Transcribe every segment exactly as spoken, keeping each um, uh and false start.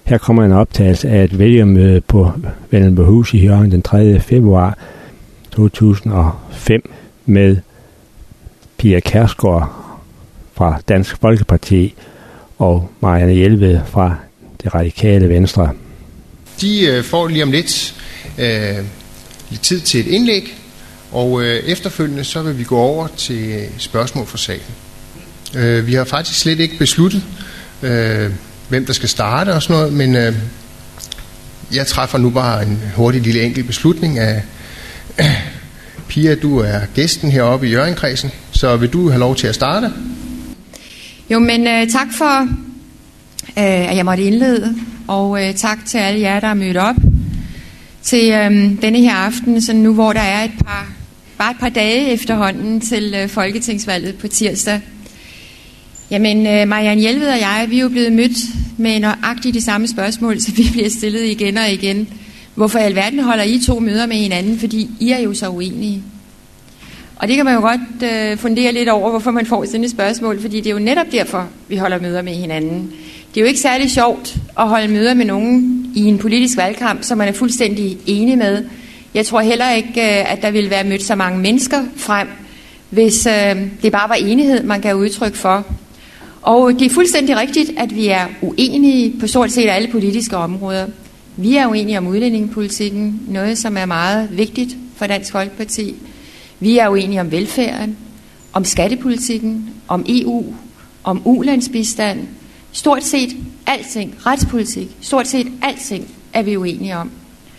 Her kommer en optagelse af et vælgermøde på Vendelbohus i Hjørring den tredje februar to tusind og fem med Pia Kjærsgaard fra Dansk Folkeparti og Marianne Jelved fra Det Radikale Venstre. De øh, får lige om lidt, øh, lidt tid til et indlæg, og øh, efterfølgende så vil vi gå over til spørgsmål fra salen. Øh, vi har faktisk slet ikke besluttet, øh, hvem der skal starte og sådan noget, men øh, jeg træffer nu bare en hurtig lille enkel beslutning af øh, Pia, du er gæsten heroppe i Hjørringkredsen, så vil du have lov til at starte? Jo, men øh, tak for, øh, at jeg måtte indlede, og øh, tak til alle jer, der er mødt op til øh, denne her aften, så nu hvor der er et par, bare et par dage efterhånden til øh, folketingsvalget på tirsdag. Jamen, øh, Marianne Jelved og jeg, vi er jo blevet mødt med nøjagtigt de samme spørgsmål, så vi bliver stillet igen og igen. Hvorfor i alverden holder I to møder med hinanden? Fordi I er jo så uenige. Og det kan man jo godt øh, fundere lidt over, hvorfor man får sådan et spørgsmål, fordi det er jo netop derfor, vi holder møder med hinanden. Det er jo ikke særlig sjovt at holde møder med nogen i en politisk valgkamp, som man er fuldstændig enig med. Jeg tror heller ikke, at der ville være mødt så mange mennesker frem, hvis øh, det bare var enighed, man gav udtryk for. Og det er fuldstændig rigtigt, at vi er uenige på stort set alle politiske områder. Vi er uenige om udlændingepolitikken, noget som er meget vigtigt for Dansk Folkeparti. Vi er uenige om velfærden, om skattepolitikken, om E U, om ulandsbistand. Stort set alting, retspolitik, stort set alting er vi uenige om.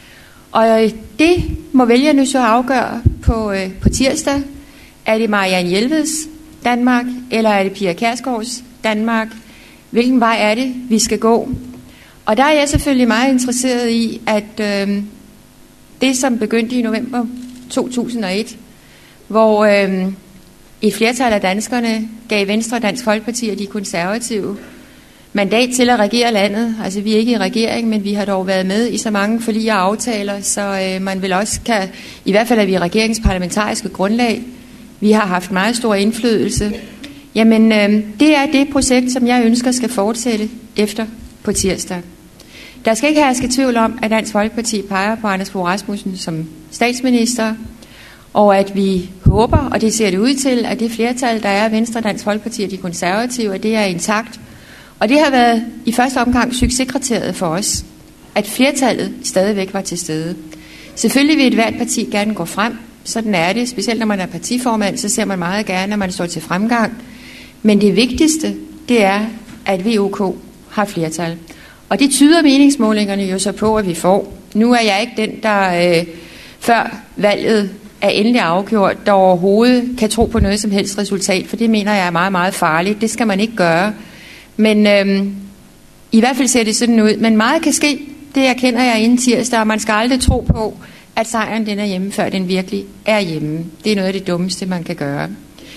Og det må vælgerne så afgøre på, øh, på tirsdag. Er det Marianne Jelveds Danmark, eller er det Pia Kjærsgaards Danmark? Hvilken vej er det, vi skal gå? Og der er jeg selvfølgelig meget interesseret i, at øh, det, som begyndte i november to tusind og et, hvor øh, et flertal af danskerne gav Venstre, Dansk Folkeparti og de konservative mandat til at regere landet. Altså, vi er ikke i regering, men vi har dog været med i så mange forlig og aftaler, så øh, man vil også kan, i hvert fald er vi i regeringsparlamentariske grundlag. Vi har haft meget stor indflydelse. Jamen, øh, det er det projekt, som jeg ønsker skal fortsætte efter på tirsdag. Der skal ikke herske tvivl om, at Dansk Folkeparti peger på Anders Fogh Rasmussen som statsminister, og at vi håber, og det ser det ud til, at det flertal, der er Venstre, Dansk Folkeparti og de konservative, at det er intakt. Og det har været i første omgang succeskriteriet for os, at flertallet stadigvæk var til stede. Selvfølgelig vil et hvert parti gerne gå frem, sådan er det, specielt når man er partiformand, så ser man meget gerne, at man står til fremgang. Men det vigtigste, det er, at V O K har flertal. Og det tyder meningsmålingerne jo så på, at vi får. Nu er jeg ikke den, der øh, før valget er endelig afgjort, der overhovedet kan tro på noget som helst resultat, for det mener jeg er meget, meget farligt. Det skal man ikke gøre. Men øhm, i hvert fald ser det sådan ud. Men meget kan ske, det erkender jeg inden tirsdag, og man skal aldrig tro på, at sejren den er hjemme, før den virkelig er hjemme. Det er noget af det dummeste, man kan gøre.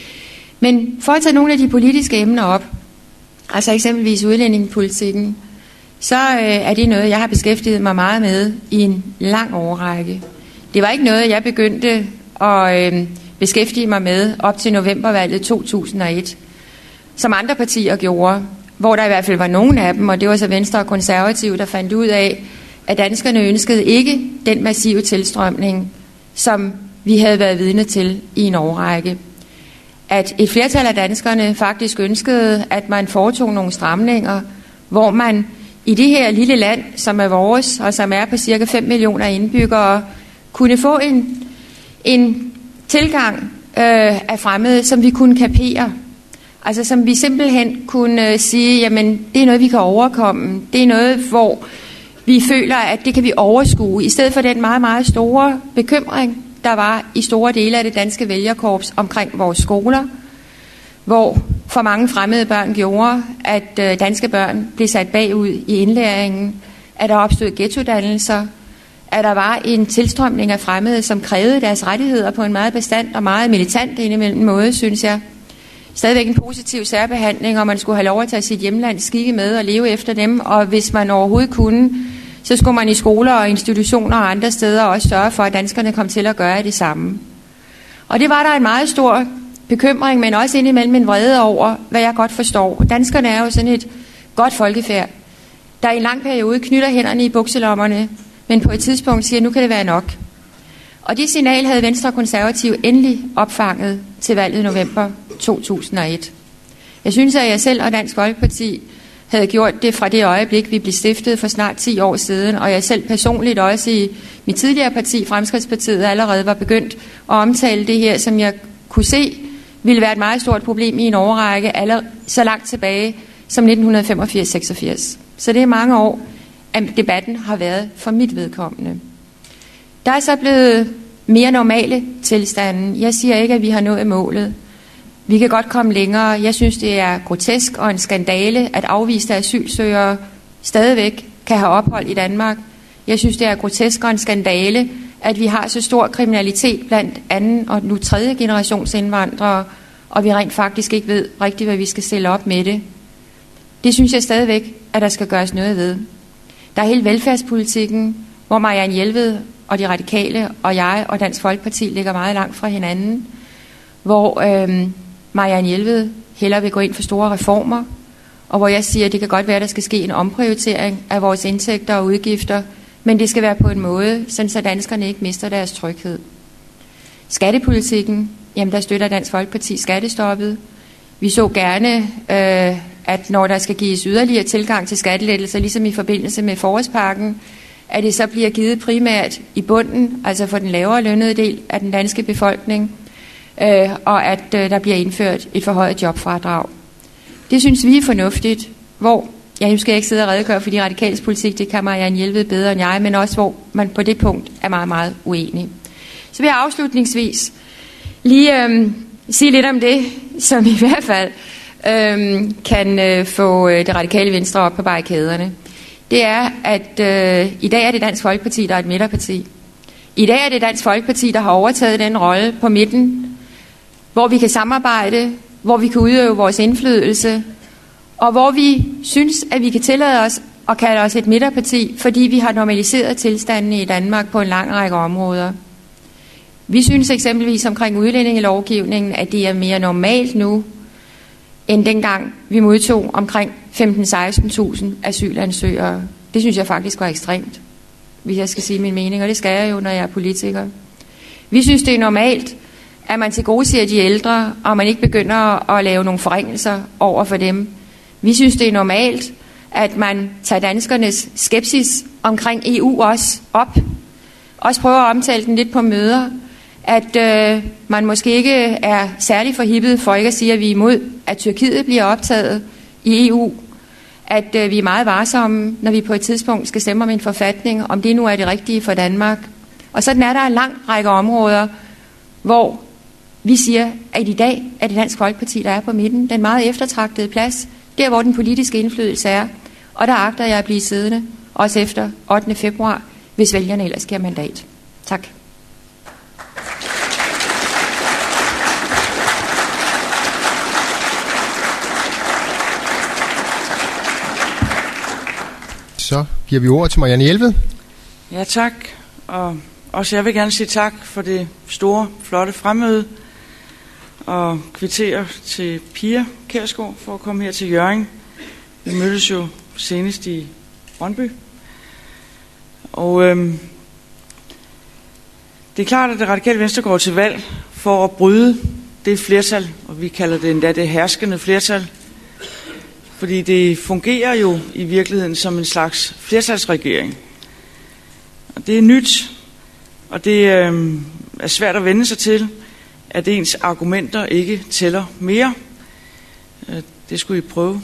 Men for at tage nogle af de politiske emner op, altså eksempelvis udlændingepolitikken, så øh, er det noget, jeg har beskæftiget mig meget med i en lang årrække. Det var ikke noget, jeg begyndte at øh, beskæftige mig med op til novembervalget to tusind og et, som andre partier gjorde, hvor der i hvert fald var nogen af dem, og det var så Venstre og Konservative, der fandt ud af, at danskerne ønskede ikke den massive tilstrømning, som vi havde været vidne til i en årrække. At et flertal af danskerne faktisk ønskede, at man foretog nogle stramninger, hvor man i det her lille land, som er vores, og som er på cirka fem millioner indbyggere, kunne få en, en tilgang øh, af fremmede, som vi kunne kapere. Altså som vi simpelthen kunne øh, sige, jamen det er noget, vi kan overkomme. Det er noget, hvor vi føler, at det kan vi overskue, i stedet for den meget, meget store bekymring, der var i store dele af det danske vælgerkorps omkring vores skoler, hvor for mange fremmede børn gjorde, at øh, danske børn blev sat bagud i indlæringen, at der opstod ghettodannelser, at der var en tilstrømning af fremmede, som krævede deres rettigheder på en meget bestand og meget militant indimellem måde, synes jeg. Stadigvæk en positiv særbehandling, og man skulle have lov at tage sit hjemland skikke med og leve efter dem, og hvis man overhovedet kunne, så skulle man i skoler og institutioner og andre steder også sørge for, at danskerne kom til at gøre det samme. Og det var der en meget stor bekymring, men også indimellem en vrede over, hvad jeg godt forstår. Danskerne er jo sådan et godt folkefærd. der i en lang periode knytter hænderne i bukselommerne, men på et tidspunkt siger, nu kan det være nok. Og det signal havde Venstre og Konservative endelig opfanget til valget i november to tusind og et. Jeg synes, at jeg selv og Dansk Folkeparti havde gjort det fra det øjeblik, vi blev stiftet for snart ti år siden, og jeg selv personligt også i mit tidligere parti, Fremskridtspartiet, allerede var begyndt at omtale det her, som jeg kunne se ville være et meget stort problem i en årrække, allerede så langt tilbage som nitten femogfirs seksogfirs. Så det er mange år, at debatten har været for mit vedkommende. Der er så blevet mere normale tilstande. Jeg siger ikke, at vi har nået målet. Vi kan godt komme længere. Jeg synes, det er grotesk og en skandale, at afviste asylsøgere stadigvæk kan have ophold i Danmark. Jeg synes, det er grotesk og en skandale, at vi har så stor kriminalitet blandt anden og nu tredje generations indvandrere, og vi rent faktisk ikke ved rigtigt, hvad vi skal stille op med det. Det synes jeg stadigvæk, at der skal gøres noget ved. Der er hele velfærdspolitikken, hvor Marianne Jelved og de radikale og jeg og Dansk Folkeparti ligger meget langt fra hinanden, hvor øhm, Marianne Jelved hellere vil gå ind for store reformer, og hvor jeg siger, at det kan godt være, at der skal ske en omprioritering af vores indtægter og udgifter, men det skal være på en måde, så danskerne ikke mister deres tryghed. Skattepolitikken, jamen der støtter Dansk Folkeparti skattestoppet. Vi så gerne, øh, at når der skal gives yderligere tilgang til skattelettelser, ligesom i forbindelse med forårspakken, at det så bliver givet primært i bunden, altså for den lavere lønnede del af den danske befolkning, øh, og at øh, der bliver indført et forhøjet jobfradrag. Det synes vi er fornuftigt, hvor, ja, nu skal jeg ikke sidde og redegøre for de radikales politik, det kan Marianne Jelved bedre end jeg, men også hvor man på det punkt er meget, meget uenig. Så vil jeg afslutningsvis lige øh, sige lidt om det, som i hvert fald øh, kan øh, få øh, det radikale Venstre op på barrikaderne. Det er, at øh, i dag er det Dansk Folkeparti, der er et midterparti. I dag er det Dansk Folkeparti, der har overtaget den rolle på midten, hvor vi kan samarbejde, hvor vi kan udøve vores indflydelse, og hvor vi synes, at vi kan tillade os at kalde os et midterparti, fordi vi har normaliseret tilstandene i Danmark på en lang række områder. Vi synes eksempelvis omkring udlændingelovgivningen, at det er mere normalt nu, end dengang vi modtog omkring femten til seksten tusind asylansøgere. Det synes jeg faktisk var ekstremt, hvis jeg skal sige min mening, og det skal jeg jo, når jeg er politiker. Vi synes, det er normalt, at man tilgodeser de ældre, og man ikke begynder at lave nogle forringelser over for dem. Vi synes, det er normalt, at man tager danskernes skepsis omkring E U også op. Også prøver at omtale den lidt på møder. At øh, man måske ikke er særlig forhippet for ikke at sige, at vi er imod, at Tyrkiet bliver optaget i E U. At øh, vi er meget varsomme, når vi på et tidspunkt skal stemme om en forfatning, om det nu er det rigtige for Danmark. Og sådan er der en lang række områder, hvor vi siger, at i dag er det Dansk Folkeparti, der er på midten. Den meget eftertragtede plads, der hvor den politiske indflydelse er. Og der agter jeg at blive siddende, også efter ottende februar, hvis vælgerne ellers giver mandat. Tak. Så giver vi ordet til Marianne Jelved. Ja, tak. Og også jeg vil gerne sige tak for det store, flotte fremmøde. Og kvittere til Pia Kjærsgaard for at komme her til Hjørring. Vi mødtes jo senest i Brøndby. Og øhm, det er klart, at det radikale Venstre går til valg for at bryde det flertal, og vi kalder det endda det herskende flertal. Fordi det fungerer jo i virkeligheden som en slags flertalsregering. Og det er nyt, og det øh, er svært at vende sig til, at ens argumenter ikke tæller mere. Det skulle I prøve.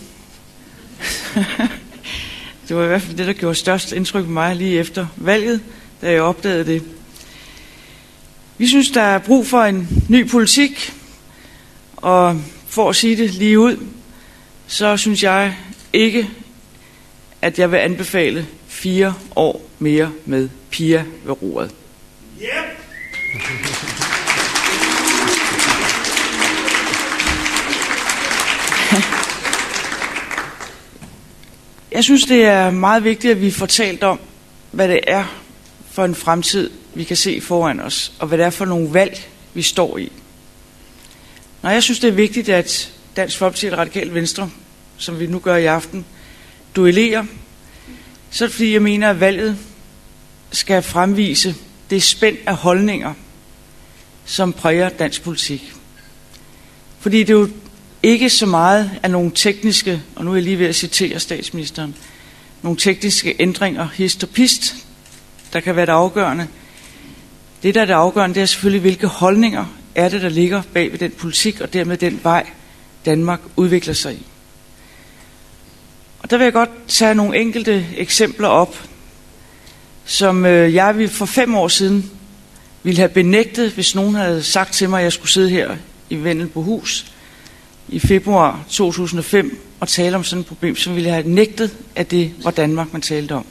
Det var i hvert fald det, der gjorde størst indtryk på mig lige efter valget, da jeg opdagede det. Vi synes, der er brug for en ny politik, og for at sige det lige ud, så synes jeg ikke, at jeg vil anbefale fire år mere med Pia ved roret. Yep. Jeg synes, det er meget vigtigt, at vi får talt om, hvad det er for en fremtid, vi kan se foran os, og hvad det er for nogle valg, vi står i. Når jeg synes, det er vigtigt, at Dansk Folkeparti og Radikale Venstre, som vi nu gør i aften, duellerer, så er det fordi, jeg mener, at valget skal fremvise det spænd af holdninger, som præger dansk politik. Fordi det er jo ikke så meget af nogle tekniske, og nu er jeg lige ved at citere statsministeren, nogle tekniske ændringer, hist og pist, der kan være det afgørende. Det, der er det afgørende, det er selvfølgelig, hvilke holdninger er det, der ligger bag ved den politik, og dermed den vej, Danmark udvikler sig i. Og der vil jeg godt tage nogle enkelte eksempler op, som øh, jeg for fem år siden ville have benægtet, hvis nogen havde sagt til mig, at jeg skulle sidde her i Vendelbohus i februar to tusind og fem og tale om sådan et problem, som ville have nægtet, at det var Danmark, man talte om.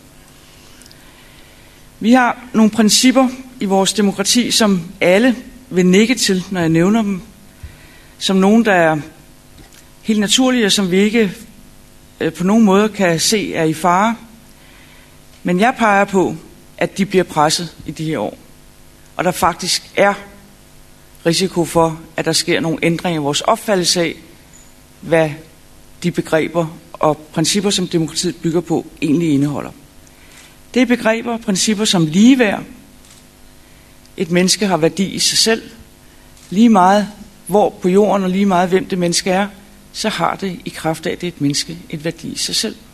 Vi har nogle principper i vores demokrati, som alle vil nikke til, når jeg nævner dem, som nogen, der er helt naturlige, og som vi ikke øh, på nogen måde kan se er i fare. Men jeg peger på, at de bliver presset i de her år. Og der faktisk er risiko for, at der sker nogle ændringer i vores opfattelse af, hvad de begreber og principper, som demokratiet bygger på, egentlig indeholder. Det er begreber og principper som ligeværd. Et menneske har værdi i sig selv. Lige meget hvor på jorden og lige meget hvem det menneske er, så har det i kraft af, at det er et menneske et værdi i sig selv.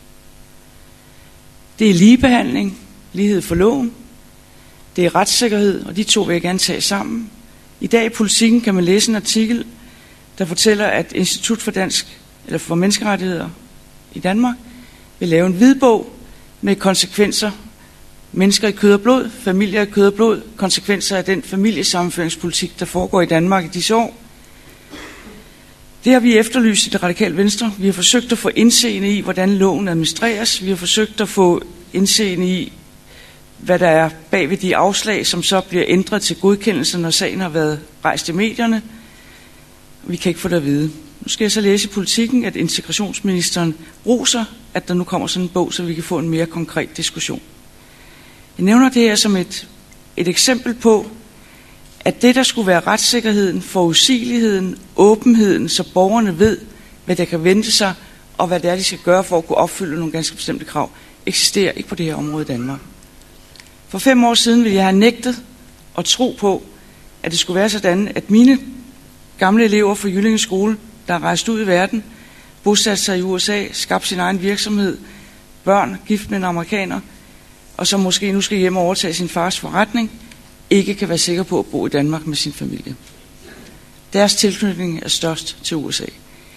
Det er ligebehandling, lighed for loven. Det er retssikkerhed, og de to vil jeg gerne tage sammen. I dag i Politikken kan man læse en artikel, der fortæller, at Institut for Dansk eller for Menneskerettigheder i Danmark vil lave en hvidbog med konsekvenser, mennesker i kød og blod, familier i kød og blod, konsekvenser af den familiesammenføringspolitik, der foregår i Danmark i disse år. Det har vi efterlyst i Det Radikale Venstre. Vi har forsøgt at få indseende i, hvordan loven administreres. Vi har forsøgt at få indseende i, hvad der er bag ved de afslag, som så bliver ændret til godkendelse, når sagen har været rejst i medierne. Vi kan ikke få det at vide. Nu skal jeg så læse i Politikken, at integrationsministeren roser, at der nu kommer sådan en bog, så vi kan få en mere konkret diskussion. Jeg nævner det her som et, et eksempel på, at det, der skulle være retssikkerheden, forudsigeligheden, åbenheden, så borgerne ved, hvad der kan vente sig, og hvad det er, de skal gøre for at kunne opfylde nogle ganske bestemte krav, eksisterer ikke på det her område i Danmark. For fem år siden ville jeg have nægtet at tro på, at det skulle være sådan, at mine gamle elever fra Jyllinge Skole, der er rejst ud i verden, bosat sig i U S A, skabt sin egen virksomhed, børn, gift med en amerikaner, og som måske nu skal hjem og overtage sin fars forretning, ikke kan være sikker på at bo i Danmark med sin familie. Deres tilknytning er størst til U S A.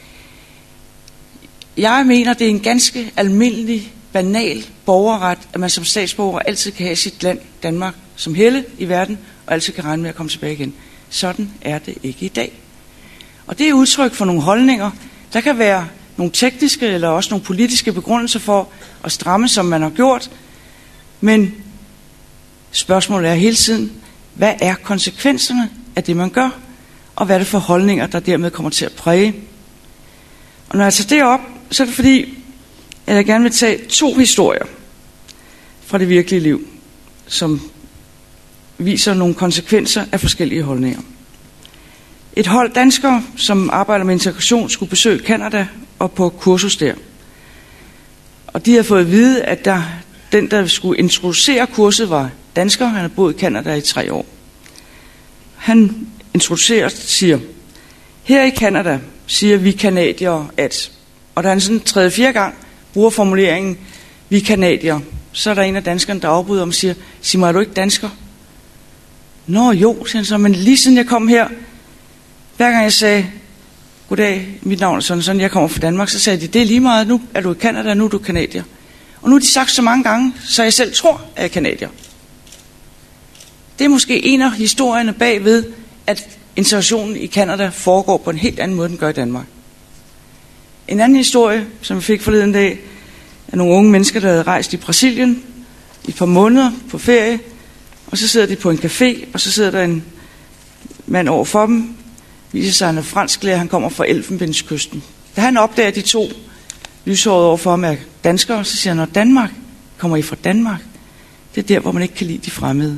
Jeg mener, det er en ganske almindelig, banal borgerret, at man som statsborger altid kan have sit land, Danmark, som helle i verden, og altid kan regne med at komme tilbage igen. Sådan er det ikke i dag. Og det er udtryk for nogle holdninger. Der kan være nogle tekniske eller også nogle politiske begrundelser for at stramme, som man har gjort. Men spørgsmålet er hele tiden, hvad er konsekvenserne af det, man gør? Og hvad er det for holdninger, der dermed kommer til at præge? Og når jeg tager det op, så er det fordi, at jeg gerne vil tage to historier fra det virkelige liv, som viser nogle konsekvenser af forskellige holdninger. Et hold danskere, som arbejder med integration, skulle besøge Canada og på kursus der. Og de havde fået at vide, at der, den, der skulle introducere kurset, var dansker. Han havde boet i Canada i tre år. Han introducerer, siger, her i Canada siger vi canadiere at, og da han sådan tredje fjerde gang bruger formuleringen, vi canadiere, så er der en af danskerne, der afbryder om og siger, sig mig, er du ikke dansker? Nå jo, siger han så, men lige siden jeg kom her, hver gang jeg sagde, goddag, mit navn er sådan sådan, jeg kommer fra Danmark, så sagde de, det er lige meget, nu er du i Canada, nu er du canadier. Og nu har de sagt så mange gange, så jeg selv tror, at jeg er canadier. Det er måske en af historierne bagved, at integrationen i Canada foregår på en helt anden måde, end gør i Danmark. En anden historie, som vi fik forleden dag, er nogle unge mennesker, der havde rejst i Brasilien i et par måneder på ferie, og så sidder de på en café, og så sidder der en mand over for dem, viser sig, han er fransklærer, han kommer fra Elfenbenskysten. Da han opdager de to lyshårede over for ham er danskere, så siger han, når Danmark, kommer I fra Danmark? Det er der, hvor man ikke kan lide de fremmede.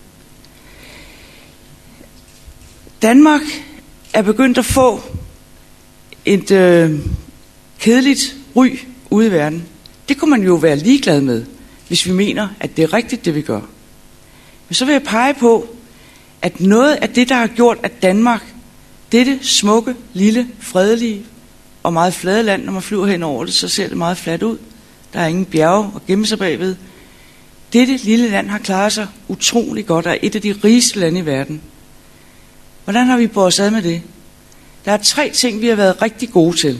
Danmark er begyndt at få et øh, kedeligt ry ude i verden. Det kunne man jo være ligeglad med. hvis vi mener, at det er rigtigt, det vi gør. Men så vil jeg pege på, at noget af det, der har gjort, at Danmark, dette smukke, lille, fredelige og meget flade land, når man flyver hen over det, så ser det meget fladt ud. Der er ingen bjerge at gemme sig bagved. Dette lille land har klaret sig utrolig godt og er et af de rigeste lande i verden. Hvordan har vi båret os ad med det? Der er tre ting, vi har været rigtig gode til.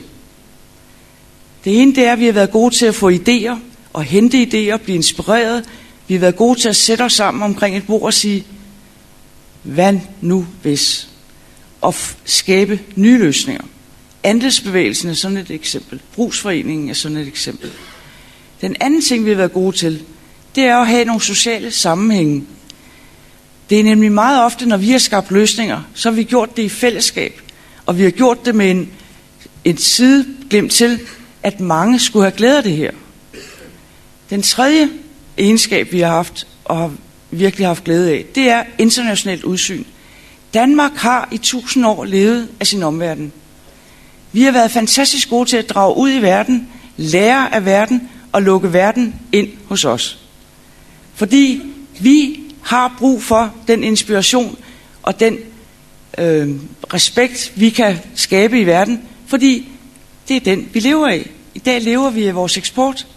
Det ene det er, at vi har været gode til at få idéer og hente idéer, blive inspireret. Vi har været gode til at sætte os sammen omkring et bord og sige, hvad nu hvis? Og f- skabe nye løsninger. Andelsbevægelsen er sådan et eksempel. Brugsforeningen er sådan et eksempel. Den anden ting, vi har været gode til, det er at have nogle sociale sammenhænge. Det er nemlig meget ofte, når vi har skabt løsninger, så har vi gjort det i fællesskab. Og vi har gjort det med en, en sideglimt til, at mange skulle have glæde af det her. Den tredje egenskab, vi har haft og har virkelig haft glæde af, det er internationalt udsyn. Danmark har i tusind år levet af sin omverden. Vi har været fantastisk gode til at drage ud i verden, lære af verden og lukke verden ind hos os. Fordi vi har brug for den inspiration og den øh, respekt, vi kan skabe i verden, fordi det er den, vi lever af. I dag lever vi af vores eksport.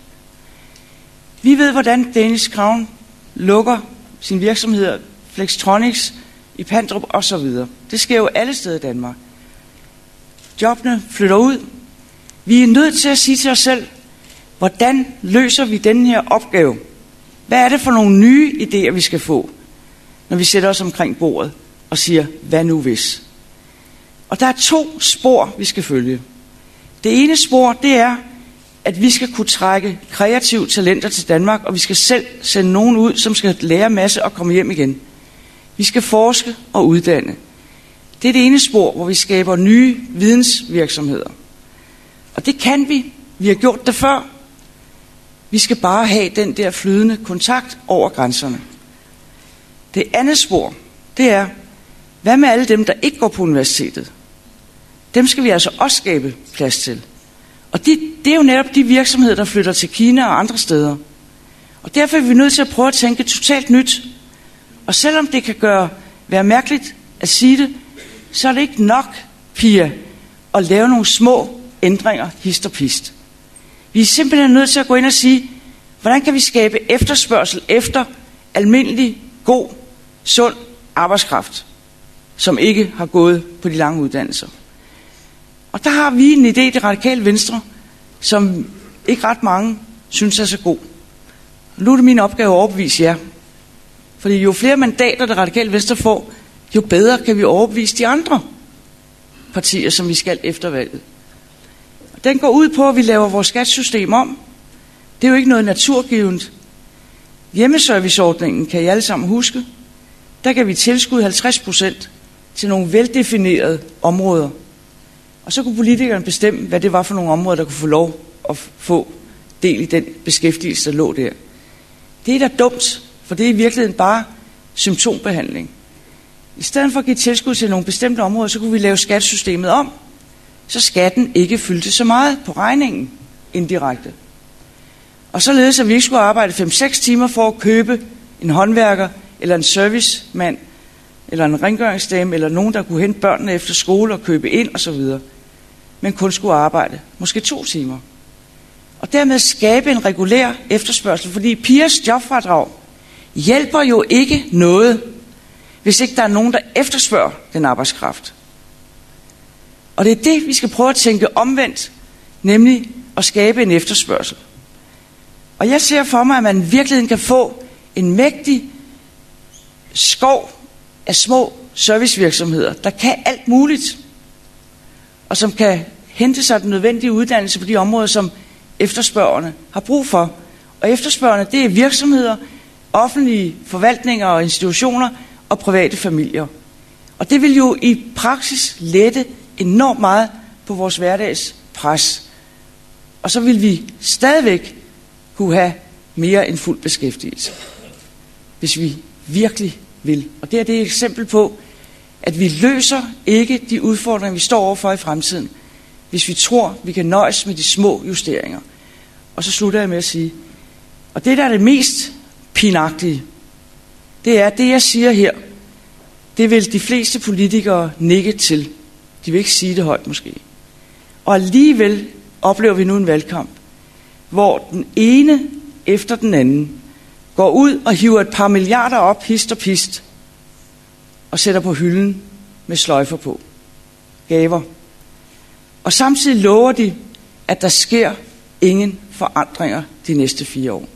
Vi ved, hvordan Danish Crown lukker sin virksomhed, Flextronics, i Pandrup osv. Det sker jo alle steder i Danmark. Jobbene flytter ud. Vi er nødt til at sige til os selv, hvordan løser vi den her opgave? Hvad er det for nogle nye idéer, vi skal få, når vi sætter os omkring bordet og siger, hvad nu hvis? Og der er to spor, vi skal følge. Det ene spor, det er, at vi skal kunne trække kreative talenter til Danmark, og vi skal selv sende nogen ud, som skal lære en masse og komme hjem igen. Vi skal forske og uddanne. Det er det ene spor, hvor vi skaber nye vidensvirksomheder. Og det kan vi. Vi har gjort det før. Vi skal bare have den der flydende kontakt over grænserne. Det andet spor, det er, hvad med alle dem, der ikke går på universitetet? Dem skal vi altså også skabe plads til. Og det, det er jo netop de virksomheder, der flytter til Kina og andre steder. Og derfor er vi nødt til at prøve at tænke totalt nyt. Og selvom det kan gøre, være mærkeligt at sige det, så er det ikke nok, Pia, at lave nogle små ændringer hist og pist. Vi er simpelthen nødt til at gå ind og sige, hvordan kan vi skabe efterspørgsel efter almindelig, god, sund arbejdskraft, som ikke har gået på de lange uddannelser. Og der har vi en idé, det Radikale Venstre, som ikke ret mange synes er så god. Nu er det min opgave at overbevise jer. Fordi jo flere mandater det Radikale Venstre får, jo bedre kan vi overbevise de andre partier, som vi skal efter valget. Den går ud på, at vi laver vores skattesystem om. Det er jo ikke noget naturgivent. Hjemmeserviceordningen kan I alle sammen huske. Der kan vi tilskud halvtreds procent til nogle veldefinerede områder. Og så kunne politikerne bestemme, hvad det var for nogle områder, der kunne få lov at få del i den beskæftigelse, der lå der. Det er da dumt, for det er i virkeligheden bare symptombehandling. I stedet for at give tilskud til nogle bestemte områder, så kunne vi lave skattesystemet om, så skatten ikke fyldte så meget på regningen indirekte. Og således, at vi ikke skulle arbejde fem seks timer for at købe en håndværker, eller en servicemand, eller en rengøringsdame, eller nogen, der kunne hente børnene efter skole og købe ind osv., men kun skulle arbejde måske to timer. Og dermed skabe en regulær efterspørgsel, fordi Pias jobfradrag hjælper jo ikke noget, hvis ikke der er nogen, der efterspørger den arbejdskraft. Og det er det, vi skal prøve at tænke omvendt, nemlig at skabe en efterspørgsel. Og jeg ser for mig, at man virkelig kan få en mægtig skov af små servicevirksomheder, der kan alt muligt, og som kan hente sig den nødvendige uddannelse på de områder, som efterspørgerne har brug for. Og efterspørgerne, det er virksomheder, offentlige forvaltninger og institutioner og private familier. Og det vil jo i praksis lette enormt meget på vores hverdags pres. Og så vil vi stadigvæk kunne have mere end fuld beskæftigelse, hvis vi virkelig vil. Og det er det et eksempel på, at vi løser ikke de udfordringer, vi står overfor i fremtiden, hvis vi tror, vi kan nøjes med de små justeringer. Og så slutter jeg med at sige, Og det, der er det mest pinagtige, det er, det jeg siger her, det vil de fleste politikere nikke til. De vil ikke sige det højt måske. Og alligevel oplever vi nu en valgkamp, hvor den ene efter den anden går ud og hiver et par milliarder op, hist og pist, og sætter på hylden med sløjfer på. Gaver. Og samtidig lover de, at der sker ingen forandringer de næste fire år.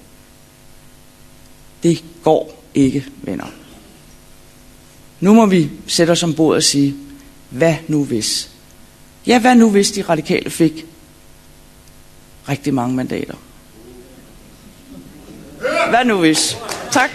Det går ikke, venner. Nu må vi sætte os om bordet og sige, hvad nu hvis? Ja, hvad nu hvis de radikale fik rigtig mange mandater? Hvad nu hvis? Tak.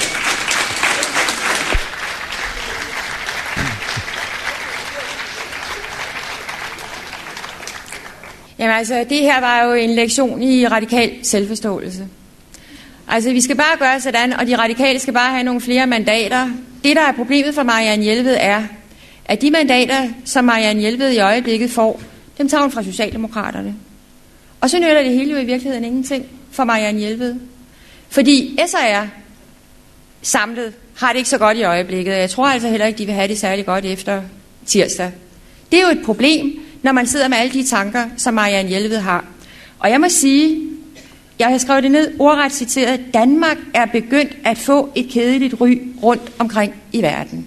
Jamen altså, det her var jo en lektion i radikal selvforståelse. Altså, vi skal bare gøre sådan, og de radikale skal bare have nogle flere mandater. Det, der er problemet for Marianne Jelved, er, at de mandater, som Marianne Jelved i øjeblikket får, dem tager hun fra Socialdemokraterne. Og så nytter det hele jo i virkeligheden ingenting for Marianne Jelved. Fordi S og R samlet har det ikke så godt i øjeblikket. Jeg tror altså heller ikke, de vil have det særlig godt efter tirsdag. Det er jo et problem, når man sidder med alle de tanker, som Marianne Jelved har. Og jeg må sige, jeg har skrevet det ned, ordret citeret, Danmark er begyndt at få et kedeligt ry rundt omkring i verden.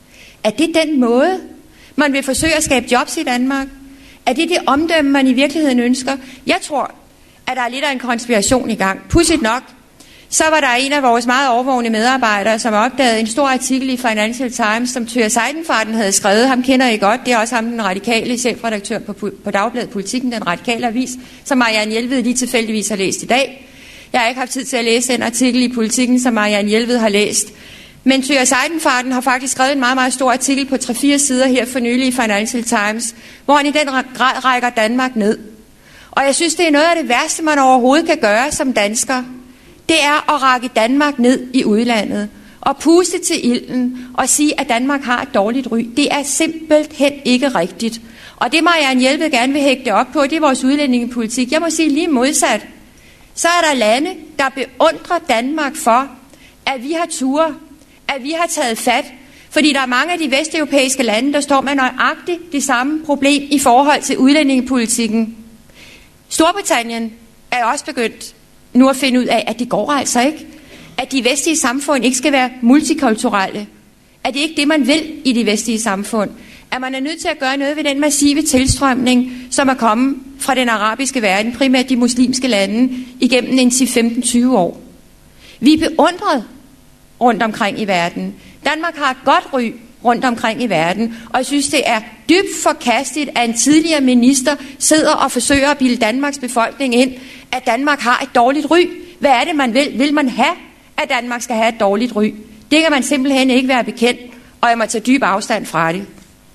Er det den måde, man vil forsøge at skabe jobs i Danmark? Er det det omdømme, man i virkeligheden ønsker? Jeg tror, at der er lidt af en konspiration i gang. Pudsigt nok, så var der en af vores meget overvågne medarbejdere, som opdagede en stor artikel i Financial Times, som Thøger Seidenfarten havde skrevet. Ham kender I godt. Det er også ham, den radikale chefredaktør på, på Dagbladet Politikken, den radikale avis, som Marianne Jelved lige tilfældigvis har læst i dag. Jeg har ikke haft tid til at læse den artikel i Politikken, som Marianne Jelved har læst. Men Thøger Seidenfarten har faktisk skrevet en meget, meget stor artikel på tre fire sider her for nylig i Financial Times, hvor han i den grad rækker Danmark ned. Og jeg synes, det er noget af det værste, man overhovedet kan gøre som dansker. Det er at række Danmark ned i udlandet og puste til ilden og sige, at Danmark har et dårligt ry. Det er simpelthen ikke rigtigt. Og det Marianne Jelved gerne vil hægte op på, det er vores udlændingepolitik. Jeg må sige lige modsat. Så er der lande, der beundrer Danmark for, at vi har ture, at vi har taget fat. Fordi der er mange af de vesteuropæiske lande, der står med nøjagtigt det samme problem i forhold til udlændingepolitikken. Storbritannien er også begyndt nu at finde ud af, at det går altså ikke. At de vestlige samfund ikke skal være multikulturelle. At det ikke det, man vil i de vestlige samfund. At man er nødt til at gøre noget ved den massive tilstrømning, som er kommet fra den arabiske verden, primært de muslimske lande, igennem en ti femten tyve år. Vi er beundret rundt omkring i verden. Danmark har et godt ry rundt omkring i verden, og jeg synes, det er dybt forkasteligt, at en tidligere minister sidder og forsøger at bilde Danmarks befolkning ind, at Danmark har et dårligt ry. Hvad er det, man vil? Vil man have, at Danmark skal have et dårligt ry? Det kan man simpelthen ikke være bekendt, og jeg må tage dyb afstand fra det.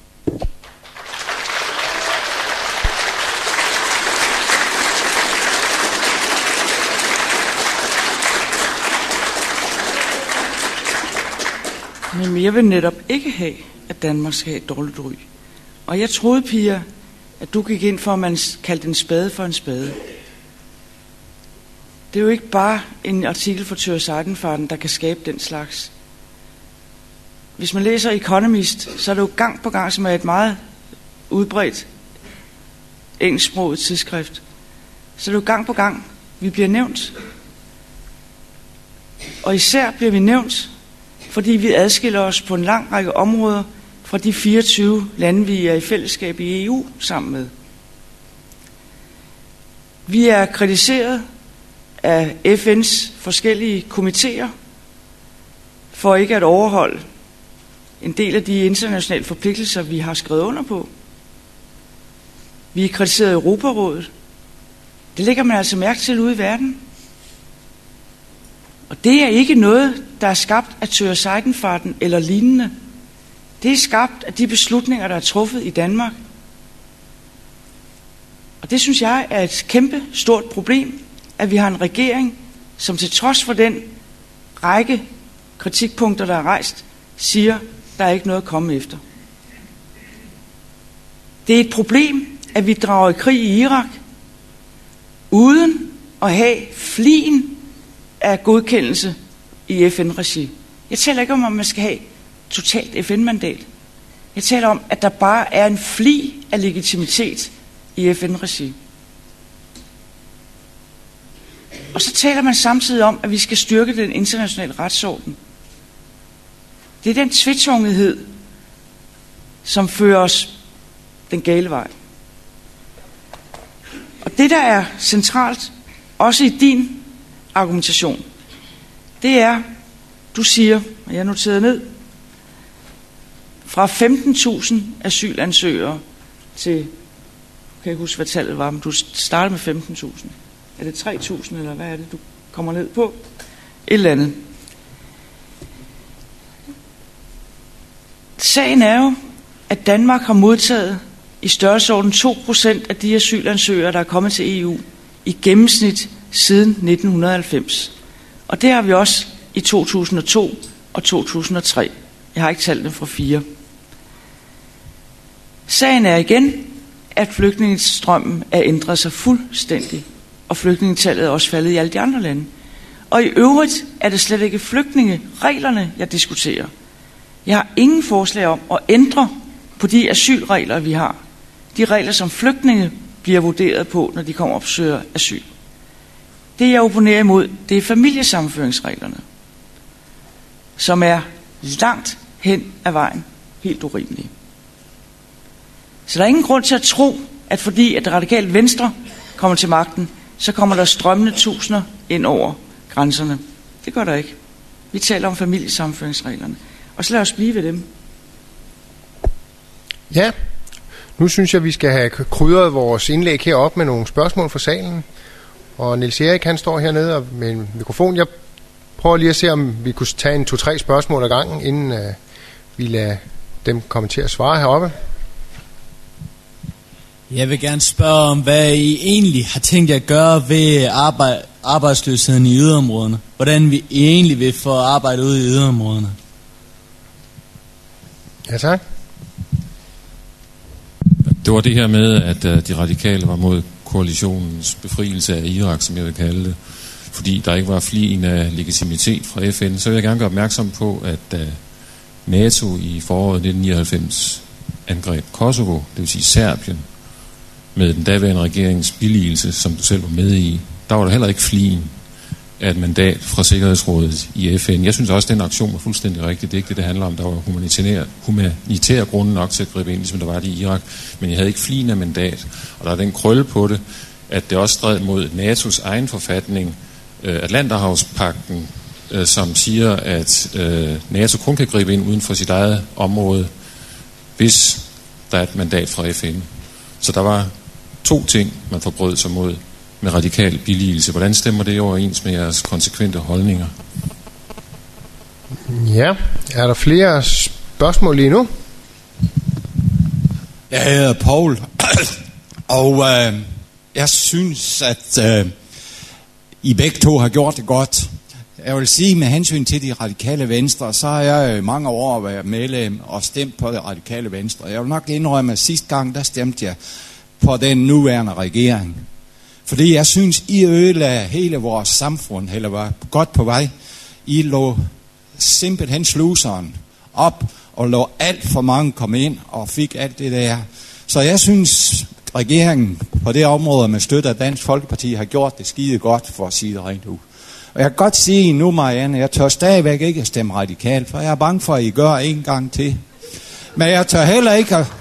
Men jeg vil netop ikke have, at Danmark skal have et dårligt ry. Og jeg troede, Pia, at du gik ind for, at man kaldte en spade for en spade. Det er jo ikke bare en artikel fra Thøger Seidenfarten, der kan skabe den slags. Hvis man læser Economist, så er det jo gang på gang, som er et meget udbredt engelsksproget tidsskrift. Så er det jo gang på gang, vi bliver nævnt. Og især bliver vi nævnt, fordi vi adskiller os på en lang række områder fra de fireogtyve lande, vi er i fællesskab i E U sammen med. Vi er kritiseret af F N's forskellige komitéer for ikke at overholde en del af de internationale forpligtelser, vi har skrevet under på. Vi er kritiseret af Europarådet. Det lægger man altså mærke til ude i verden. Og det er ikke noget, der er skabt af Thøger Seidenfarten eller lignende. Det er skabt af de beslutninger, der er truffet i Danmark. Og det synes jeg er et kæmpe stort problem, at vi har en regering, som til trods for den række kritikpunkter, der er rejst, siger, der er ikke noget at komme efter. Det er et problem, at vi drager i krig i Irak, uden at have flien af godkendelse i F N-regi. Jeg taler ikke om, at man skal have totalt F N-mandat. Jeg taler om, at der bare er en fli af legitimitet i F N-regi. Og så taler man samtidig om, at vi skal styrke den internationale retsorden. Det er den tvetungethed, som fører os den gale vej. Og det, der er centralt, også i din argumentation, det er, du siger, og jeg noterede ned, fra femten tusind asylansøgere til, jeg kan ikke huske, hvad tallet var, men du startede med femten tusind. Er det tre tusind, eller hvad er det, du kommer ned på? Et eller andet. Sagen er jo, at Danmark har modtaget i størrelsesorden to procent af de asylansøgere, der er kommet til E U, i gennemsnit siden nitten halvfems. Og det har vi også i to tusind og to og to tusind og tre. Jeg har ikke tallene fra fire. Sagen er igen, at flygtningestrømmen er ændret sig fuldstændig, og flygtningetallet er også faldet i alle de andre lande. Og i øvrigt er det slet ikke flygtningereglerne, jeg diskuterer. Jeg har ingen forslag om at ændre på de asylregler, vi har. De regler, som flygtninge bliver vurderet på, når de kommer og besøger asyl. Det, jeg opponerer imod, det er familiesammenføringsreglerne, som er langt hen ad vejen helt urimelige. Så der er ingen grund til at tro, at fordi at det radikale Venstre kommer til magten, så kommer der strømmende tusinder ind over grænserne. Det gør der ikke. Vi taler om familiesammenføringsreglerne. Og så lad os blive ved dem. Ja, nu synes jeg, vi skal have krydret vores indlæg herop med nogle spørgsmål fra salen. Og Niels Erik, han står hernede med en mikrofon. Jeg prøver lige at se, om vi kunne tage en to-tre spørgsmål ad gangen, inden uh, vi lader dem komme til at svare heroppe. Jeg vil gerne spørge om, hvad I egentlig har tænkt jer at gøre ved arbejde, arbejdsløsheden i yderområderne. Hvordan vi egentlig vil få arbejde ude i yderområderne. Ja, tak. Det var det her med, at uh, de radikale var mod koalitionens befrielse af Irak, som jeg vil kalde det, fordi der ikke var flien af legitimitet fra F N. Så vil jeg gerne gøre opmærksom på, at uh, NATO i foråret nitten nioghalvfems angreb Kosovo, det vil sige Serbien, med den daværende regerings billigelse, som du selv var med i, der var der heller ikke flien af et mandat fra Sikkerhedsrådet i F N. Jeg synes også, at den aktion var fuldstændig rigtig. Det er ikke det, det handler om. Der var humanitære, humanitære grunde nok til at gribe ind, ligesom der var det i Irak. Men jeg havde ikke flien af mandat. Og der er den krølle på det, at det også stred mod NATO's egen forfatning, øh, Atlanterhavspagten, øh, som siger, at øh, NATO kun kan gribe ind uden for sit eget område, hvis der er et mandat fra F N. Så der var to ting, man forbrød sig mod med radikal billigelse. Hvordan stemmer det overens med jeres konsekvente holdninger? Ja, er der flere spørgsmål lige nu? Jeg hedder Paul, og øh, jeg synes, at øh, I begge to har gjort det godt. Jeg vil sige, med hensyn til de radikale venstre, så har jeg øh, mange år været medlem og stemt på det radikale venstre. Jeg vil nok indrømme, at sidste gang, der stemte jeg på den nuværende regering. Fordi jeg synes, I ødelagde hele vores samfund, eller var godt på vej. I lå simpelthen sluseren op, og lå alt for mange komme ind, og fik alt det der. Så jeg synes, regeringen på det område med støtte af Dansk Folkeparti har gjort det skide godt, for at sige det rent ud. Og jeg kan godt sige nu, Marianne, jeg tør stadigvæk ikke at stemme radikalt, for jeg er bange for, at I gør en gang til. Men jeg tør heller ikke at...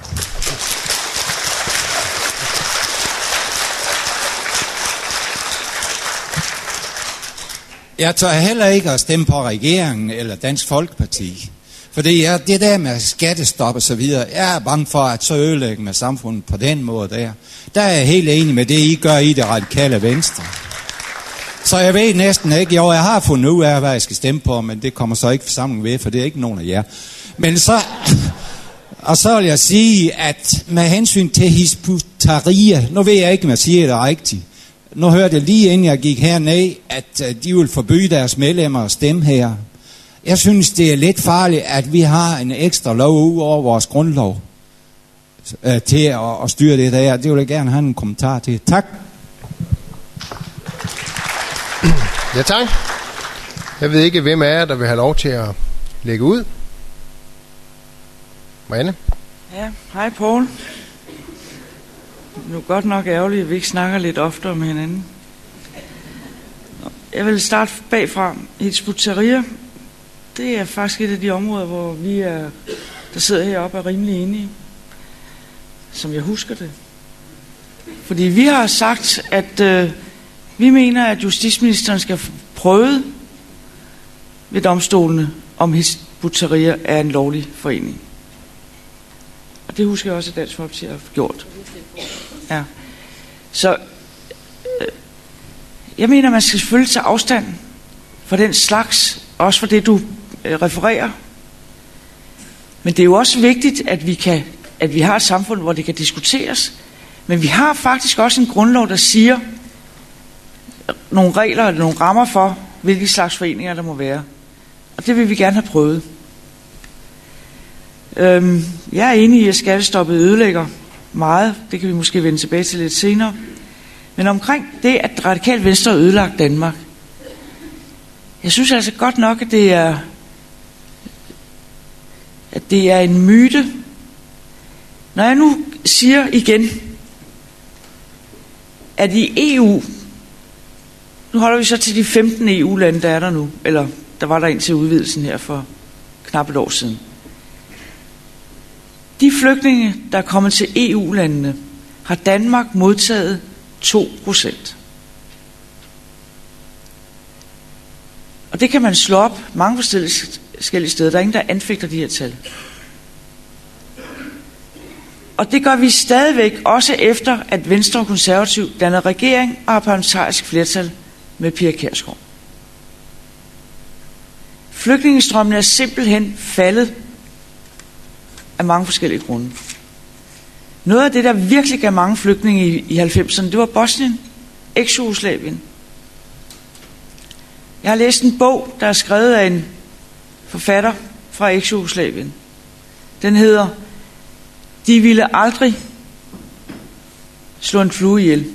Jeg tør heller ikke at stemme på regeringen eller Dansk Folkeparti. Fordi jeg, det der med skattestop og så videre, jeg er bange for, at så ødelægger med samfundet på den måde der. Der er jeg helt enig med det, I gør i det radikale venstre. Så jeg ved næsten ikke, jo, jeg har fundet ud af, hvad jeg skal stemme på, men det kommer så ikke forsamling ved, for det er ikke nogen af jer. Men så, og så vil jeg sige, at med hensyn til Hizb ut-Tahrir, nu ved jeg ikke, om jeg siger det rigtigt. Nu hørte jeg lige inden jeg gik herned, at de vil forbyde deres medlemmer at stemme her. Jeg synes, det er lidt farligt, at vi har en ekstra lov ud over vores grundlov øh, til at, at styre det der. Det vil jeg gerne have en kommentar til. Tak. Ja, tak. Jeg ved ikke, hvem af jer, der vil have lov til at lægge ud. Marianne? Ja, hej Poul. Nu er godt nok ærgerligt, at vi ikke snakker lidt oftere med hinanden. Jeg vil starte bagfra. Hizb ut-Tahrir, det er faktisk et af de områder, hvor vi er, der sidder heroppe, er rimelig enige. Som jeg husker det. Fordi vi har sagt, at øh, vi mener, at justitsministeren skal prøve ved domstolene, om Hizb ut-Tahrir er en lovlig forening. Og det husker jeg også, at Dansk Folkeparti har gjort. Ja. Så øh, jeg mener, man skal selvfølgelig tage afstand for den slags, også for det, du øh, refererer. Men det er jo også vigtigt, at vi, kan, at vi har et samfund, hvor det kan diskuteres. Men vi har faktisk også en grundlov, der siger nogle regler eller nogle rammer for, hvilke slags foreninger der må være. Og det vil vi gerne have prøvet. Øhm, jeg er enig i, at skattestoppet ødelægger meget. Det kan vi måske vende tilbage til lidt senere. Men omkring det, at Radikale Venstre har ødelagt Danmark. Jeg synes altså godt nok, at det er, at det er en myte. Når jeg nu siger igen, at i E U, nu holder vi så til de femten E U-lande, der er der nu, eller der var der ind til udvidelsen her for knap et år siden. De flygtninge, der er kommet til E U-landene, har Danmark modtaget to procent. Og det kan man slå op mange forskellige steder. Der er ingen, der anfægter de her tal. Og det gør vi stadigvæk, også efter at Venstre og Konservativ dannede regering og har parlamentarisk flertal med Pia Kjærsgaard. Flygtningestrømmene er simpelthen faldet af mange forskellige grunde. Noget af det, der virkelig gav mange flygtninge i, i halvfemserne, det var Bosnien, eks-Jugoslavien. Jeg har læst en bog, der er skrevet af en forfatter fra eks-Jugoslavien. Den hedder De ville aldrig slå en flue ihjel.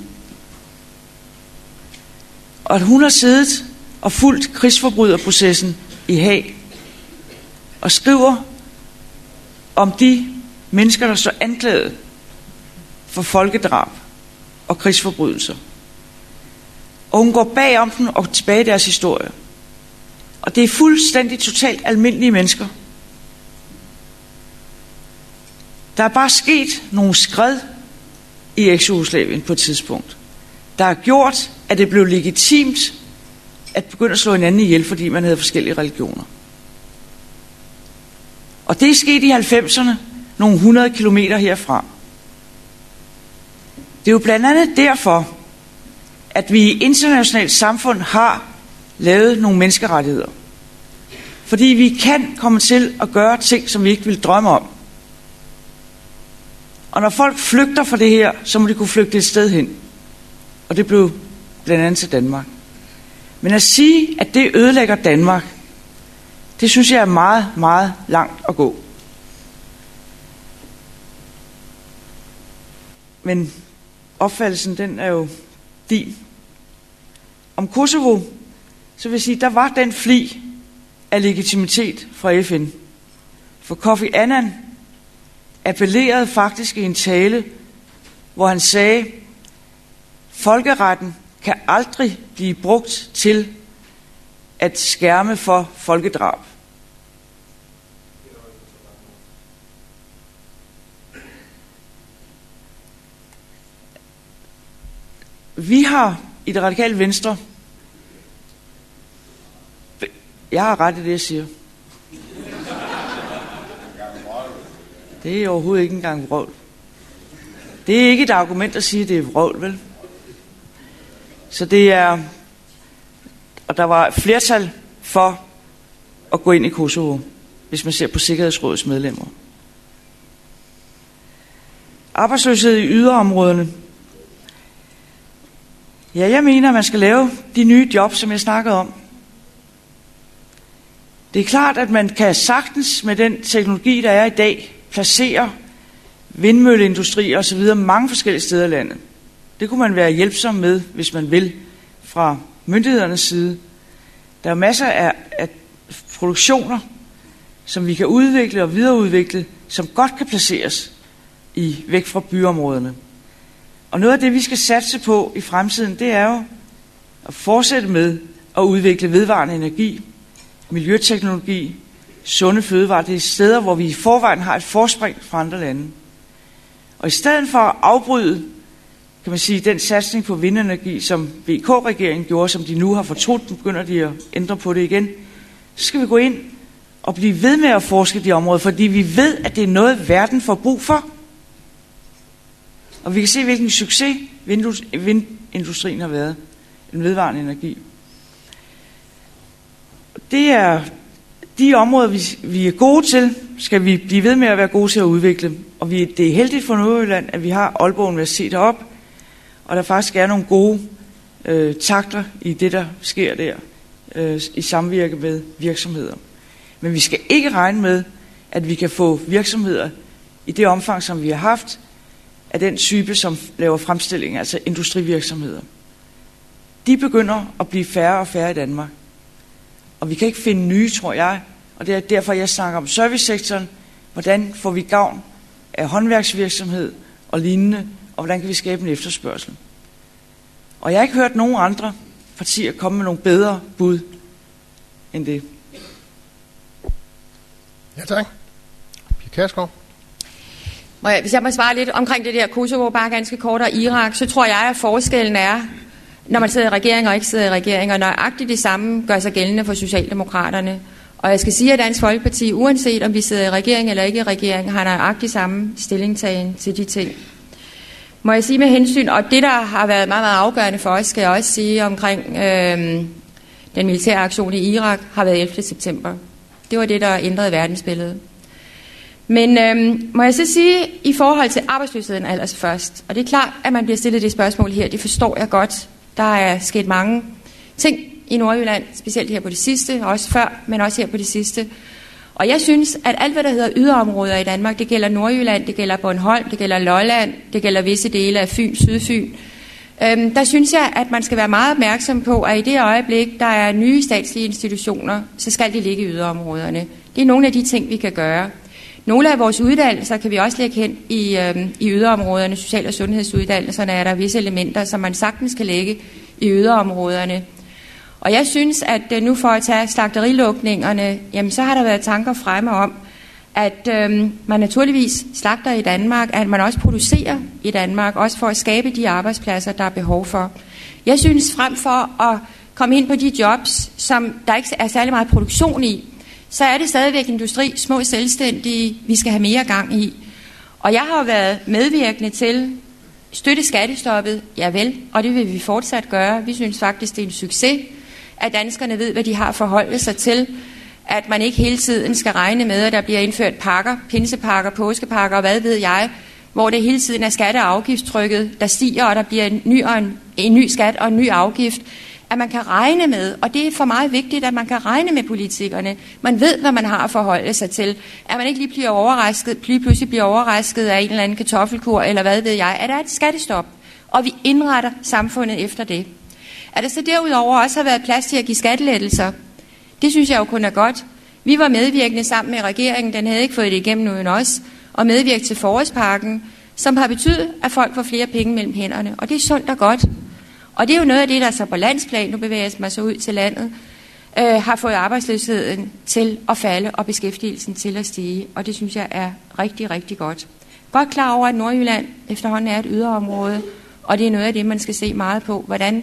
Og hun har siddet og fulgt krigsforbryderprocessen i Haag og skriver om de mennesker, der står anklaget for folkedrab og krigsforbrydelser. Og hun går bag om dem og tilbage i deres historie. Og det er fuldstændig totalt almindelige mennesker. Der er bare sket nogle skred i eks-Jugoslavien på et tidspunkt, der har gjort, at det blev legitimt at begynde at slå hinanden ihjel, fordi man havde forskellige religioner. Og det er sket i halvfemserne, nogle hundrede kilometer herfra. Det er jo blandt andet derfor, at vi i internationalt samfund har lavet nogle menneskerettigheder. Fordi vi kan komme til at gøre ting, som vi ikke vil drømme om. Og når folk flygter fra det her, så må de kunne flygte et sted hen. Og det blev blandt andet til Danmark. Men at sige, at det ødelægger Danmark, det synes jeg er meget, meget langt at gå. Men opfattelsen, den er jo din. Om Kosovo, så vil jeg sige, der var den fli af legitimitet fra F N. For Kofi Annan appellerede faktisk i en tale, hvor han sagde, folkeretten kan aldrig blive brugt til at skærme for folkedrab. Vi har i det Radikale Venstre, jeg har ret i det, jeg siger. Det er overhovedet ikke engang vrøvl. Det er ikke et argument at sige, at det er vrøvl, vel? Så det er, og der var flertal for at gå ind i Kosovo, hvis man ser på Sikkerhedsrådets medlemmer. Arbejdsløshed i yderområderne. Ja, jeg mener, at man skal lave de nye jobs, som jeg snakkede om. Det er klart, at man kan sagtens med den teknologi, der er i dag, placere vindmølleindustri og så videre mange forskellige steder i landet. Det kunne man være hjælpsom med, hvis man vil, fra myndighedernes side. Der er masser af, af produktioner, som vi kan udvikle og videreudvikle, som godt kan placeres i væk fra byområderne. Og noget af det, vi skal satse på i fremtiden, det er jo at fortsætte med at udvikle vedvarende energi, miljøteknologi, sunde fødevarer. Det er steder, hvor vi i forvejen har et forspring fra andre lande. Og i stedet for at afbryde, kan man sige, den satsning på vindenergi, som V K-regeringen gjorde, som de nu har fortrudt, begynder de at ændre på det igen, så skal vi gå ind og blive ved med at forske de områder, fordi vi ved, at det er noget, verden får brug for. Og vi kan se, hvilken succes vindindustrien har været. En vedvarende energi. Det er de områder, vi, vi er gode til, skal vi blive ved med at være gode til at udvikle. Og vi, det er heldigt for Nordjylland, at vi har Aalborg Universitet heroppe, og der faktisk er nogle gode øh, takter i det, der sker der, øh, i samvirke med virksomheder. Men vi skal ikke regne med, at vi kan få virksomheder i det omfang, som vi har haft, af den type, som laver fremstilling, altså industrivirksomheder. De begynder at blive færre og færre i Danmark. Og vi kan ikke finde nye, tror jeg, og det er derfor, jeg snakker om servicesektoren. Hvordan får vi gavn af håndværksvirksomhed og lignende, og hvordan kan vi skabe en efterspørgsel? Og jeg har ikke hørt nogen andre partier komme med nogle bedre bud end det. Ja, tak. Pia Kjærsgaard. Hvis jeg må svare lidt omkring det der Kosovo, bare ganske kort, og Irak, så tror jeg, at forskellen er, når man sidder i regering og ikke sidder i regering, og nøjagtigt det samme gør sig gældende for Socialdemokraterne. Og jeg skal sige, at Dansk Folkeparti, uanset om vi sidder i regering eller ikke i regering, har nøjagtigt samme stillingtagen til de ting. Må jeg sige med hensyn, og det, der har været meget, meget afgørende for os, skal jeg også sige omkring øh, den militære aktion i Irak, har været ellevte september. Det var det, der ændrede verdensbilledet. Men øhm, må jeg så sige, i forhold til arbejdsløsheden allers først, og det er klart, at man bliver stillet det spørgsmål her, det forstår jeg godt. Der er sket mange ting i Nordjylland, specielt her på det sidste, også før, men også her på det sidste. Og jeg synes, at alt, hvad der hedder yderområder i Danmark, det gælder Nordjylland, det gælder Bornholm, det gælder Lolland, det gælder visse dele af Fyn, Sydfyn. Øhm, der synes jeg, at man skal være meget opmærksom på, at i det øjeblik, der er nye statslige institutioner, så skal de ligge i yderområderne. Det er nogle af de ting, vi kan gøre. Nogle af vores uddannelser kan vi også lægge hen i, øhm, i yderområderne. Social- og sundhedsuddannelserne er der visse elementer, som man sagtens kan lægge i yderområderne. Og jeg synes, at øh, nu for at tage slagterilukningerne, jamen så har der været tanker fremme om, at øhm, man naturligvis slagter i Danmark, at man også producerer i Danmark, også for at skabe de arbejdspladser, der er behov for. Jeg synes, frem for at komme ind på de jobs, som der ikke er særlig meget produktion i, så er det stadigvæk industri, små selvstændige, vi skal have mere gang i. Og jeg har været medvirkende til støtte skattestoppet, ja vel, og det vil vi fortsat gøre. Vi synes faktisk, det er en succes, at danskerne ved, hvad de har forholdt sig til, at man ikke hele tiden skal regne med, at der bliver indført pakker, pinsepakker, påskepakker og hvad ved jeg, hvor det hele tiden er skatte- og afgiftstrykket, der stiger, og der bliver en ny, og en, en ny skat og en ny afgift, at man kan regne med, og det er for mig vigtigt, at man kan regne med politikerne. Man ved, hvad man har at forholde sig til. At man ikke lige bliver overrasket, lige pludselig bliver overrasket af en eller anden kartoffelkur, eller hvad ved jeg, at der er et skattestop, og vi indretter samfundet efter det. At der så derudover også har været plads til at give skattelettelser, det synes jeg jo kun er godt. Vi var medvirkende sammen med regeringen, den havde ikke fået det igennem uden os, og medvirket til forårspakken, som har betydet, at folk får flere penge mellem hænderne. Og det er sundt og godt. Og det er jo noget af det, der så på landsplan, nu bevæger jeg mig så ud til landet, øh, har fået arbejdsløsheden til at falde og beskæftigelsen til at stige. Og det synes jeg er rigtig, rigtig godt. Godt klar over, at Nordjylland efterhånden er et yderområde, og det er noget af det, man skal se meget på. Hvordan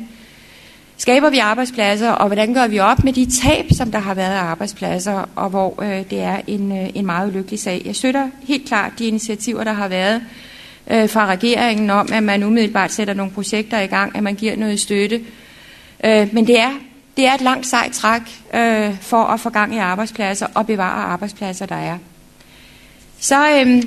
skaber vi arbejdspladser, og hvordan gør vi op med de tab, som der har været af arbejdspladser, og hvor øh, det er en, øh, en meget ulykkelig sag. Jeg støtter helt klart de initiativer, der har været øh, fra regeringen om, at man umiddelbart sætter nogle projekter i gang, at man giver noget støtte. Øh, men det er, det er et langt sejt træk øh, for at få gang i arbejdspladser og bevare arbejdspladser, der er. Så øh,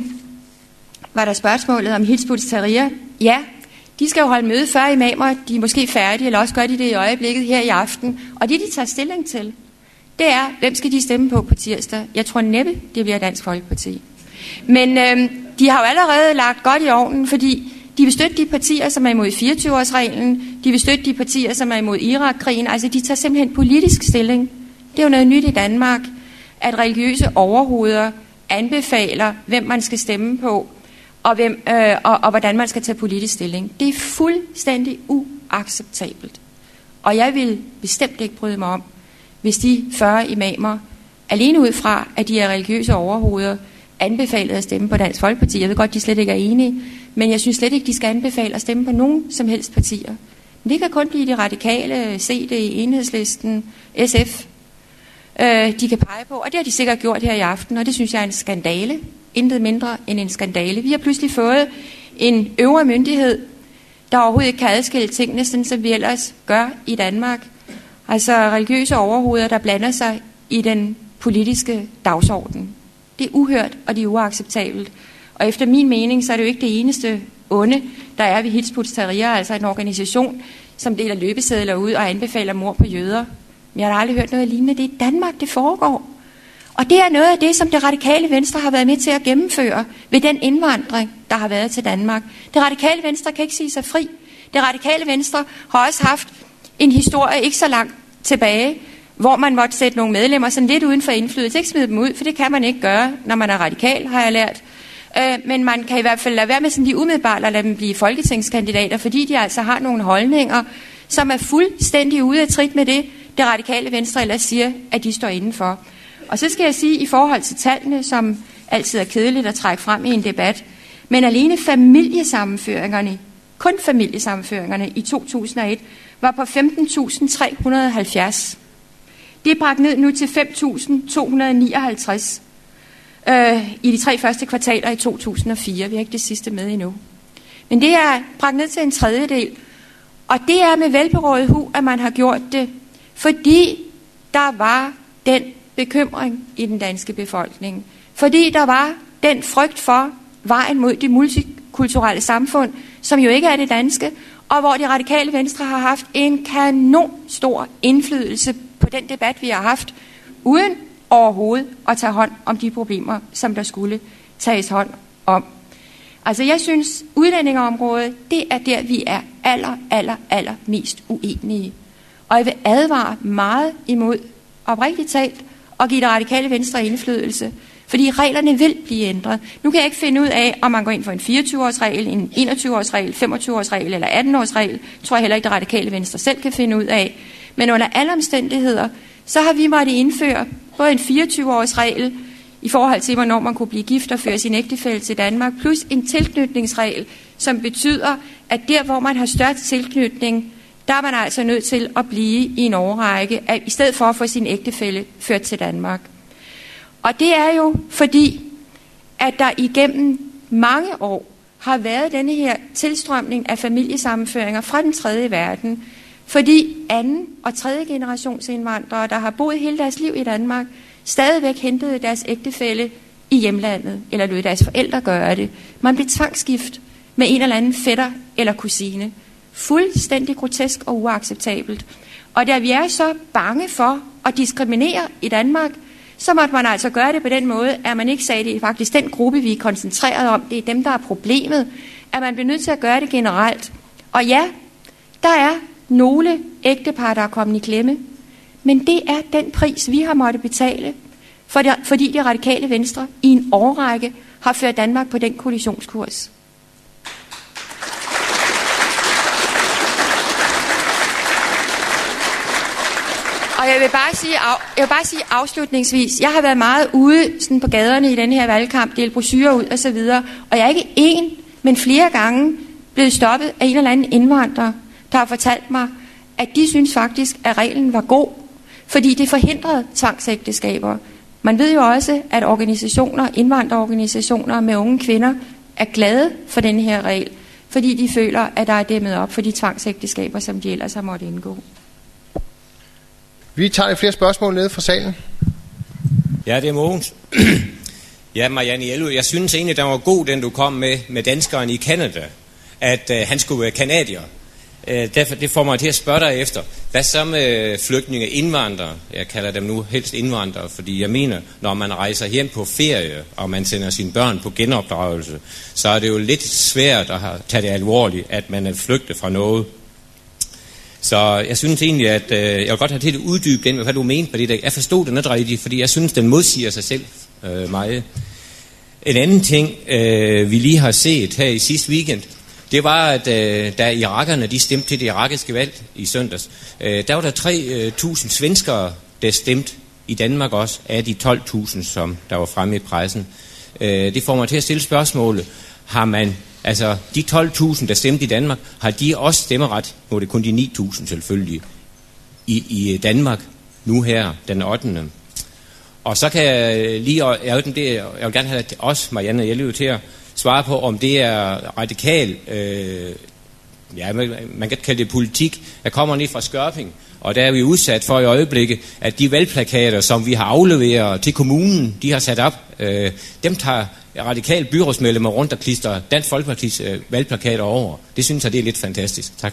var der spørgsmålet om Hizb ut-Tahrir. Ja, de skal jo holde møde før imamer, de er måske færdige, eller også gør de det i øjeblikket her i aften. Og det, de tager stilling til, det er, hvem skal de stemme på på tirsdag? Jeg tror næppe, det bliver Dansk Folkeparti. Men øh, de har jo allerede lagt godt i ovnen, fordi De vil støtte de partier, som er imod fireogtyve-årsreglen. De vil støtte de partier, som er imod Irak-krigen. Altså, de tager simpelthen politisk stilling. Det er jo noget nyt i Danmark, at religiøse overhoveder anbefaler, hvem man skal stemme på, og, hvem, øh, og, og hvordan man skal tage politisk stilling. Det er fuldstændig uacceptabelt. Og jeg vil bestemt ikke bryde mig om, hvis de fyrre imamer, alene ud fra, at de er religiøse overhoveder, anbefalede at stemme på Dansk Folkeparti. Jeg ved godt, de slet ikke er enige, men jeg synes slet ikke, de skal anbefale at stemme på nogen som helst partier. Men det kan kun blive de radikale, C D, Enhedslisten, S F, øh, de kan pege på, og det har de sikkert gjort her i aften, og det synes jeg er en skandale. Intet mindre end en skandale. Vi har pludselig fået en øvre myndighed, der overhovedet ikke kan adskille tingene, sådan som vi ellers gør i Danmark. Altså religiøse overhoveder, der blander sig i den politiske dagsorden. Det er uhørt, og det er uacceptabelt. Og efter min mening, så er det jo ikke det eneste onde, der er ved Hizb ut-Tahrir, altså en organisation, som deler løbesedler ud og anbefaler mord på jøder. Men jeg har aldrig hørt noget lignende. Det er i Danmark, det foregår. Og det er noget af det, som det radikale venstre har været med til at gennemføre ved den indvandring, der har været til Danmark. Det radikale venstre kan ikke sige sig fri. Det radikale venstre har også haft en historie ikke så langt tilbage, hvor man måtte sætte nogle medlemmer sådan lidt uden for indflydelse. Ikke smide dem ud, for det kan man ikke gøre, når man er radikal, har jeg lært. Øh, men man kan i hvert fald lade være med sådan lige umiddelbart at lade dem blive folketingskandidater, fordi de altså har nogle holdninger, som er fuldstændig ude af trit med det, det radikale venstre ellers siger, at de står indenfor. Og så skal jeg sige, i forhold til tallene, som altid er kedeligt at trække frem i en debat, men alene familiesammenføringerne, kun familiesammenføringerne i to tusind og et, var på femten tusind tre hundrede og halvfjerds. Det er bragt ned nu til fem tusind to hundrede og nioghalvtreds øh, i de tre første kvartaler i to tusind og fire. Vi har ikke det sidste med endnu. Men det er bragt ned til en tredjedel. Og det er med velberådet hu, at man har gjort det, fordi der var den bekymring i den danske befolkning. Fordi der var den frygt for vejen mod det multikulturelle samfund, som jo ikke er det danske, og hvor de radikale venstre har haft en kanon stor indflydelse på den debat, vi har haft, uden overhovedet at tage hånd om de problemer, som der skulle tages hånd om. Altså jeg synes, udlændingeområdet, det er der, vi er aller, aller, aller mest uenige. Og jeg vil advare meget imod, oprigtigt talt, at give det radikale venstre indflydelse, fordi reglerne vil blive ændret. Nu kan jeg ikke finde ud af, om man går ind for en fireogtyve-årsregel, en enogtyve-årsregel, femogtyve-årsregel eller atten-årsregel. Tror jeg heller ikke, det radikale venstre selv kan finde ud af. Men under alle omstændigheder, så har vi måttet indføre både en fireogtyve-årsregel i forhold til, hvornår man kunne blive gift og føre sin ægtefælle til Danmark, plus en tilknytningsregel, som betyder, at der, hvor man har størst tilknytning, der er man altså nødt til at blive i en årrække, i stedet for at få sin ægtefælle ført til Danmark. Og det er jo fordi, at der igennem mange år har været denne her tilstrømning af familiesammenføringer fra den tredje verden, fordi anden og tredje generations indvandrere, der har boet hele deres liv i Danmark, stadigvæk hentede deres ægtefælle i hjemlandet, eller lod deres forældre gøre det. Man blev tvangsgift med en eller anden fætter eller kusine. Fuldstændig grotesk og uacceptabelt. Og da vi er så bange for at diskriminere i Danmark, så måtte man altså gøre det på den måde, at man ikke sagde, at det er faktisk den gruppe, vi er koncentreret om, det er dem, der er problemet, at man bliver nødt til at gøre det generelt. Og ja, der er nogle ægtepar, der er kommet i klemme, men det er den pris, vi har måttet betale, for det, fordi det radikale venstre i en årrække har ført Danmark på den kollisionskurs. Og jeg vil bare sige, jeg vil bare sige afslutningsvis, jeg har været meget ude sådan på gaderne i den her valgkamp, dele brochurer ud og så videre, og jeg er ikke én, men flere gange blevet stoppet af en eller anden indvandrer, der har fortalt mig, at de synes faktisk, at reglen var god, fordi det forhindrede tvangsægteskaber. Man ved jo også, at organisationer, indvandrerorganisationer med unge kvinder er glade for den her regel, fordi de føler, at der er dæmmet op for de tvangsægteskaber, som de ellers har måttet indgå. Vi tager flere spørgsmål nede fra salen. Ja, det er Mogens. Ja, Marianne Jelved, jeg synes egentlig, den var god, den du kom med, med danskeren i Canada, at øh, han skulle være kanadier. Øh, derfor, det får mig til at spørge dig efter, hvad så med flygtninge indvandrere? Jeg kalder dem nu helst indvandrere, fordi jeg mener, når man rejser hjem på ferie, og man sender sine børn på genopdragelse, så er det jo lidt svært at tage det alvorligt, at man er flygtet fra noget. Så jeg synes egentlig, at øh, jeg vil godt have til at uddybe den, hvad du mente på det der. Jeg forstod det ikke rigtigt, fordi jeg synes, den modsiger sig selv øh, meget. En anden ting, øh, vi lige har set her i sidste weekend, det var, at øh, da irakerne de stemte til det irakiske valg i søndags, øh, der var der tre tusind svenskere, der stemte i Danmark også, af de tolv tusind, som der var fremme i pressen. Øh, det får mig til at stille spørgsmålet, har man, altså de tolv tusind, der stemte i Danmark, har de også stemmeret, nu er det kun de ni tusind selvfølgelig, i, i Danmark nu her, den ottende Og så kan jeg lige, jeg ved, det, jeg vil gerne have os, Marianne Jelø, til at svare på, om det er radikal, øh, ja, man, man kan kalde det politik. Jeg kommer ned fra Skørping, og der er vi udsat for i øjeblikket, at de valgplakater, som vi har afleveret til kommunen, de har sat op, øh, dem tager radikal byrådsmedlemmer rundt og klister Dansk Folkepartis øh, valgplakater over. Det synes jeg, det er lidt fantastisk. Tak.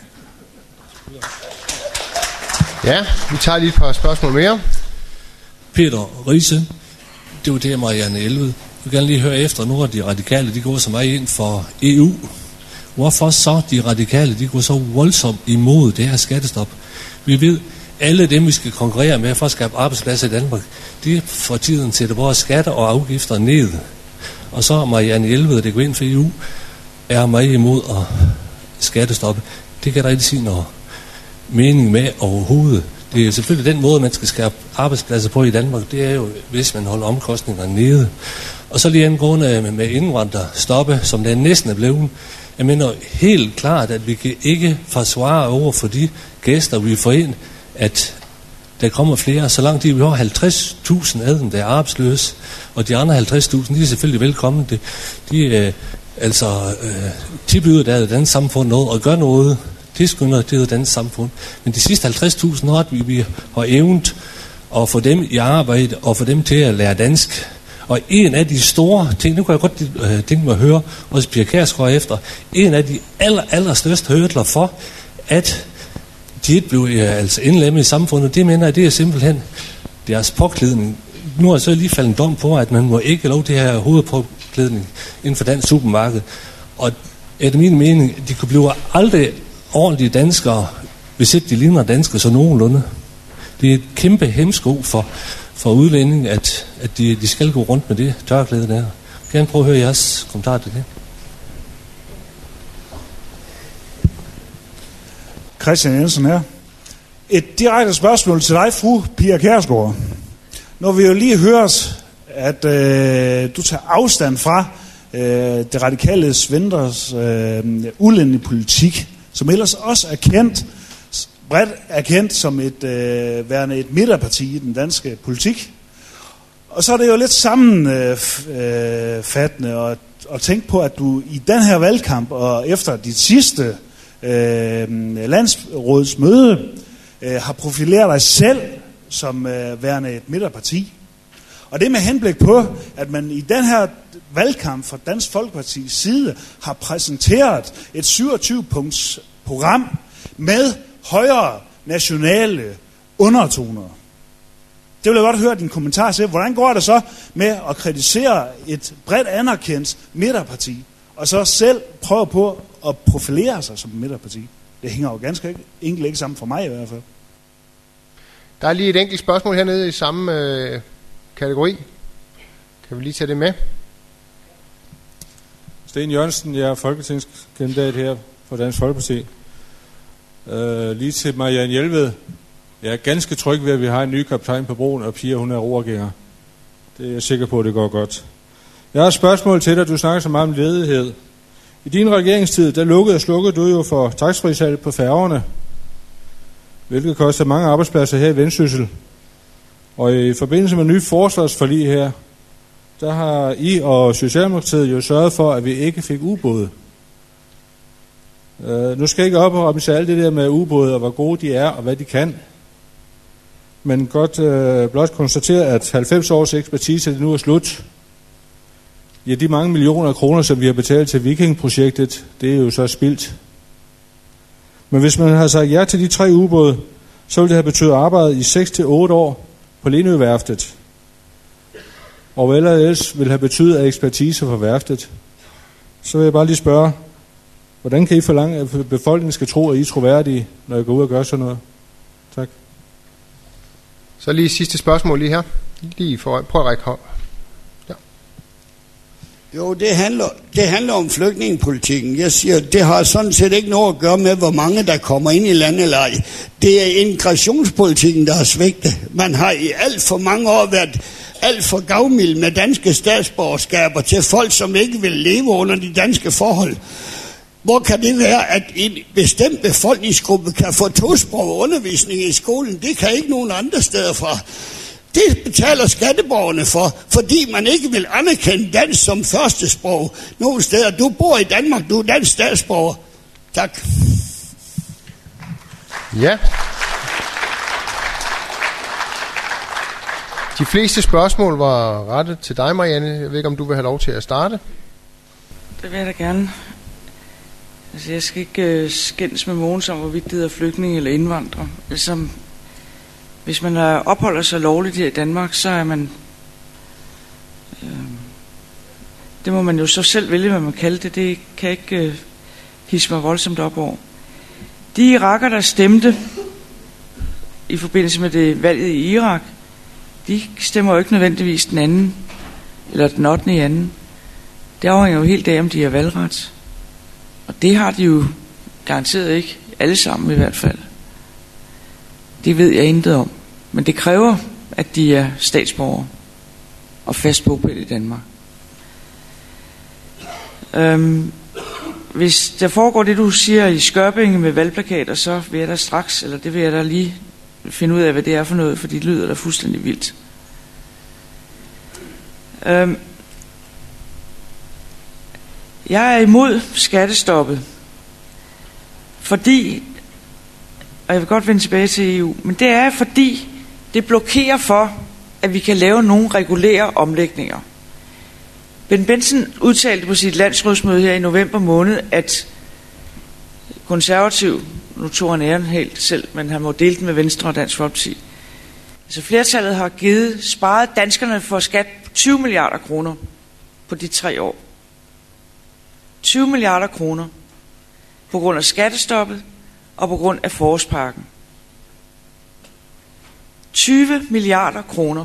Ja, vi tager lige et par spørgsmål mere. Peter Riese, det var det, Marianne Jelved. Jeg vil gerne lige høre efter, nu er de radikale, de går så meget ind for E U. Hvorfor så de radikale, de går så voldsomt imod det her skattestop? Vi ved, alle dem, vi skal konkurrere med for at skabe arbejdspladser i Danmark, de får tiden til at vores skatter og afgifter ned. Og så Marianne Jelved, det går ind for E U, er meget imod at skattestoppe. Det kan der ikke sige noget mening med overhovedet. Det er selvfølgelig den måde, man skal skabe arbejdspladser på i Danmark, det er jo, hvis man holder omkostningerne nede. Og så lige angående med indvandrere stoppe, som der næsten er blevet. Jeg mener helt klart, at vi kan ikke forsvare over for de gæster, vi får ind, at der kommer flere. Så langt de vi har halvtreds tusind af dem, der er arbejdsløse, og de andre halvtreds tusind, de er selvfølgelig velkomne. De, de øh, altså, øh, tilbyder der det danske samfund noget og gør noget. Det skynder det er dansk samfund. Men de sidste halvtreds tusind år, vi, vi har evnet at få dem i arbejde og få dem til at lære dansk. Og en af de store ting, nu kan jeg godt uh, tænke mig at høre, også Pia Kjærsgaard efter, en af de aller, aller største hurdler for, at de ikke blev uh, altså indlemmet i samfundet, det mener jeg, det er simpelthen deres påklædning. Nu er så lige faldet en dom på, at man må ikke lov til at have hovedpåklædning inden for dansk supermarked. Og efter min mening, de kunne blive aldrig ordentlige danskere, hvis ikke de ligner danskere så nogenlunde. Det er et kæmpe hemsko for, for udlændinge, at, at de, de skal gå rundt med det tørklæde der. Jeg vil gerne prøve at høre jeres kommentar til det. Christian Jensen her. Et direkte spørgsmål til dig, fru Pia Kjærsgaard. Når vi jo lige hørt, at øh, du tager afstand fra øh, det radikale Svenders øh, udlændingepolitik, som ellers også er kendt, bredt er kendt som et øh, værende et midterparti i den danske politik. Og så er det jo lidt sammenfattende øh, at, at tænke på, at du i den her valgkamp og efter dit sidste øh, landsrådsmøde øh, har profileret dig selv som øh, værende et midterparti. Og det med henblik på, at man i den her valgkamp fra Dansk Folkepartis side har præsenteret et syvogtyve punkts program med højere nationale undertoner. Det vil jeg godt høre din kommentar til. Hvordan går det så med at kritisere et bredt anerkendt midterparti, og så selv prøve på at profilere sig som et midterparti? Det hænger jo ganske enkelt ikke sammen for mig i hvert fald. Der er lige et enkelt spørgsmål hernede i samme øh, kategori. Kan vi lige tage det med? Sten Jørgensen, jeg er folketingskandidat her for Dansk Folkeparti. Uh, lige til Marianne Jelved. Jeg er ganske tryg ved, at vi har en ny kaptajn på broen, og Pia, hun er roergænger. Det er jeg sikker på, at det går godt. Jeg har et spørgsmål til dig. Du snakker så meget om ledighed. I din regeringstid, der lukkede og slukkede du jo for taxfree-salg på færgerne, hvilket koster mange arbejdspladser her i Vendsyssel. Og i forbindelse med ny forsvarsforlig her, der har I og Socialdemokratiet jo sørget for, at vi ikke fik ubåde. Uh, nu skal jeg ikke op og opmisse alt det der med ubåde, og hvor gode de er, og hvad de kan. Men godt uh, blot konstatere, at halvfems års ekspertise det nu er slut. Ja, de mange millioner af kroner, som vi har betalt til Viking-projektet, det er jo så spildt. Men hvis man har sagt ja til de tre ubåde, så vil det have betydet arbejde i seks til otte år på Lindø-værftet. Og hvad ellers vil have betydet af ekspertise for værftet. Så vil jeg bare lige spørge, hvordan kan I forlange, at befolkningen skal tro, at I er troværdige, når I går ud og gør sådan noget? Tak. Så lige sidste spørgsmål lige her. Lige for, prøv at række hånd. Ja. Jo, det handler, det handler om flygtningepolitikken. Jeg siger, det har sådan set ikke noget at gøre med, hvor mange der kommer ind i landet eller ej. Det er integrationspolitikken, der har svigtet. Man har i alt for mange år været alt for gavmild med danske statsborgerskaber til folk, som ikke vil leve under de danske forhold. Hvor kan det være, at en bestemt befolkningsgruppe kan få tosproget undervisning i skolen? Det kan ikke nogen andre steder fra. Det betaler skatteborgerne for, fordi man ikke vil anerkende dansk som første sprog. Nogle steder, du bor i Danmark, du er dansk statsborger. Tak. Ja. De fleste spørgsmål var rettet til dig, Marianne. Jeg ved ikke, om du vil have lov til at starte? Det vil jeg da gerne. Altså, jeg skal ikke øh, skændes med Mogens om, hvorvidt det hedder flygtning eller indvandrer. Altså, hvis man er, opholder sig lovligt her i Danmark, så er man... Øh, det må man jo så selv vælge, hvad man kalder det. Det kan ikke øh, hisse mig voldsomt op over. De iraker, der stemte i forbindelse med det valget i Irak, de stemmer jo ikke nødvendigvis den anden, eller den ottende i anden. Det afhænger jo helt af, om de har valgret. Og det har de jo garanteret ikke, alle sammen i hvert fald. Det ved jeg intet om. Men det kræver, at de er statsborgere og fast bopæl i Danmark. Øhm, hvis der foregår det, du siger i Skørpinge med valgplakater, så vil jeg da straks, eller det vil jeg da lige finde ud af, hvad det er for noget, for det lyder da fuldstændig vildt. Øhm, jeg er imod skattestoppet, fordi, og jeg vil godt vende tilbage til E U, men det er fordi, det blokerer for, at vi kan lave nogle regulære omlægninger. Ben Benson udtalte på sit landsrådsmøde her i november måned, at konservativ, nu tog han æren helt selv, men han må dele den med Venstre og Dansk Folkeparti. Altså flertallet har givet, sparet danskerne for skat tyve milliarder kroner på de tre år. tyve milliarder kroner på grund af skattestoppet og på grund af forårspakken. tyve milliarder kroner.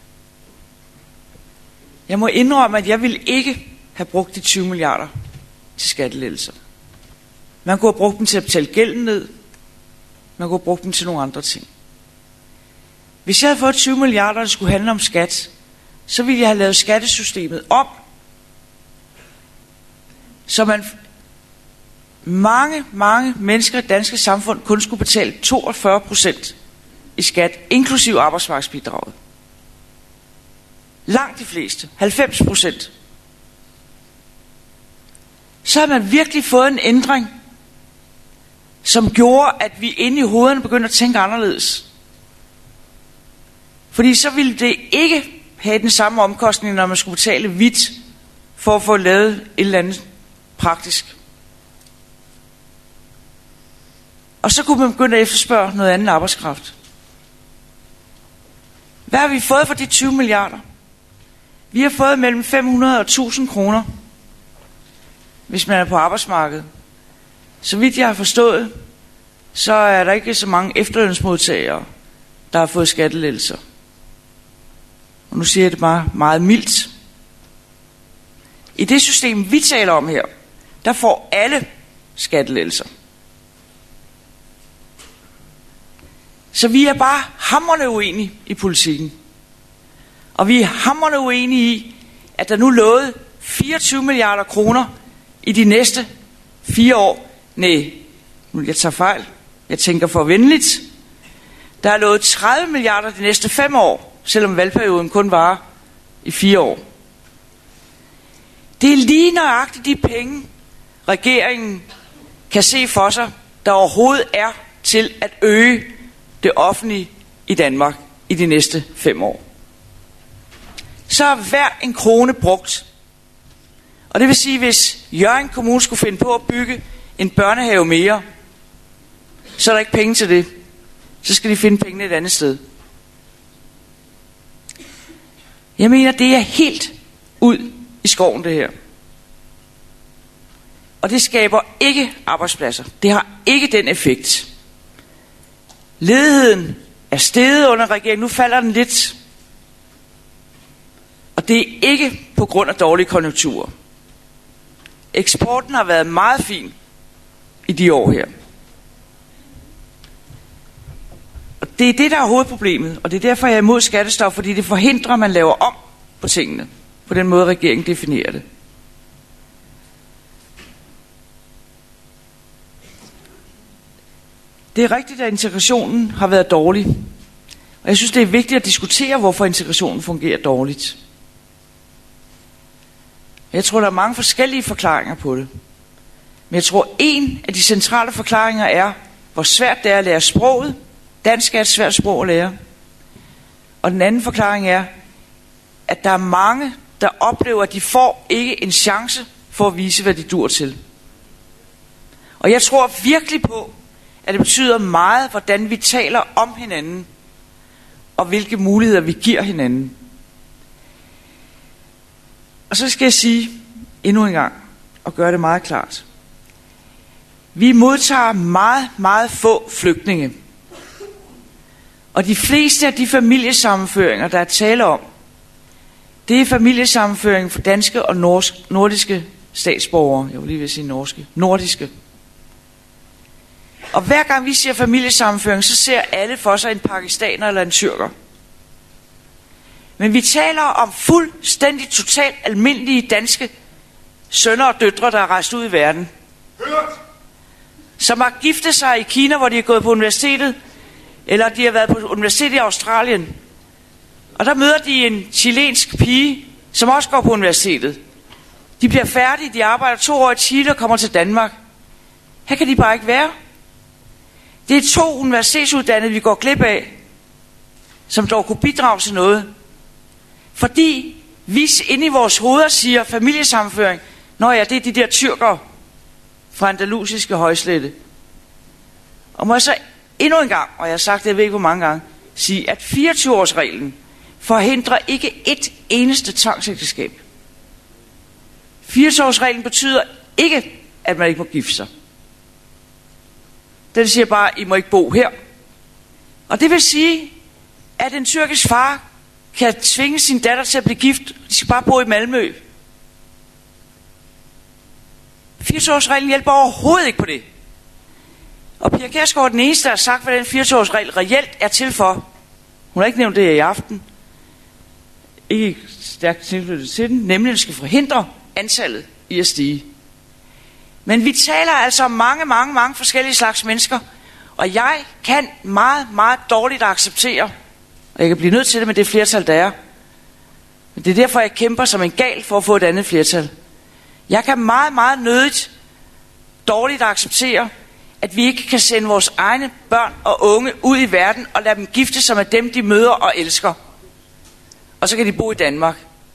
Jeg må indrømme, at jeg ville ikke have brugt de tyve milliarder til skattelettelser. Man kunne have brugt dem til at betale gælden ned. Man kunne have brugt dem til nogle andre ting. Hvis jeg havde fået tyve milliarder, der skulle handle om skat, så ville jeg have lavet skattesystemet om, så man mange, mange mennesker i det danske samfund kun skulle betale toogfyrre procent i skat, inklusiv arbejdsmarkedsbidraget. Langt de fleste, halvfems procent. Så har man virkelig fået en ændring, som gjorde, at vi inde i hovederne begyndte at tænke anderledes. Fordi så ville det ikke have den samme omkostning, når man skulle betale hvidt for at få lavet et eller andet praktisk. Og så kunne man begynde at efterspørge noget andet arbejdskraft. Hvad har vi fået for de tyve milliarder? Vi har fået mellem fem hundrede og tusind kroner, hvis man er på arbejdsmarkedet. Så vidt jeg har forstået, så er der ikke så mange efterlønsmodtagere, der har fået skattelettelser. Og nu siger jeg det bare meget mildt. I det system, vi taler om her, der får alle skattelettelser. Så vi er bare hamrende uenige i politikken. Og vi er hamrende uenige i, at der nu lovede fireogtyve milliarder kroner i de næste fire år. Nej, nu jeg tager fejl. Jeg tænker for venligt. Der er lovet tredive milliarder de næste fem år, selvom valgperioden kun varer i fire år. Det er lige nøjagtigt de penge, regeringen kan se for sig, der overhovedet er til at øge det offentlige i Danmark i de næste fem år. Så er hver en krone brugt. Og det vil sige, hvis Hjørring Kommune skulle finde på at bygge en børnehave mere, så er der ikke penge til det. Så skal de finde pengene et andet sted. Jeg mener, det er helt ud i skoven, det her. Og det skaber ikke arbejdspladser. Det har ikke den effekt. Ledigheden er steget under regeringen. Nu falder den lidt. Og det er ikke på grund af dårlige konjunkturer. Eksporten har været meget fin i de år her. Og det er det, der er hovedproblemet. Og det er derfor, jeg er imod skattestop, fordi det forhindrer, at man laver om på tingene. På den måde, regeringen definerer det. Det er rigtigt, at integrationen har været dårlig. Og jeg synes, det er vigtigt at diskutere, hvorfor integrationen fungerer dårligt. Jeg tror, der er mange forskellige forklaringer på det. Men jeg tror, en af de centrale forklaringer er, hvor svært det er at lære sproget. Dansk er et svært sprog at lære. Og den anden forklaring er, at der er mange, der oplever, at de får ikke en chance for at vise, hvad de dur til. Og jeg tror virkelig på, at det betyder meget, hvordan vi taler om hinanden, og hvilke muligheder vi giver hinanden. Og så skal jeg sige endnu en gang, og gøre det meget klart. Vi modtager meget, meget få flygtninge. Og de fleste af de familiesammenføringer, der er tale om, det er familiesammenføring for danske og norsk, nordiske statsborgere. Jeg vil lige vil sige norske. Nordiske. Og hver gang vi siger familiesammenføring, så ser alle for sig en pakistaner eller en tyrker. Men vi taler om fuldstændig totalt almindelige danske sønner og døtre, der er rejst ud i verden. Som har giftet sig i Kina, hvor de er gået på universitetet, eller de har været på universitetet i Australien. Og der møder de en chilensk pige, som også går på universitetet. De bliver færdige, de arbejder to år i Chile og kommer til Danmark. Her kan de bare ikke være. Det er to universitetsuddannede, vi går glip af, som dog kunne bidrage til noget. Fordi vi inde i vores hoveder siger familiesammenføring, nå ja, det er de der tyrkere fra andalusiske højslette. Og må jeg så endnu en gang, og jeg har sagt det, jeg ved ikke hvor mange gange, sige, at fireogtyve-årsreglen forhindrer ikke et eneste tvangsægteskab. fireogtyve-årsreglen betyder ikke, at man ikke må gifte sig. Den siger bare, I må ikke bo her. Og det vil sige, at en tyrkisk far kan tvinge sin datter til at blive gift. De skal bare bo i Malmø. fireogtyve-årsreglen hjælper overhovedet ikke på det. Og Pia Kjærsgaard er den eneste, der har sagt, hvad den fireogtyve-årsregel reelt er til for. Hun har ikke nævnt det i aften. Ikke stærkt tilknyttet til den. Nemlig, at det skal forhindre antallet i at stige. Men vi taler altså om mange, mange, mange forskellige slags mennesker. Og jeg kan meget, meget dårligt acceptere, og jeg kan blive nødt til det med det flertal, der er. Men det er derfor, jeg kæmper som en gal for at få et andet flertal. Jeg kan meget, meget nødigt dårligt acceptere, at vi ikke kan sende vores egne børn og unge ud i verden og lade dem gifte sig med dem, de møder og elsker. Og så kan de bo i Danmark.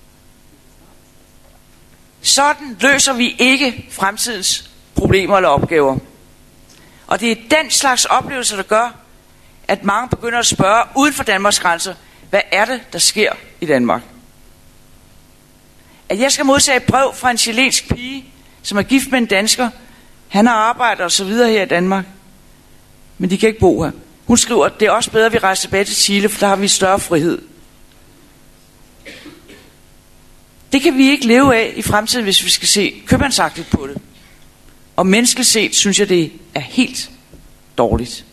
Sådan løser vi ikke fremtidens problemer eller opgaver. Og det er den slags oplevelser, der gør, at mange begynder at spørge uden for Danmarks grænser, hvad er det, der sker i Danmark? At jeg skal modtage et brev fra en chilensk pige, som er gift med en dansker. Han har arbejdet og så videre her i Danmark. Men de kan ikke bo her. Hun skriver, at det er også bedre, at vi rejser tilbage til Chile, for der har vi større frihed. Det kan vi ikke leve af i fremtiden, hvis vi skal se købmandsagtigt på det. Og menneskeligt set, synes jeg, det er helt dårligt.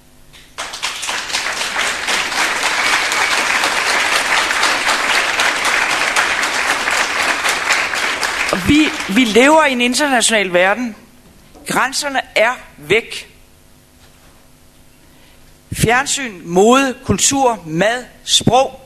Og vi, vi lever i en international verden. Grænserne er væk. Fjernsyn, mode, kultur, mad, sprog.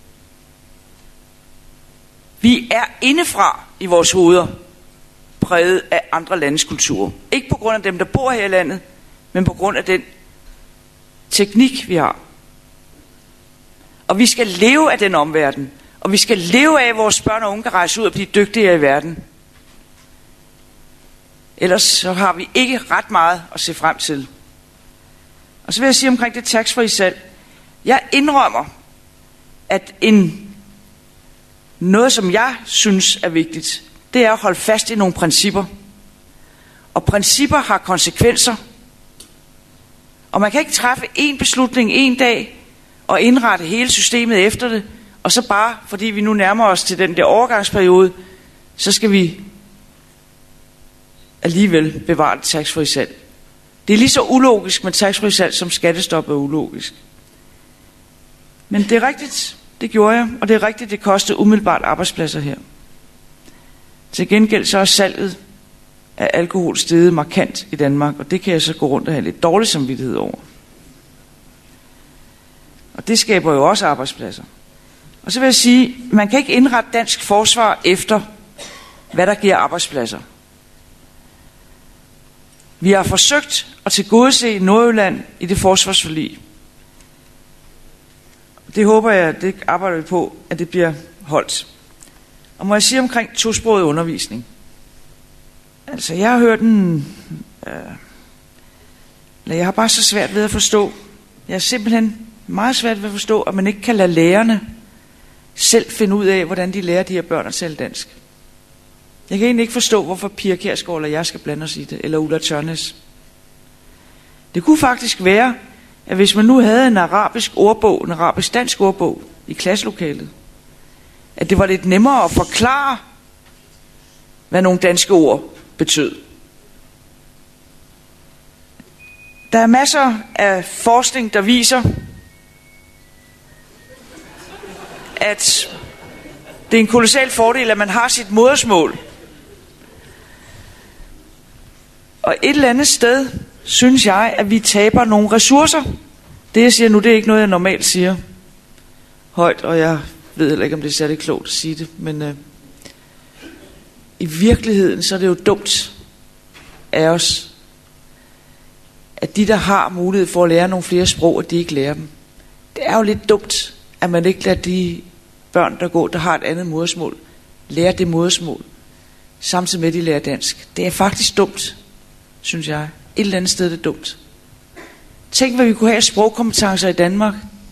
Vi er indefra i vores hoveder præget af andre landes kultur. Ikke på grund af dem, der bor her i landet, men på grund af den teknik, vi har. Og vi skal leve af den omverden. Og vi skal leve af, at vores børn og unge kan rejse ud og blive dygtigere i verden. Ellers så har vi ikke ret meget at se frem til. Og så vil jeg sige omkring det taxfree salg. Jeg indrømmer, at en, noget, som jeg synes er vigtigt, det er at holde fast i nogle principper. Og principper har konsekvenser. Og man kan ikke træffe én beslutning en dag og indrette hele systemet efter det, og så bare, fordi vi nu nærmer os til den der overgangsperiode, så skal vi alligevel bevare det taxfree salg. Det er lige så ulogisk med taxfree salg, som skattestop er ulogisk. Men det er rigtigt, det gjorde jeg, og det er rigtigt, det kostede umiddelbart arbejdspladser her. Til gengæld så er salget af alkohol steget markant i Danmark, og det kan jeg så gå rundt og have lidt dårlig samvittighed over. Og det skaber jo også arbejdspladser. Og så vil jeg sige, man kan ikke indrette dansk forsvar efter, hvad der giver arbejdspladser. Vi har forsøgt at tilgodese Nordjylland i det forsvarsforlig. Det håber jeg, det arbejder vi på, at det bliver holdt. Og må jeg sige omkring tosproget undervisning. Altså, jeg har hørt en... Øh, jeg har bare så svært ved at forstå. Jeg er simpelthen meget svært ved at forstå, at man ikke kan lade lærerne selv finde ud af, hvordan de lærer de her børn at tale dansk. Jeg kan egentlig ikke forstå, hvorfor Pia Kjærsgaard eller jeg skal blande os i det, eller Ulla Tørnæs. Det kunne faktisk være, at hvis man nu havde en arabisk ordbog, en arabisk dansk ordbog i klasselokalet, at det var lidt nemmere at forklare, hvad nogle danske ord betød. Der er masser af forskning, der viser, at det er en kolossal fordel, at man har sit modersmål. Og et eller andet sted, synes jeg, at vi taber nogle ressourcer. Det jeg siger nu, det er ikke noget, jeg normalt siger højt, og jeg ved heller ikke, om det er særlig klogt at sige det, men øh, i virkeligheden, så er det jo dumt af os, at de, der har mulighed for at lære nogle flere sprog, at de ikke lærer dem. Det er jo lidt dumt, at man ikke lader de børn, der går, der har et andet modersmål, lære det modersmål, samtidig med, at de lærer dansk. Det er faktisk dumt, synes jeg. Et eller andet sted er det dumt. Tænk, hvad vi kunne have af sprogkompetencer i Danmark,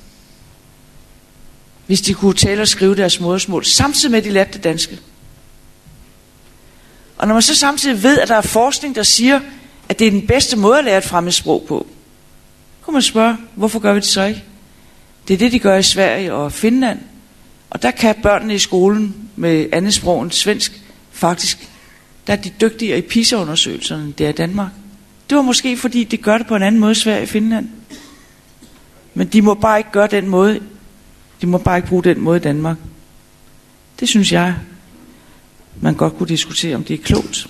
hvis de kunne tale og skrive deres modersmål, samtidig med, at de lærte det danske. Og når man så samtidig ved, at der er forskning, der siger, at det er den bedste måde at lære et fremmedsprog på, kunne man spørge, hvorfor gør vi det så ikke? Det er det, de gør i Sverige og Finland. Og der kan børnene i skolen med andet sprog end svensk, faktisk, der er de dygtigere i PISA-undersøgelserne, end det er i Danmark. Det var måske, fordi de gør det på en anden måde i Sverige og Finland. Men de må bare ikke gøre den måde. De må bare ikke bruge den måde i Danmark. Det synes jeg, man godt kunne diskutere, om det er klogt.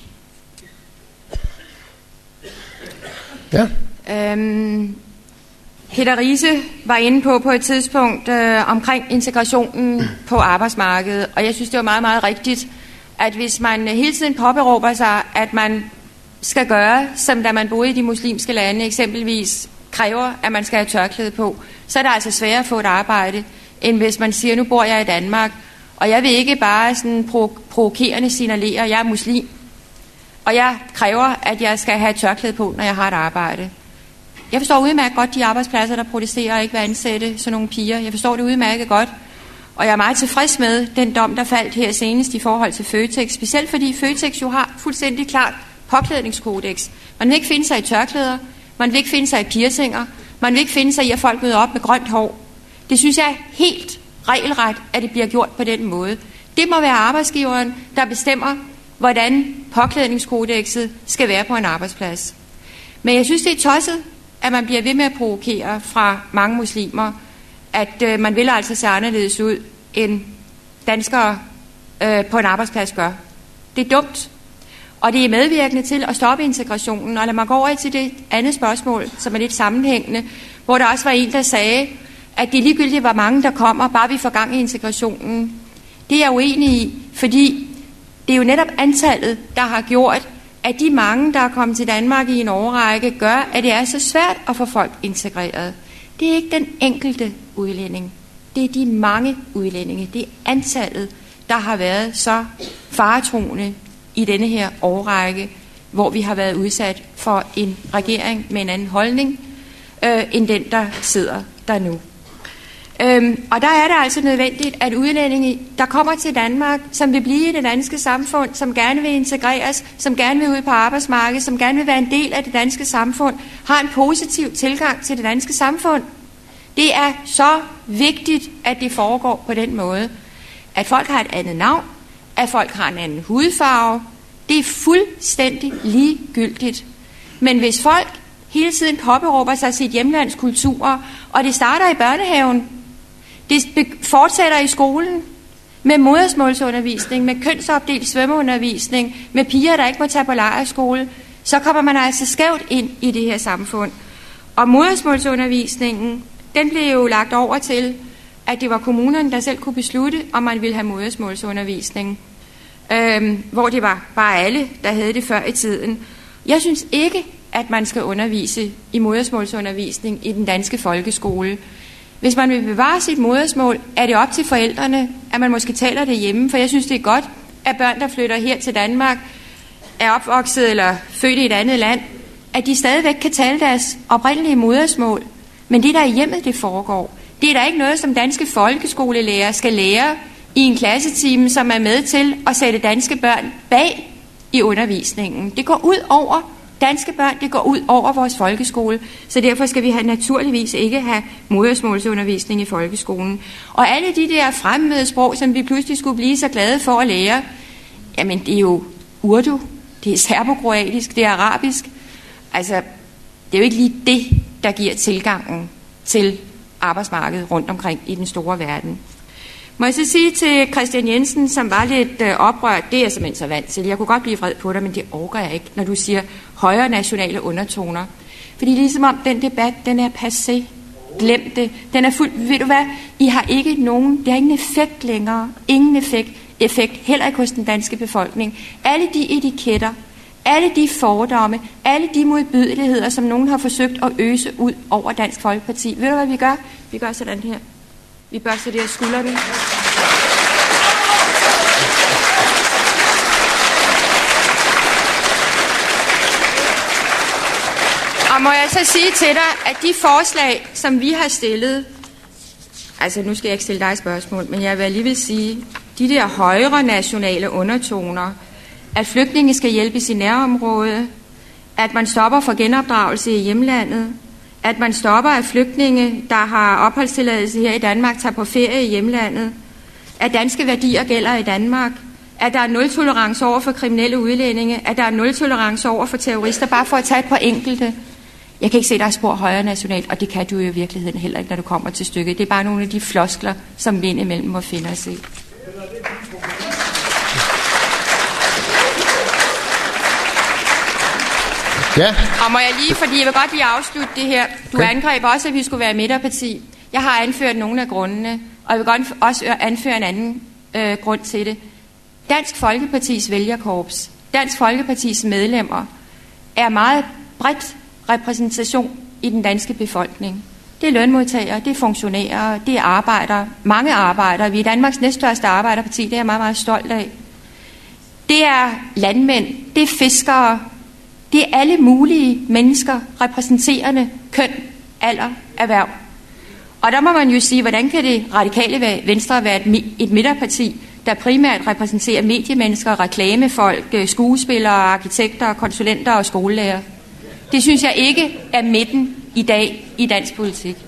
Ja. Øhm, Peter Riise var inde på på et tidspunkt øh, omkring integrationen på arbejdsmarkedet, og jeg synes, det var meget, meget rigtigt, at hvis man hele tiden påberåber sig, at man skal gøre, som da man boede i de muslimske lande, eksempelvis kræver, at man skal have tørklæde på, så er det altså sværere at få et arbejde, end hvis man siger, nu bor jeg i Danmark, og jeg vil ikke bare sådan pro- provokerende signalere, at jeg er muslim, og jeg kræver, at jeg skal have tørklæde på, når jeg har et arbejde. Jeg forstår udmærket godt de arbejdspladser, der protesterer og ikke vil ansætte sådan nogle piger. Jeg forstår det udmærket godt. Og jeg er meget tilfreds med den dom, der faldt her senest i forhold til Føtex. Specielt fordi Føtex jo har fuldstændig klart påklædningskodex. Man vil ikke finde sig i tørklæder. Man vil ikke finde sig i piercinger. Man vil ikke finde sig i, at folk møder op med grønt hår. Det synes jeg er helt regelret, at det bliver gjort på den måde. Det må være arbejdsgiveren, der bestemmer, hvordan påklædningskodexet skal være på en arbejdsplads. Men jeg synes, det er tosset, at man bliver ved med at provokere fra mange muslimer, at øh, man vil altså se anderledes ud, end danskere øh, på en arbejdsplads gør. Det er dumt, og det er medvirkende til at stoppe integrationen. Og lad mig gå over til det andet spørgsmål, som er lidt sammenhængende, hvor der også var en, der sagde, at det er ligegyldigt, hvor mange der kommer, bare vi får gang i integrationen. Det er jeg uenig i, fordi det er jo netop antallet, der har gjort, at de mange, der er kommet til Danmark i en årrække, gør, at det er så svært at få folk integreret. Det er ikke den enkelte udlænding. Det er de mange udlændinge. Det er antallet, der har været så faretruende i denne her årrække, hvor vi har været udsat for en regering med en anden holdning, øh, end den, der sidder der nu. Øhm, og der er det altså nødvendigt, at udlændinge, der kommer til Danmark, som vil blive i det danske samfund, som gerne vil integreres, som gerne vil ud på arbejdsmarkedet, som gerne vil være en del af det danske samfund, har en positiv tilgang til det danske samfund. Det er så vigtigt, at det foregår på den måde. At folk har et andet navn, at folk har en anden hudfarve, det er fuldstændig ligegyldigt. Men hvis folk hele tiden påberåber sig sit hjemlands kultur, og det starter i børnehaven, det fortsætter i skolen, med modersmålsundervisning, med kønsopdelt svømmeundervisning, med piger, der ikke må tage på lejrskole, så kommer man altså skævt ind i det her samfund. Og modersmålsundervisningen, den blev jo lagt over til, at det var kommunerne, der selv kunne beslutte, om man ville have modersmålsundervisning. Øhm, hvor det var bare alle, der havde det før i tiden. Jeg synes ikke, at man skal undervise i modersmålsundervisning i den danske folkeskole. Hvis man vil bevare sit modersmål, er det op til forældrene, at man måske taler det hjemme, for jeg synes, det er godt, at børn, der flytter her til Danmark, er opvokset eller født i et andet land, at de stadigvæk kan tale deres oprindelige modersmål. Men det, der i hjemmet, det foregår, det er der ikke noget, som danske folkeskolelærer skal lære i en klassetime, som er med til at sætte danske børn bag i undervisningen. Det går ud over danske børn, det går ud over vores folkeskole, så derfor skal vi have, naturligvis ikke have modersmålsundervisning i folkeskolen. Og alle de der fremmede sprog, som vi pludselig skulle blive så glade for at lære, jamen det er jo urdu, det er serbokroatisk, det er arabisk. Altså, det er jo ikke lige det, der giver tilgangen til arbejdsmarkedet rundt omkring i den store verden. Må jeg så sige til Christian Jensen, som var lidt øh, oprørt, det er jeg simpelthen så vant til. Jeg kunne godt blive vred på dig, men det orker jeg ikke, når du siger højere nationale undertoner. Fordi ligesom om den debat, den er passé. Glem det. Den er fuld, ved du hvad, I har ikke nogen, det har ingen effekt længere. Ingen effekt, effekt, heller ikke hos den danske befolkning. Alle de etiketter, alle de fordomme, alle de modbydeligheder, som nogen har forsøgt at øse ud over Dansk Folkeparti. Ved du hvad vi gør? Vi gør sådan her. Vi børster det af skuldrene. Og må jeg så sige til dig, at de forslag, som vi har stillet, altså nu skal jeg ikke stille dig spørgsmål, men jeg vil alligevel sige, de der højre nationale undertoner, at flygtninge skal hjælpes i nærområdet, at man stopper for genopdragelse i hjemlandet, at man stopper, at flygtninge, der har opholdstilladelse her i Danmark, tager på ferie i hjemlandet, at danske værdier gælder i Danmark, at der er nul-tolerance over for kriminelle udlændinge, at der er nul-tolerance over for terrorister, bare for at tage et par enkelte. Jeg kan ikke se, at der er spor højere nationalt, og det kan du jo i virkeligheden heller ikke, når du kommer til stykket. Det er bare nogle af de floskler, som vi indimellem må finde os i. Ja. Og må jeg lige, fordi jeg vil godt lige afslutte det her. Du okay. angreb også, at vi skulle være midterparti. Jeg har anført nogle af grundene, og jeg vil godt også anføre en anden øh, grund til det. Dansk Folkepartis vælgerkorps, Dansk Folkepartis medlemmer, er meget bredt repræsentation i den danske befolkning. Det er lønmodtagere, det er funktionærer, det er arbejdere, mange arbejdere. Vi er Danmarks næststørste arbejderparti, det er jeg meget, meget stolt af. Det er landmænd, det er fiskere, det er alle mulige mennesker, repræsenterende køn, alder, erhverv. Og der må man jo sige, hvordan kan det radikale Venstre være et, et midterparti, der primært repræsenterer mediemennesker, reklamefolk, skuespillere, arkitekter, konsulenter og skolelærer. Det synes jeg ikke er midten i dag i dansk politik.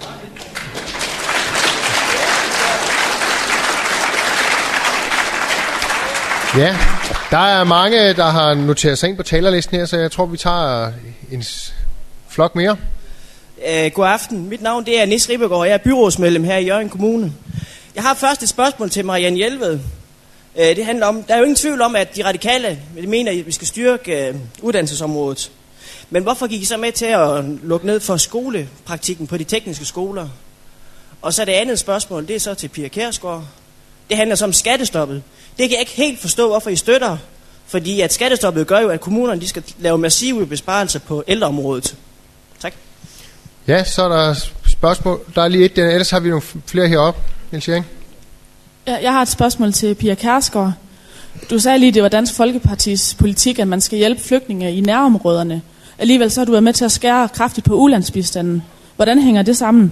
Ja, der er mange, der har noteret sig ind på talerlisten her, så jeg tror, vi tager en flok mere. Uh, god aften. Mit navn det er Nis Ribbegaard, og jeg er byrådsmedlem her i Hjørring Kommune. Jeg har først et spørgsmål til Marianne Jelved. Uh, det handler om, der er jo ingen tvivl om, at de radikale mener, at vi skal styrke uh, uddannelsesområdet. Men hvorfor gik I så med til at lukke ned for skolepraktikken på de tekniske skoler? Og så det andet spørgsmål, det er så til Pia Kjærsgaard. Det handler så om skattestoppet. Det kan jeg ikke helt forstå, hvorfor I støtter. Fordi at skattestoppet gør jo, at kommunerne de skal lave massive besparelser på ældreområdet. Tak. Ja, så er der spørgsmål. Der er lige et, ellers har vi nogle flere heroppe. Niels Jering. Ja, jeg har et spørgsmål til Pia Kjærsgaard. Du sagde lige, det var Dansk Folkepartis politik, at man skal hjælpe flygtninge i nærområderne. Alligevel så har du været med til at skære kraftigt på ulandsbistanden. Hvordan hænger det sammen?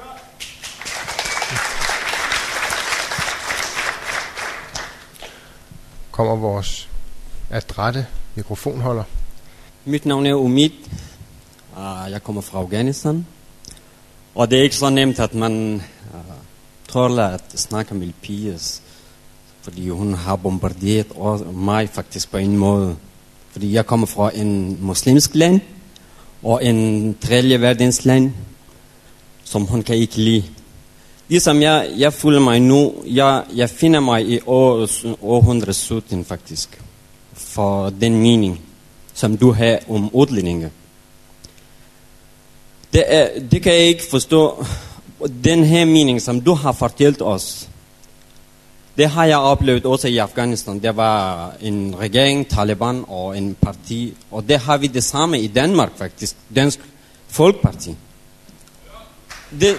Kommer vores adrette mikrofonholder. Mit navn er Umid. Jeg kommer fra Afghanistan. Og det er ikke så nemt, at man uh, tror at snakke med piger, fordi hun har bombarderet mig faktisk på en måde. Fordi jeg kommer fra en muslimsk land, og en tredje verdens land, som hun kan ikke lide. Ligesom jeg, jeg føler mig nu, jeg, jeg finder mig i år, århundrede sytten faktisk, for den mening, som du har om udlændinge. Det, er, det kan jeg ikke forstå. Den her mening, som du har fortalt os, det har jeg oplevet også i Afghanistan. Der var en regering, Taliban og en parti, og det har vi det samme i Danmark faktisk, Dansk Folkeparti. Det,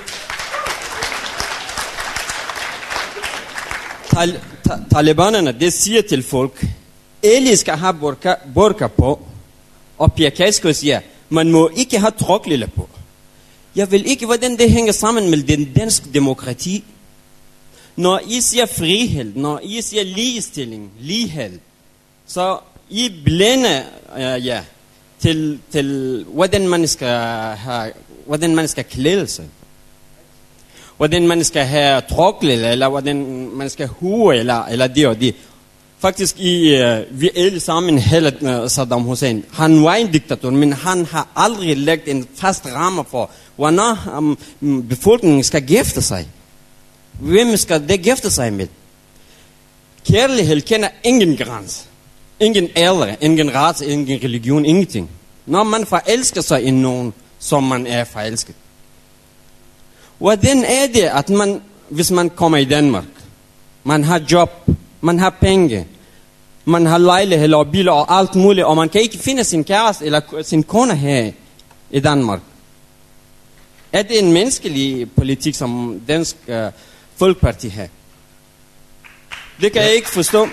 tal, ta, Talibanerne, det siger til folk, alle skal have burka, burka på, og Pia Kærsgaard siger, man må ikke have trådklæder på. Jeg vil ikke, hvordan det hænger sammen med den danske demokrati. Når I siger frihed, når I siger ligestilling, lighed, så I blænder uh, ja, til, til hvordan, man skal have, hvordan man skal klæde sig. Hvordan man skal have trådklæder, eller hvordan man skal hue, eller, eller det og det. Faktisk, i, uh, vi alle sammen hælder uh, Saddam Hussein. Han var en diktator, men han har aldrig lagt en fast ramme for, hvornår um, befolkningen skal gifte sig. Hvem skal det gifte sig med? Kærlighed kender ingen grænse. Ingen alder, ingen race, ingen religion, ingenting. Når man forelsker sig i nogen, som man er forelsket. Hvordan er det, at man, hvis man kommer i Danmark, man har job, man har penge, man har lejlighed og biler og alt muligt, og man kan ikke finde sin kæreste eller sin kone her i Danmark. Er det en menneskelig politik, som Dansk uh, Folkeparti har? Det kan ja. jeg ikke forstå.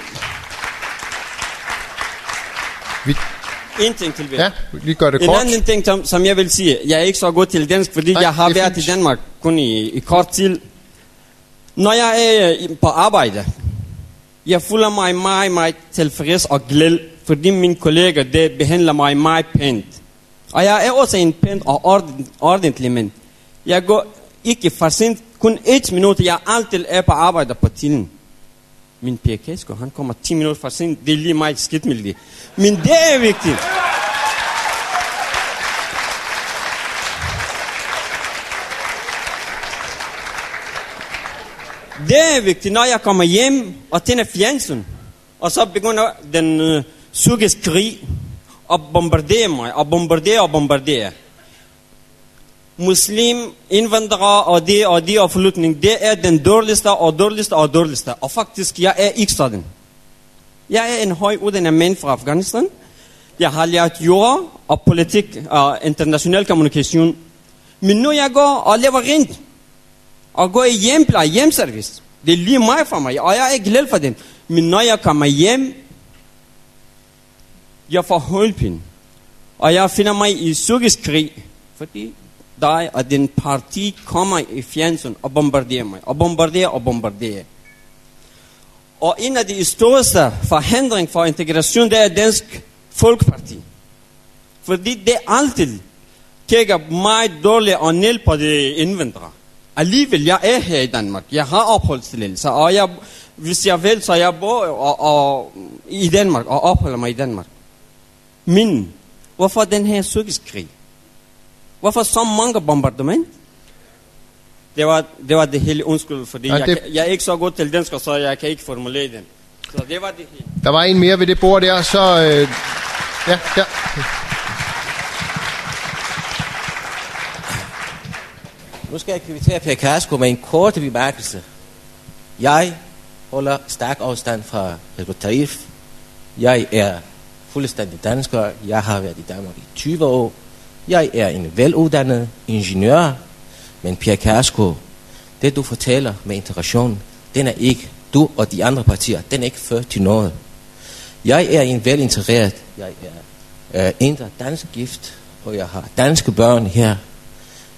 Vi... En ting til ved. Ja, vi gør det en kort. En anden ting, som, som jeg vil sige, jeg er ikke så god til dansk, fordi Nej, jeg har været fint. i Danmark kun i, i kort tid. Når jeg er på arbejde, jeg føler mig meget, meget tilfreds og glad, fordi mine kolleger der behandler mig meget pænt. Og jeg er også en pænt og orden, ordentlig mand. Jeg går ikke for sent, kun et minut, jeg altid er på arbejde på tiden. Min Pia Kærsgaard, han kommer ti minutter for sent, det er lige meget skidt med det. Men det er vigtigt. Det er vigtigt, når jeg kommer hjem og tænder fjernsyn, og så begynder den øh, psykiske krig at bombardere mig, og bombardere og bombardere. Muslim, indvandrere og det og det og forflytning, det er den dårligste og dårligste og dårligste. Og faktisk, jeg er ikke sådan. Jeg er en høj uddannet mand fra Afghanistan. Jeg har lært jura og politik og international kommunikation. Men nu jeg går og laver rent, og går i hjempleje, hjemservice. Det er lige mig for mig, og jeg er glad for den. Men når jeg kommer hjem, jeg får hovedpine. Og jeg finder mig i psykisk krig, fordi dig og den parti kommer i fjernsyn og bombarderer mig, og bombarderer og bombarderer. Og en af de største forhindringer for integration, det er Dansk Folkeparti. Fordi det altid kigger meget dårligt og ned på de indvandrere. Alligevel, jeg er her i Danmark. Jeg har opholdstilladelse, og jeg, hvis jeg vil, så jeg bor og, og, i Danmark og opholder mig i Danmark. Men hvorfor den her psykisk krig? Hvorfor så mange bombardement? Det var det, var det hele undskyld, fordi ja, det... jeg, jeg er ikke så god til dansk, så jeg kan ikke formulere den. Så det var det hele. Der var en mere ved det bord der, så... Øh, ja, ja. Nu skal jeg kvittere Pia Kærsgaard med en kort bemærkelse. Jeg holder stærk afstand fra Hizb ut-Tahrir. Jeg er fuldstændig dansker. Jeg har været i Danmark i tyve år. Jeg er en veluddannet ingeniør. Men Pia Kærsgaard, det du fortæller med integration, den er ikke, du og de andre partier, den er ikke ført til noget. Jeg er en velintegreret. Jeg er øh, indre dansk gift, og jeg har danske børn her.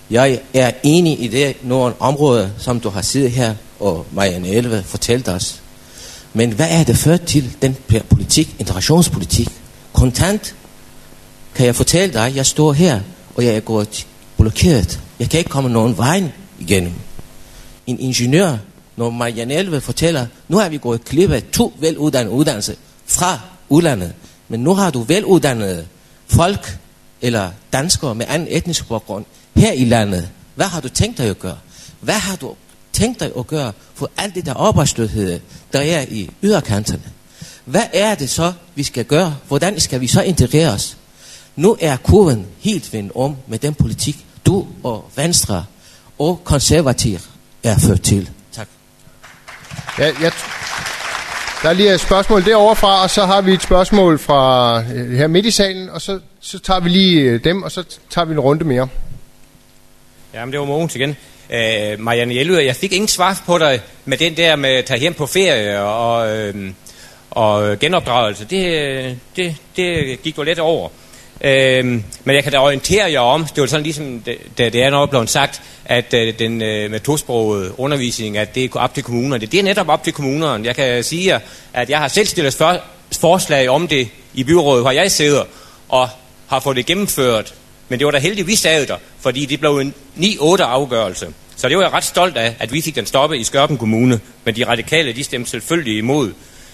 Jeg er enig i det nogle områder, som du har siddet her, og Marianne Jelved fortalte os. Men hvad er det ført til, den politik, integrationspolitik? Kontant kan jeg fortælle dig, jeg står her, og jeg er gået blokeret. Jeg kan ikke komme nogen vej igennem. En ingeniør, når Marianne Jelved fortæller, nu har vi gået klip af to veluddannede uddannelser fra udlandet, men nu har du veluddannede folk, eller danskere med anden etnisk baggrund, her i landet. Hvad har du tænkt dig at gøre? Hvad har du tænkt dig at gøre for alt det der arbejdsløshed, der er i yderkanterne? Hvad er det så, vi skal gøre? Hvordan skal vi så integrere os? Nu er kurven helt vendt om med den politik, du og Venstre og konservativ er ført til. Tak. Ja, jeg der er lige et spørgsmål derovre fra, og så har vi et spørgsmål fra øh, her midt i salen, og så, så tager vi lige øh, dem, og så tager vi en runde mere. Jamen, det var Mogens igen. Øh, Marianne Jelved, jeg fik ingen svar på dig med den der med at tage hjem på ferie og, øh, og genopdragelse. Det, det, det gik jo lidt over. Øh, men jeg kan da orientere jer om, det var sådan ligesom, da det er noget blevet sagt, at øh, den øh, med tosproget undervisning, at det er op til kommunerne. Det er netop op til kommunerne. Jeg kan sige jer, at jeg har selv stillet for, forslag om det i byrådet, hvor jeg sidder, og har fået det gennemført. Men det var da heldigvis af der, fordi det blev en ni otte afgørelse. Så det var jeg ret stolt af, at vi fik den stoppe i Skørpen Kommune. Men de radikale, de stemte selvfølgelig imod.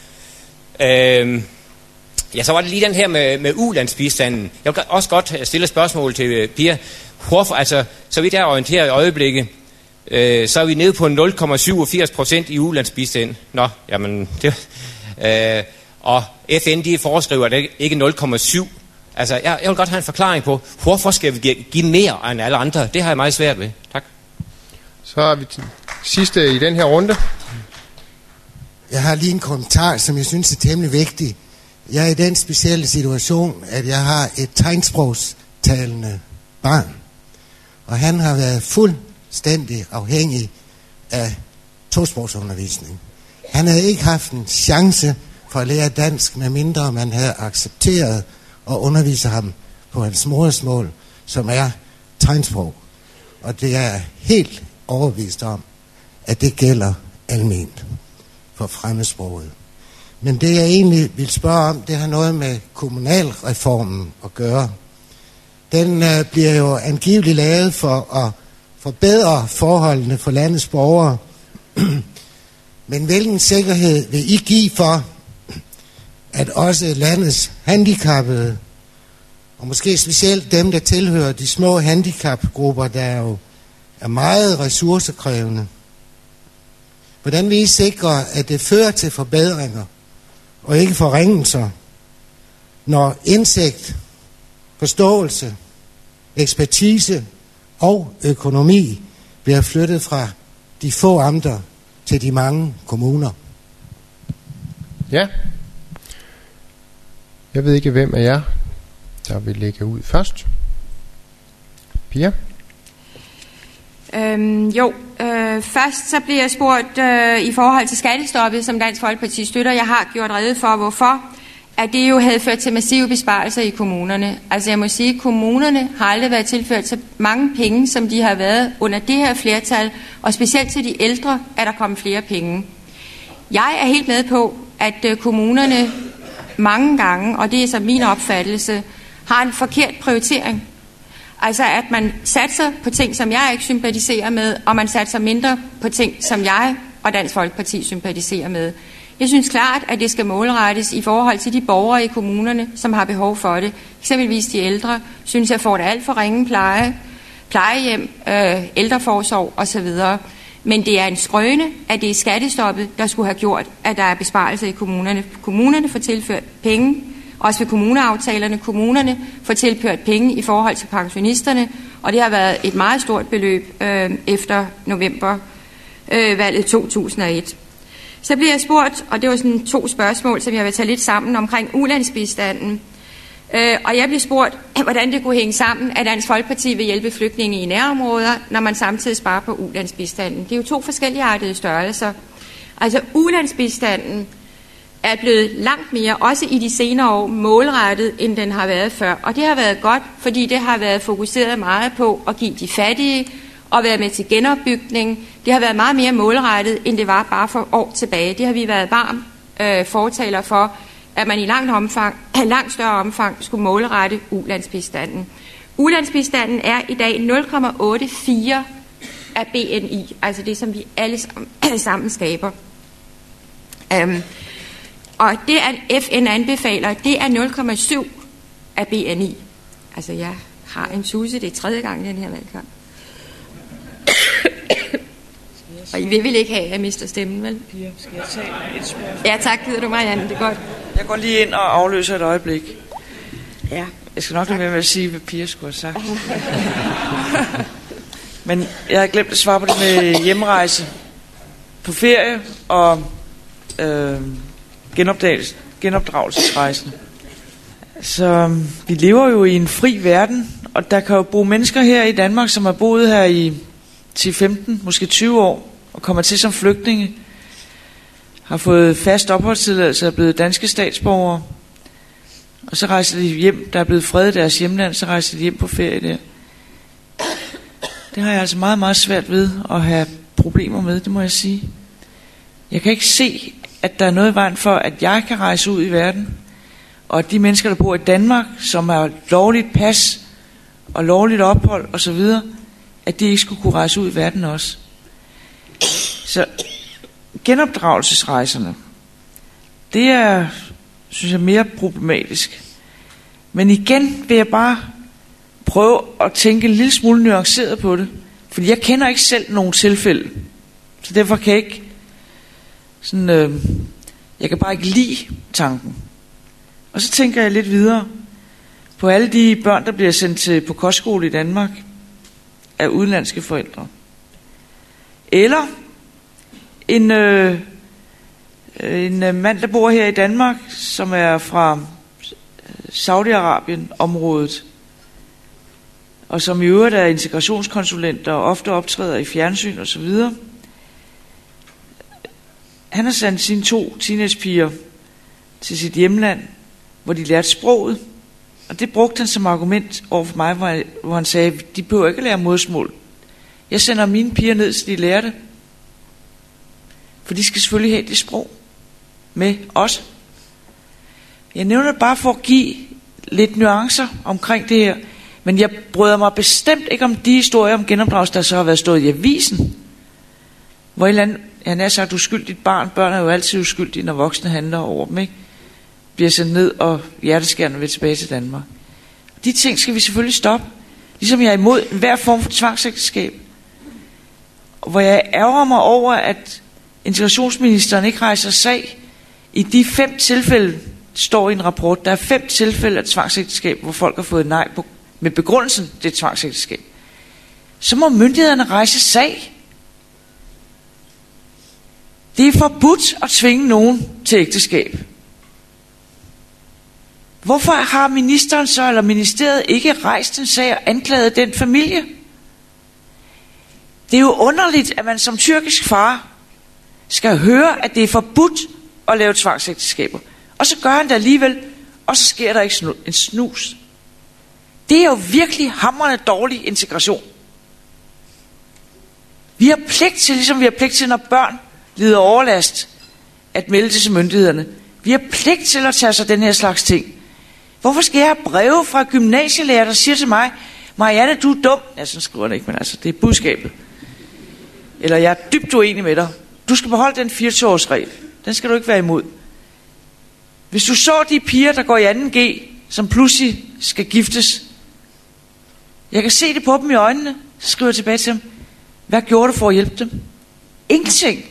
Øh, Ja, så var det lige den her med, med ulandsbistanden. Jeg vil også godt stille et spørgsmål til Pia. Hvorfor, altså, så vidt jeg orienterer i øjeblikket, øh, så er vi nede på nul komma syvogfirs procent i ulandsbistand. Nå, jamen, det, øh, og F N, de foreskriver, at det ikke nul komma syv. Altså, jeg, jeg vil godt have en forklaring på, hvorfor skal vi give, give mere end alle andre? Det har jeg meget svært ved. Tak. Så har vi til sidste i den her runde. Jeg har lige en kommentar, som jeg synes er temmelig vigtig. Jeg er i den specielle situation, at jeg har et tegnsprogstalende barn. Og han har været fuldstændig afhængig af tosprogsundervisning. Han havde ikke haft en chance for at lære dansk, medmindre man havde accepteret at undervise ham på hans modersmål, som er tegnsprog. Og det er helt overbevist om, at det gælder alment for fremmedsproget. Men det jeg egentlig vil spørge om, det har noget med kommunalreformen at gøre. Den øh, bliver jo angiveligt lavet for at forbedre forholdene for landets borgere. Men hvilken sikkerhed vil I give for, at også landets handicappede, og måske specielt dem, der tilhører de små handicapgrupper, der jo er meget ressourcekrævende, hvordan vil I sikre, at det fører til forbedringer og ikke forringelser, når indsigt, forståelse, ekspertise og økonomi bliver flyttet fra de få amter til de mange kommuner? Ja. Jeg ved ikke, hvem af jer, der vil lægge ud først. Pia? Øhm, jo, øh, først så bliver jeg spurgt øh, i forhold til skattestoppet, som Dansk Folkeparti støtter. Jeg har gjort rede for, hvorfor. At det jo havde ført til massive besparelser i kommunerne. Altså jeg må sige, at kommunerne har aldrig været tilført så mange penge, som de har været under det her flertal. Og specielt til de ældre er der kommet flere penge. Jeg er helt med på, at øh, kommunerne mange gange, og det er så min opfattelse, har en forkert prioritering. Altså at man satser på ting, som jeg ikke sympatiserer med, og man satser mindre på ting, som jeg og Dansk Folkeparti sympatiserer med. Jeg synes klart, at det skal målrettes i forhold til de borgere i kommunerne, som har behov for det. Eksempelvis de ældre, synes jeg får det alt for ringe pleje, plejehjem, øh, ældreforsorg osv. Men det er en skrøne, at det er skattestoppet, der skulle have gjort, at der er besparelser i kommunerne. Kommunerne får tilført penge, også ved kommuneaftalerne. Kommunerne får tilført penge i forhold til pensionisterne, og det har været et meget stort beløb øh, efter novembervalget øh, to tusind og et. Så bliver jeg spurgt, og det var sådan to spørgsmål, som jeg vil tage lidt sammen omkring ulandsbistanden. Øh, og jeg bliver spurgt, hvordan det kunne hænge sammen, at Dansk Folkeparti vil hjælpe flygtninge i nærområder, når man samtidig sparer på ulandsbistanden. Det er jo to forskellige artede størrelser. Altså ulandsbistanden er blevet langt mere, også i de senere år, målrettet, end den har været før. Og det har været godt, fordi det har været fokuseret meget på at give de fattige og være med til genopbygning. Det har været meget mere målrettet, end det var bare for år tilbage. Det har vi været varm øh, fortaler for, at man i langt, omfang, langt større omfang skulle målrette ulandsbistanden. Ulandsbistanden er i dag nul komma otteogfirs af B N I, altså det, som vi alle sammen, alle sammen skaber. Um, og det, at F N anbefaler, det er nul komma syv af B N I. Altså, jeg har en tusse, det er tredje gang i den her valgkamp. Og I vil vel ikke have, at jeg mister stemmen, vel? Pia, skal jeg tage et spørgsmål? Ja, tak, gider du, Marianne, det er godt. Jeg går lige ind og afløser et øjeblik. Ja. Jeg skal nok lade være med at sige, hvad Pia skulle have sagt. Men jeg har glemt at svare på det med hjemrejse på ferie og øh, genopdragelsesrejsen. Så vi lever jo i en fri verden, og der kan jo bo mennesker her i Danmark, som har boet her i ti femten, måske tyve år, og kommer til som flygtninge, har fået fast opholdstilladelse og er blevet danske statsborgere, og så rejser de hjem, der er blevet fredet i deres hjemland, så rejser de hjem på ferie der. Det har jeg altså meget, meget svært ved at have problemer med, det må jeg sige. Jeg kan ikke se, at der er noget i vejen for, at jeg kan rejse ud i verden, og at de mennesker, der bor i Danmark, som har lovligt pas og lovligt ophold osv., at de ikke skulle kunne rejse ud i verden også. Så genopdragelsesrejserne, det er, synes jeg, mere problematisk. Men igen vil jeg bare prøve at tænke en lille smule nuanceret på det, fordi jeg kender ikke selv nogen tilfælde, så derfor kan jeg ikke sådan, øh, jeg kan bare ikke lide tanken. Og så tænker jeg lidt videre på alle de børn, der bliver sendt til på kostskole i Danmark af udenlandske forældre, eller en øh, en mand, der bor her i Danmark, som er fra Saudi-Arabien området, og som i øvrigt er integrationskonsulent og ofte optræder i fjernsyn og så videre. Han har sendt sine to teenagepiger til sit hjemland, hvor de lærte sproget, og det brugte han som argument over for mig, hvor han sagde, de behøver ikke at lære modersmål. Jeg sender mine piger ned, så de lærer det, for de skal selvfølgelig have det sprog med os. Jeg nævner det bare for at give lidt nuancer omkring det her, men jeg bryder mig bestemt ikke om de historier om genopdragelse, der så har været stået i avisen, hvor et eller andet, han har sagt, uskyldigt barn, børn er jo altid uskyldige, når voksne handler over dem, ikke? Bliver sendt ned og hjerteskærende vil tilbage til Danmark. De ting skal vi selvfølgelig stoppe, ligesom jeg er imod enhver form for tvangsægteskab, hvor jeg ærger mig over, at integrationsministeren ikke rejser sag i de fem tilfælde, står i en rapport, der er fem tilfælde af tvangsægteskab, hvor folk har fået nej på, med begrundelsen, det er tvangsægteskab. Så må myndighederne rejse sag. Det er forbudt at tvinge nogen til ægteskab. Hvorfor har ministeren så, eller ministeriet, ikke rejst en sag og anklaget den familie? Det er jo underligt, at man som tyrkisk far skal høre, at det er forbudt at lave tvangsægteskaber. Og så gør han det alligevel, og så sker der ikke en snus. Det er jo virkelig hamrende dårlig integration. Vi har pligt til, ligesom vi har pligt til, når børn lider overlast, at melde det til myndighederne. Vi har pligt til at tage sig den her slags ting. Hvorfor skal jeg have breve fra gymnasielærer, der siger til mig, Marianne, du er dum. Ja, sådan skriver han ikke, men altså, det er budskabet. Eller jeg er dybt uenig med dig. Du skal beholde den fireogtyve-årsregel. Den skal du ikke være imod. Hvis du så de piger, der går i anden G, som pludselig skal giftes, jeg kan se det på dem i øjnene, så skriver jeg tilbage til dem, hvad gjorde du for at hjælpe dem? Ingenting.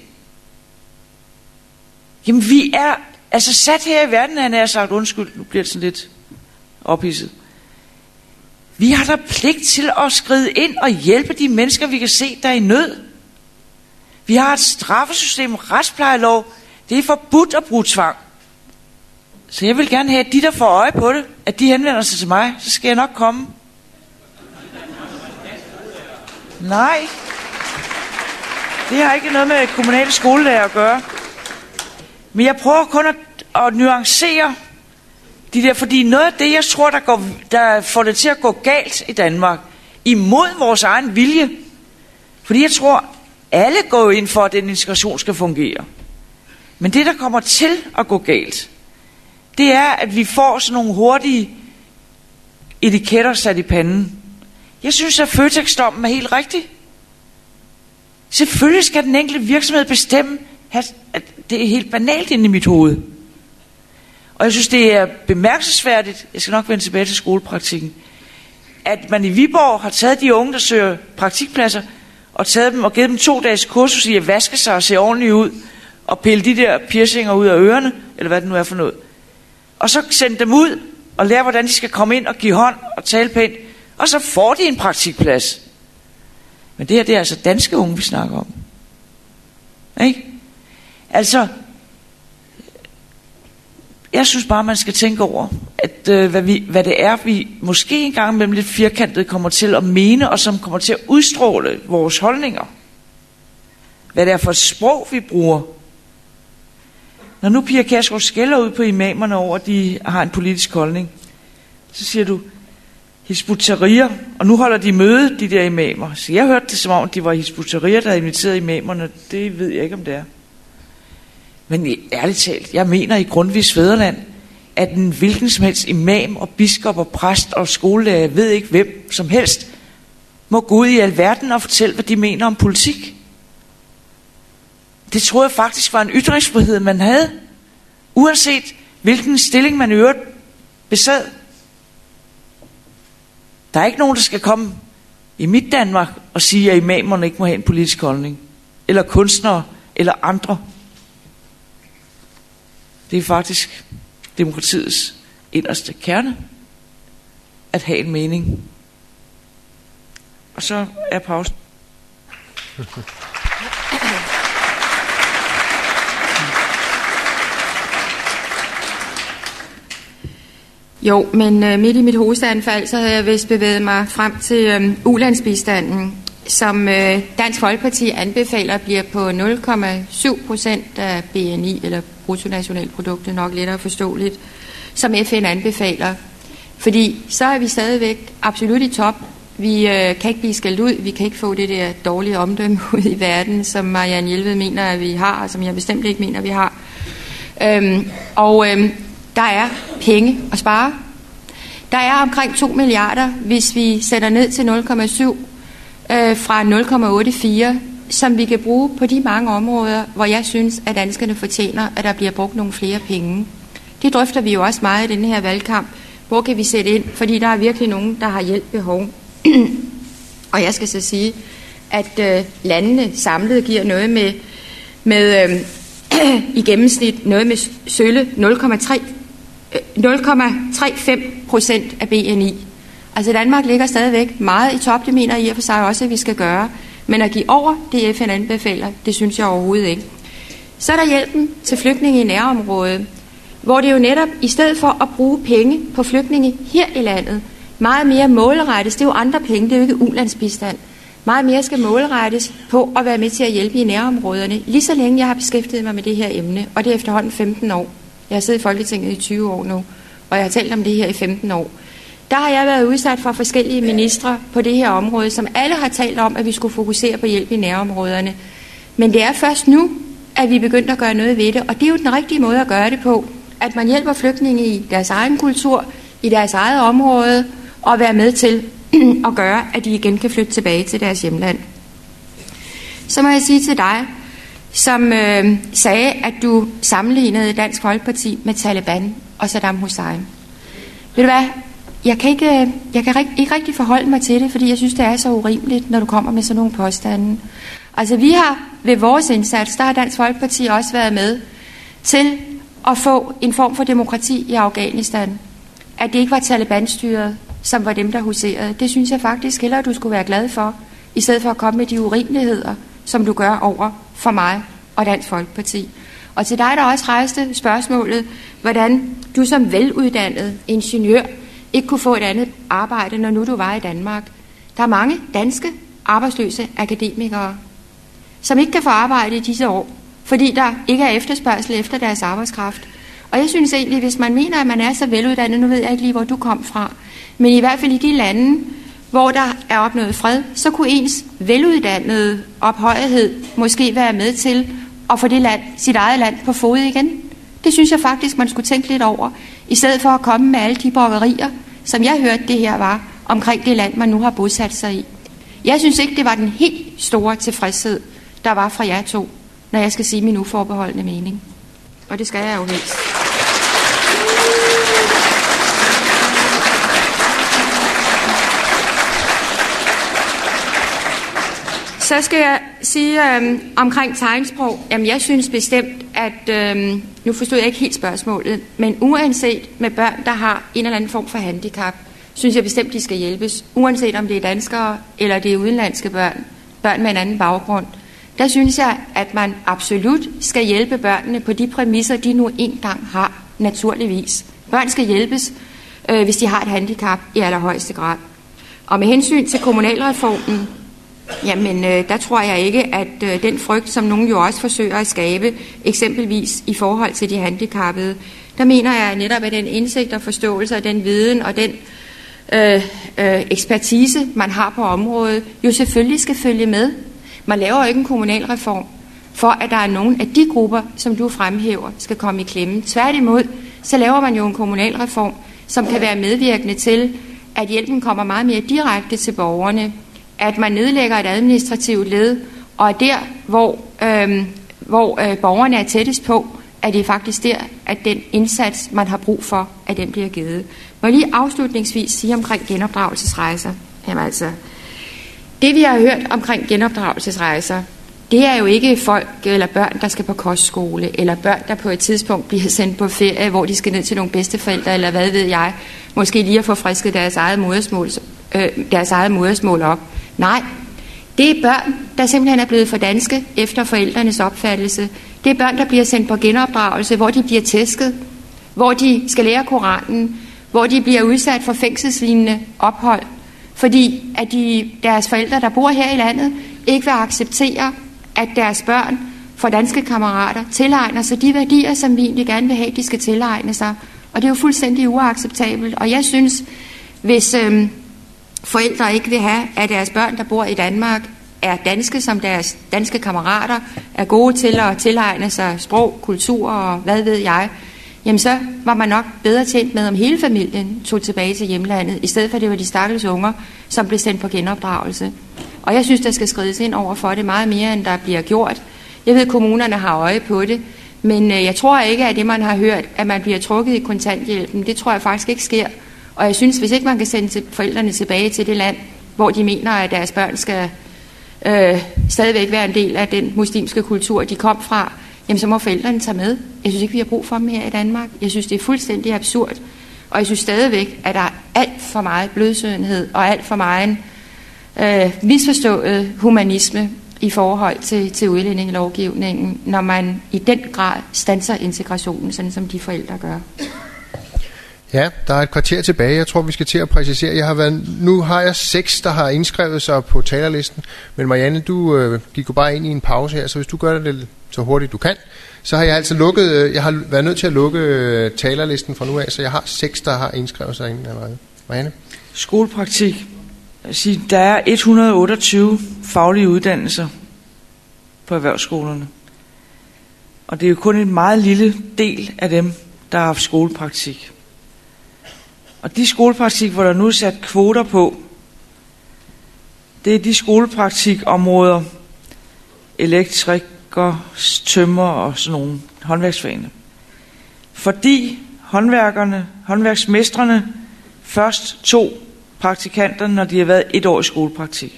Jamen vi er altså sat her i verden, han har sagt, undskyld, nu bliver det sådan lidt ophidset. Vi har da pligt til at skride ind og hjælpe de mennesker, vi kan se, der er i nød. Vi har et straffesystem, retsplejelov, det er forbudt at bruge tvang. Så jeg vil gerne have, at de der får øje på det, at de henvender sig til mig, så skal jeg nok komme. Nej. Det har ikke noget med kommunale skolelærer at gøre. Men jeg prøver kun at at nuancere de der, fordi noget af det, jeg tror, der, går, der får det til at gå galt i Danmark, imod vores egen vilje, fordi jeg tror, alle går ind for, at den integration skal fungere. Men det, der kommer til at gå galt, det er, at vi får sådan nogle hurtige etiketter sat i panden. Jeg synes, at Føtex-dommen er helt rigtig. Selvfølgelig skal den enkelte virksomhed bestemme, at det er helt banalt inde i mit hoved. Og jeg synes, det er bemærkelsesværdigt, jeg skal nok vende tilbage til skolepraktikken, at man i Viborg har taget de unge, der søger praktikpladser, og taget dem og givet dem to dages kursus i at vaske sig og se ordentligt ud, og pille de der piercinger ud af ørerne, eller hvad det nu er for noget. Og så sende dem ud og lære, hvordan de skal komme ind og give hånd og tale pænt, og så får de en praktikplads. Men det her, det er altså danske unge, vi snakker om. Ikke? Altså, jeg synes bare, man skal tænke over, at øh, hvad, vi, hvad det er, vi måske engang mellem lidt firkantet kommer til at mene, og som kommer til at udstråle vores holdninger. Hvad det er for et sprog, vi bruger. Når nu Pia Kjærsgaard skælder ud på imamerne over, at de har en politisk holdning, så siger du, Hizb ut-Tahrir, og nu holder de møde, de der imamer. Så jeg hørte det som om, de var Hizb ut-Tahrir, der havde inviteret imamerne. Det ved jeg ikke, om det er. Men ærligt talt, jeg mener i Grundtvigs fædreland, at en hvilken som helst imam og biskop og præst og skolelærer, jeg ved ikke hvem som helst, må gå ud i alverden og fortælle, hvad de mener om politik. Det troede jeg faktisk var en ytringsfrihed, man havde, uanset hvilken stilling man i øvrigt besad. Der er ikke nogen, der skal komme i mit Danmark og sige, at imamerne ikke må have en politisk holdning, eller kunstnere, eller andre. Det er faktisk demokratiets inderste kerne, at have en mening. Og så er pausen. Jo, men øh, midt i mit hosteanfald, så havde jeg vist bevæget mig frem til øh, ulandsbistanden, som øh, Dansk Folkeparti anbefaler bliver på nul komma syv procent af B N I, eller bruttonationalproduktet, nok lettere forståeligt, som F N anbefaler. Fordi så er vi stadigvæk absolut i top. Vi øh, kan ikke blive skældt ud, vi kan ikke få det der dårlige omdømme ud i verden, som Marianne Jelved mener, at vi har, og som jeg bestemt ikke mener, at vi har. Øhm, og øhm, der er penge at spare. Der er omkring to milliarder, hvis vi sætter ned til nul komma syv øh, fra nul komma otteogfyrre, som vi kan bruge på de mange områder, hvor jeg synes, at danskerne fortjener, at der bliver brugt nogle flere penge. Det drøfter vi jo også meget i den her valgkamp. Hvor kan vi sætte ind? Fordi der er virkelig nogen, der har hjælp behov. Og jeg skal så sige, at øh, landene samlet giver noget med, med øh, i gennemsnit noget med sølle nul komma tre fem procent af B N I. Altså Danmark ligger stadigvæk meget i top, det mener jeg i og for sig også, at vi skal gøre. Men at give over det F N anbefaler, det synes jeg overhovedet ikke. Så er der hjælpen til flygtninge i nærområdet, hvor det jo netop, i stedet for at bruge penge på flygtninge her i landet, meget mere målrettes, det er jo andre penge, det er jo ikke ulandsbistand, meget mere skal målrettes på at være med til at hjælpe i nærområderne, lige så længe jeg har beskæftiget mig med det her emne, og det er efterhånden femten år. Jeg har siddet i Folketinget i tyve år nu, og jeg har talt om det her i femten år. Der har jeg været udsat for forskellige ministre på det her område, som alle har talt om, at vi skulle fokusere på hjælp i nærområderne. Men det er først nu, at vi er begyndt at gøre noget ved det, og det er jo den rigtige måde at gøre det på, at man hjælper flygtninge i deres egen kultur, i deres eget område, og være med til at gøre, at de igen kan flytte tilbage til deres hjemland. Så må jeg sige til dig, som øh, sagde, at du sammenlignede Dansk Folkeparti med Taliban og Saddam Hussein. Ved du hvad? Jeg kan, ikke, jeg kan ikke rigtig forholde mig til det, fordi jeg synes, det er så urimeligt, når du kommer med sådan nogle påstande. Altså vi har ved vores indsats, der har Dansk Folkeparti også været med til at få en form for demokrati i Afghanistan. At det ikke var Taliban-styret, som var dem, der huserede. Det synes jeg faktisk hellere, du skulle være glad for, i stedet for at komme med de urimeligheder, som du gør over for mig og Dansk Folkeparti. Og til dig, der også rejste spørgsmålet, hvordan du som veluddannet ingeniør ikke kunne få et andet arbejde, når nu du var i Danmark. Der er mange danske arbejdsløse akademikere, som ikke kan få arbejde i disse år, fordi der ikke er efterspørgsel efter deres arbejdskraft. Og jeg synes egentlig, hvis man mener, at man er så veluddannet, nu ved jeg ikke lige, hvor du kom fra, men i hvert fald i de lande, hvor der er opnået fred, så kunne ens veluddannede ophøjethed måske være med til at få det land, sit eget land på fod igen. Det synes jeg faktisk, man skulle tænke lidt over, i stedet for at komme med alle de brokkerier, som jeg hørte det her var, omkring det land, man nu har bosat sig i. Jeg synes ikke, det var den helt store tilfredshed, der var fra jer to, når jeg skal sige min uforbeholdende mening. Og det skal jeg jo helst. Så skal jeg sige øhm, omkring tegnsprog. Jamen, jeg synes bestemt, at... Øhm, nu forstod jeg ikke helt spørgsmålet, men uanset med børn, der har en eller anden form for handicap, synes jeg bestemt, de skal hjælpes. Uanset om det er danskere eller det er udenlandske børn, børn med en anden baggrund. Der synes jeg, at man absolut skal hjælpe børnene på de præmisser, de nu engang har, naturligvis. Børn skal hjælpes, øh, hvis de har et handicap i allerhøjeste grad. Og med hensyn til kommunalreformen, jamen, øh, der tror jeg ikke, at øh, den frygt, som nogen jo også forsøger at skabe, eksempelvis i forhold til de handicappede, der mener jeg netop, at den indsigt og forståelse og den viden og den øh, øh, ekspertise, man har på området, jo selvfølgelig skal følge med. Man laver jo ikke en kommunalreform for, at der er nogen af de grupper, som du fremhæver, skal komme i klemme. Tværtimod, så laver man jo en kommunalreform, som kan være medvirkende til, at hjælpen kommer meget mere direkte til borgerne, at man nedlægger et administrativt led, og er der, hvor, øh, hvor øh, borgerne er tættest på, at det er faktisk der, at den indsats, man har brug for, at den bliver givet. Må jeg lige afslutningsvis sige omkring genopdragelsesrejser. Jamen altså, det vi har hørt omkring genopdragelsesrejser, det er jo ikke folk eller børn, der skal på kostskole, eller børn, der på et tidspunkt bliver sendt på ferie, hvor de skal ned til nogle bedsteforældre, eller hvad ved jeg, måske lige at få frisket deres eget modersmål, øh, deres eget modersmål op. Nej, det er børn, der simpelthen er blevet for danske efter forældrenes opfattelse. Det er børn, der bliver sendt på genopdragelse, hvor de bliver tæsket, hvor de skal lære Koranen, hvor de bliver udsat for fængselslignende ophold, fordi at de, deres forældre, der bor her i landet, ikke vil acceptere, at deres børn for danske kammerater tilegner sig de værdier, som vi egentlig gerne vil have, de skal tilegne sig. Og det er jo fuldstændig uacceptabelt. Og jeg synes, hvis øhm, forældre ikke vil have, at deres børn, der bor i Danmark, er danske, som deres danske kammerater, er gode til at tilegne sig sprog, kultur og hvad ved jeg, jamen så var man nok bedre tjent med, om hele familien tog tilbage til hjemlandet, i stedet for det var de stakkels unger, som blev sendt på genopdragelse. Og jeg synes, der skal skrides ind over for det meget mere, end der bliver gjort. Jeg ved, at kommunerne har øje på det, men jeg tror ikke, at det, man har hørt, at man bliver trukket i kontanthjælpen, det tror jeg faktisk ikke sker. Og jeg synes, hvis ikke man kan sende forældrene tilbage til det land, hvor de mener, at deres børn skal øh, stadigvæk være en del af den muslimske kultur, de kom fra, jamen så må forældrene tage med. Jeg synes ikke, vi har brug for dem her i Danmark. Jeg synes, det er fuldstændig absurd. Og jeg synes stadigvæk, at der er alt for meget blødsødenhed og alt for meget øh, misforstået humanisme i forhold til, til udlændingelovgivningen, når man i den grad standser integrationen, sådan som de forældre gør. Ja, der er et kvarter tilbage. Jeg tror, vi skal til at præcisere. Jeg har været, nu har jeg seks, der har indskrevet sig på talerlisten. Men Marianne, du øh, gik jo bare ind i en pause her, så hvis du gør det lidt så hurtigt du kan, så har jeg altså lukket, øh, jeg har været nødt til at lukke øh, talerlisten fra nu af, så jeg har seks, der har indskrevet sig inden allerede. Marianne? Skolepraktik. Jeg siger, der er et hundrede og otteogtyve faglige uddannelser på erhvervsskolerne. Og det er jo kun en meget lille del af dem, der har haft skolepraktik. Og de skolepraktik, hvor der nu er sat kvoter på, det er de skolepraktikområder, elektriker, tømmer og sådan nogle håndværksfagene. Fordi håndværkerne, håndværksmestrene først tog praktikanterne, når de har været et år i skolepraktik.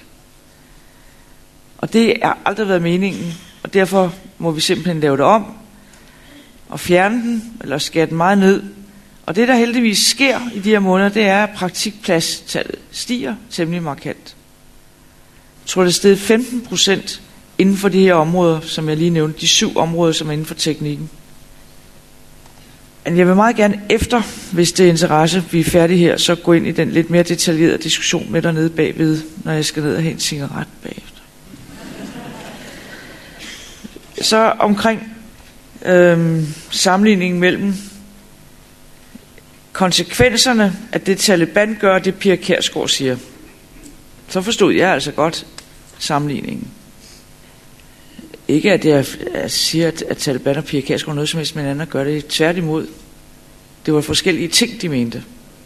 Og det har aldrig været meningen, og derfor må vi simpelthen lave det om og fjerne den, eller skære den meget ned. Og det, der heldigvis sker i de her måneder, det er, at praktikpladstallet stiger temmelig markant. Jeg tror, det er steget femten procent inden for de her områder, som jeg lige nævnte, de syv områder, som er inden for teknikken. Men jeg vil meget gerne efter, hvis det er interesse, vi er færdige her, så gå ind i den lidt mere detaljerede diskussion med dernede bagved, når jeg skal ned og have en cigaret bagefter. Så omkring øhm, sammenligningen mellem konsekvenserne af det Taliban gør, det Pia Kjærsgaard siger. Så forstod jeg altså godt sammenligningen. Ikke at jeg siger, at Taliban og Pia Kjærsgaard noget som helst med hinanden at gøre det. Tværtimod. Det var forskellige ting, de mente.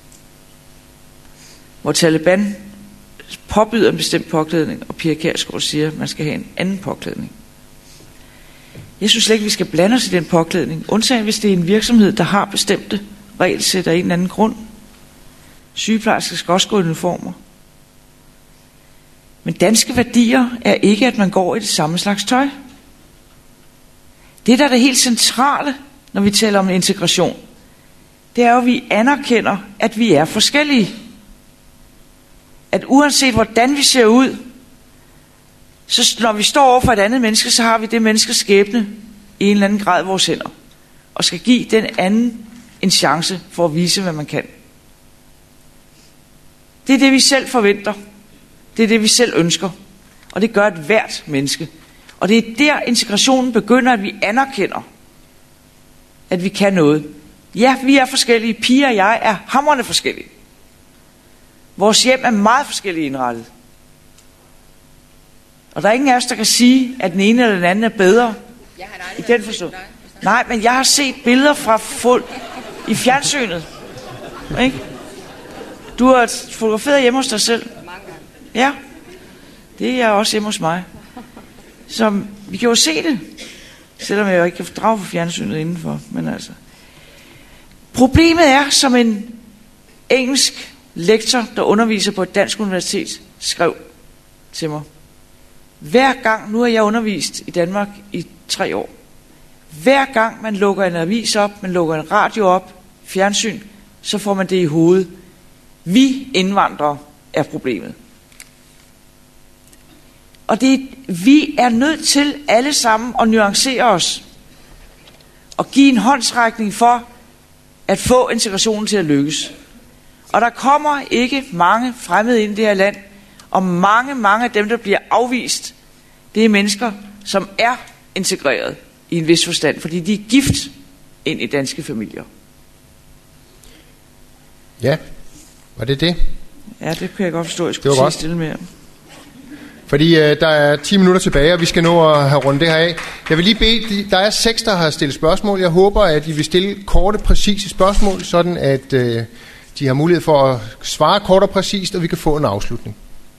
Hvor Taliban påbyder en bestemt påklædning, og Pia Kjærsgaard siger, at man skal have en anden påklædning. Jeg synes slet ikke, vi skal blande os i den påklædning. Undtagen hvis det er en virksomhed, der har bestemte regelsæt af en eller anden grund. Sygeplejersker skal også gå i uniformer. Men danske værdier er ikke, at man går i det samme slags tøj. Det, der er det helt centrale, når vi taler om integration, det er jo, at vi anerkender, at vi er forskellige. At uanset hvordan vi ser ud, så når vi står over for et andet menneske, så har vi det menneskes skæbne i en eller anden grad i vores hænder. Og skal give den anden en chance for at vise, hvad man kan. Det er det, vi selv forventer. Det er det, vi selv ønsker. Og det gør et hvert menneske. Og det er der, integrationen begynder, at vi anerkender, at vi kan noget. Ja, vi er forskellige. Pia og jeg er hamrende forskellige. Vores hjem er meget forskellige indrettet. Og der er ingen af os, der kan sige, at den ene eller den anden er bedre. I den forståelse. Nej, men jeg har set billeder fra folk i fjernsynet. Ikke? Du har fotograferet hjemme hos dig selv. Ja, det er også hjemme hos mig. Så vi kan jo se det, selvom jeg jo ikke kan fordrage for fjernsynet indenfor. Men altså. Problemet er, som en engelsk lektor, der underviser på et dansk universitet, skrev til mig. Hver gang, nu har jeg undervist i Danmark i tre år, hver gang man lukker en avis op, man lukker en radio op, fjernsyn, så får man det i hovedet. Vi indvandrere er problemet. Og det, vi er nødt til alle sammen at nuancere os og give en håndsrækning for at få integrationen til at lykkes. Og der kommer ikke mange fremmede ind i det her land, og mange, mange af dem, der bliver afvist, det er mennesker, som er integreret i en vis forstand, fordi de er gift ind i danske familier. Ja, var det det? Ja, det kan jeg godt forstå, jeg skulle sige stille mere. Fordi øh, der er ti minutter tilbage, og vi skal nå at have rundt det her af. Jeg vil lige bede, der er seks, der har stillet spørgsmål. Jeg håber, at I vil stille korte, præcise spørgsmål, sådan at øh, de har mulighed for at svare kort og præcist, og vi kan få en afslutning.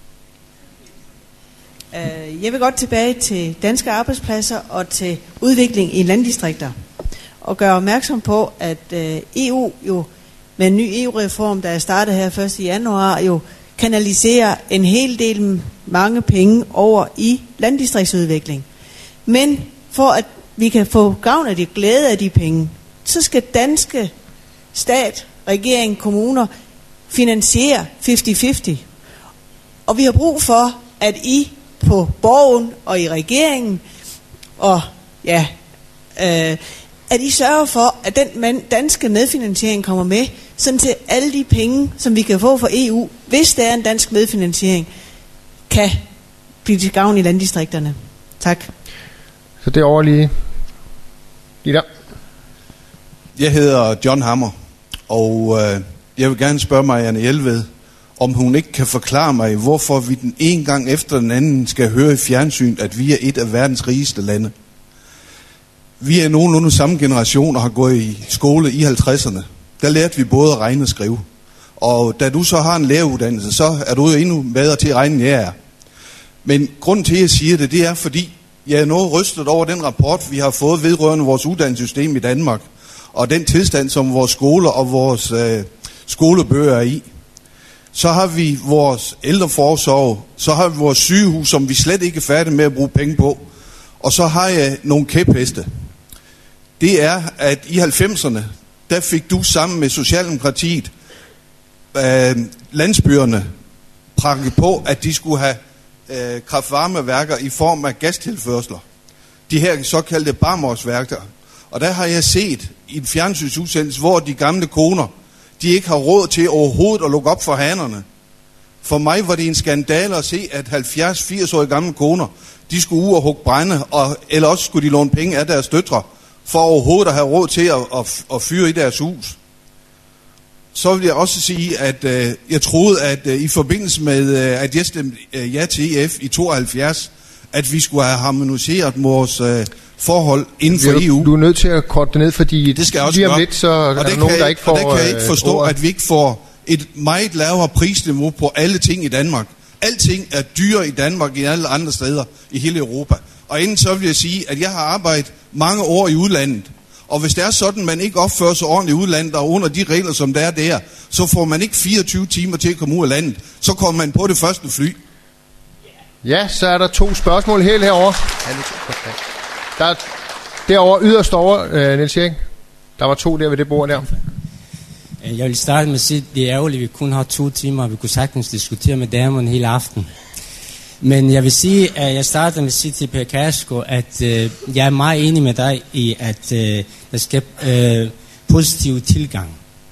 Jeg vil godt tilbage til danske arbejdspladser og til udvikling i landdistrikter. Og gøre opmærksom på, at E U jo med en ny E U-reform, der er startet her første januar, jo kanaliserer en hel del mange penge over i landdistriktsudvikling. Men for at vi kan få gavn af de glæde af de penge, så skal danske stat, regering, kommuner finansiere halvtreds halvtreds. Og vi har brug for, at I på borgen og i regeringen, og ja, øh, at I sørger for, at den danske medfinansiering kommer med, sådan til alle de penge, som vi kan få fra E U, hvis der er en dansk medfinansiering, kan blive til gavn i landdistrikterne. Tak. Så det er over lige. Lige der. Jeg hedder John Hammer, og øh, jeg vil gerne spørge Marianne Jelved, om hun ikke kan forklare mig, hvorfor vi den ene gang efter den anden skal høre i fjernsyn, at vi er et af verdens rigeste lande. Vi er nogenlunde samme generation og har gået i skole i halvtredserne. Der lærte vi både at regne og skrive. Og da du så har en læreruddannelse, så er du jo endnu bedre til at regne, end jeg er. Men grunden til, at jeg siger det, det er, fordi jeg er noget rystet over den rapport, vi har fået vedrørende vores uddannelsessystem i Danmark, og den tilstand, som vores skoler og vores øh, skolebøger er i. Så har vi vores ældreforsorg, så har vi vores sygehus, som vi slet ikke er færdige med at bruge penge på. Og så har jeg nogle kæpheste. Det er, at i halvfemserne, der fik du sammen med Socialdemokratiet øh, landsbyerne prakket på, at de skulle have øh, kraftvarmeværker i form af gastilførsler. De her såkaldte barmårsværker. Og der har jeg set i en fjernsynsudsendelse, hvor de gamle koner, de ikke har råd til overhovedet at lukke op for hanerne. For mig var det en skandale at se, at halvfjerds firs-årige gamle koner, de skulle ud og hugge brænde, og, eller også skulle de låne penge af deres døtre, for overhovedet at have råd til at, at, at fyre i deres hus. så vil jeg også sige, at øh, jeg troede, at øh, i forbindelse med, øh, at jeg stemte øh, ja til E F i tooghalvfjerds, at vi skulle have harmoniseret vores øh, forhold inden for E U. Du er nødt til at korte det ned, fordi det skal jeg også lige om gøre. lidt, så og er der det nogen, jeg, der ikke får og det kan jeg ikke forstå, ordet. at vi ikke får et meget lavere prisniveau på alle ting i Danmark. Alting er dyre i Danmark end alle andre steder i hele Europa. Og inden så vil jeg sige, at jeg har arbejdet mange år i udlandet. Og hvis det er sådan, man ikke opfører sig ordentligt i udlandet og under de regler, som der er der, så får man ikke fireogtyve timer til at komme ud af landet. Så kommer man på det første fly. Ja, så er der to spørgsmål helt herovre. Der er derovre yderst over, øh, Niels Erik. Der var to der ved det bord der. Jeg vil starte med at sige, at det er ærgerligt, at vi kun har to timer, og vi kunne sagtens diskutere med damerne hele aften. Men jeg vil sige, at jeg starter med at sige til Per Kjærsgaard, at øh, jeg er meget enig med dig i, at øh, der skal øh, positiv tilgang.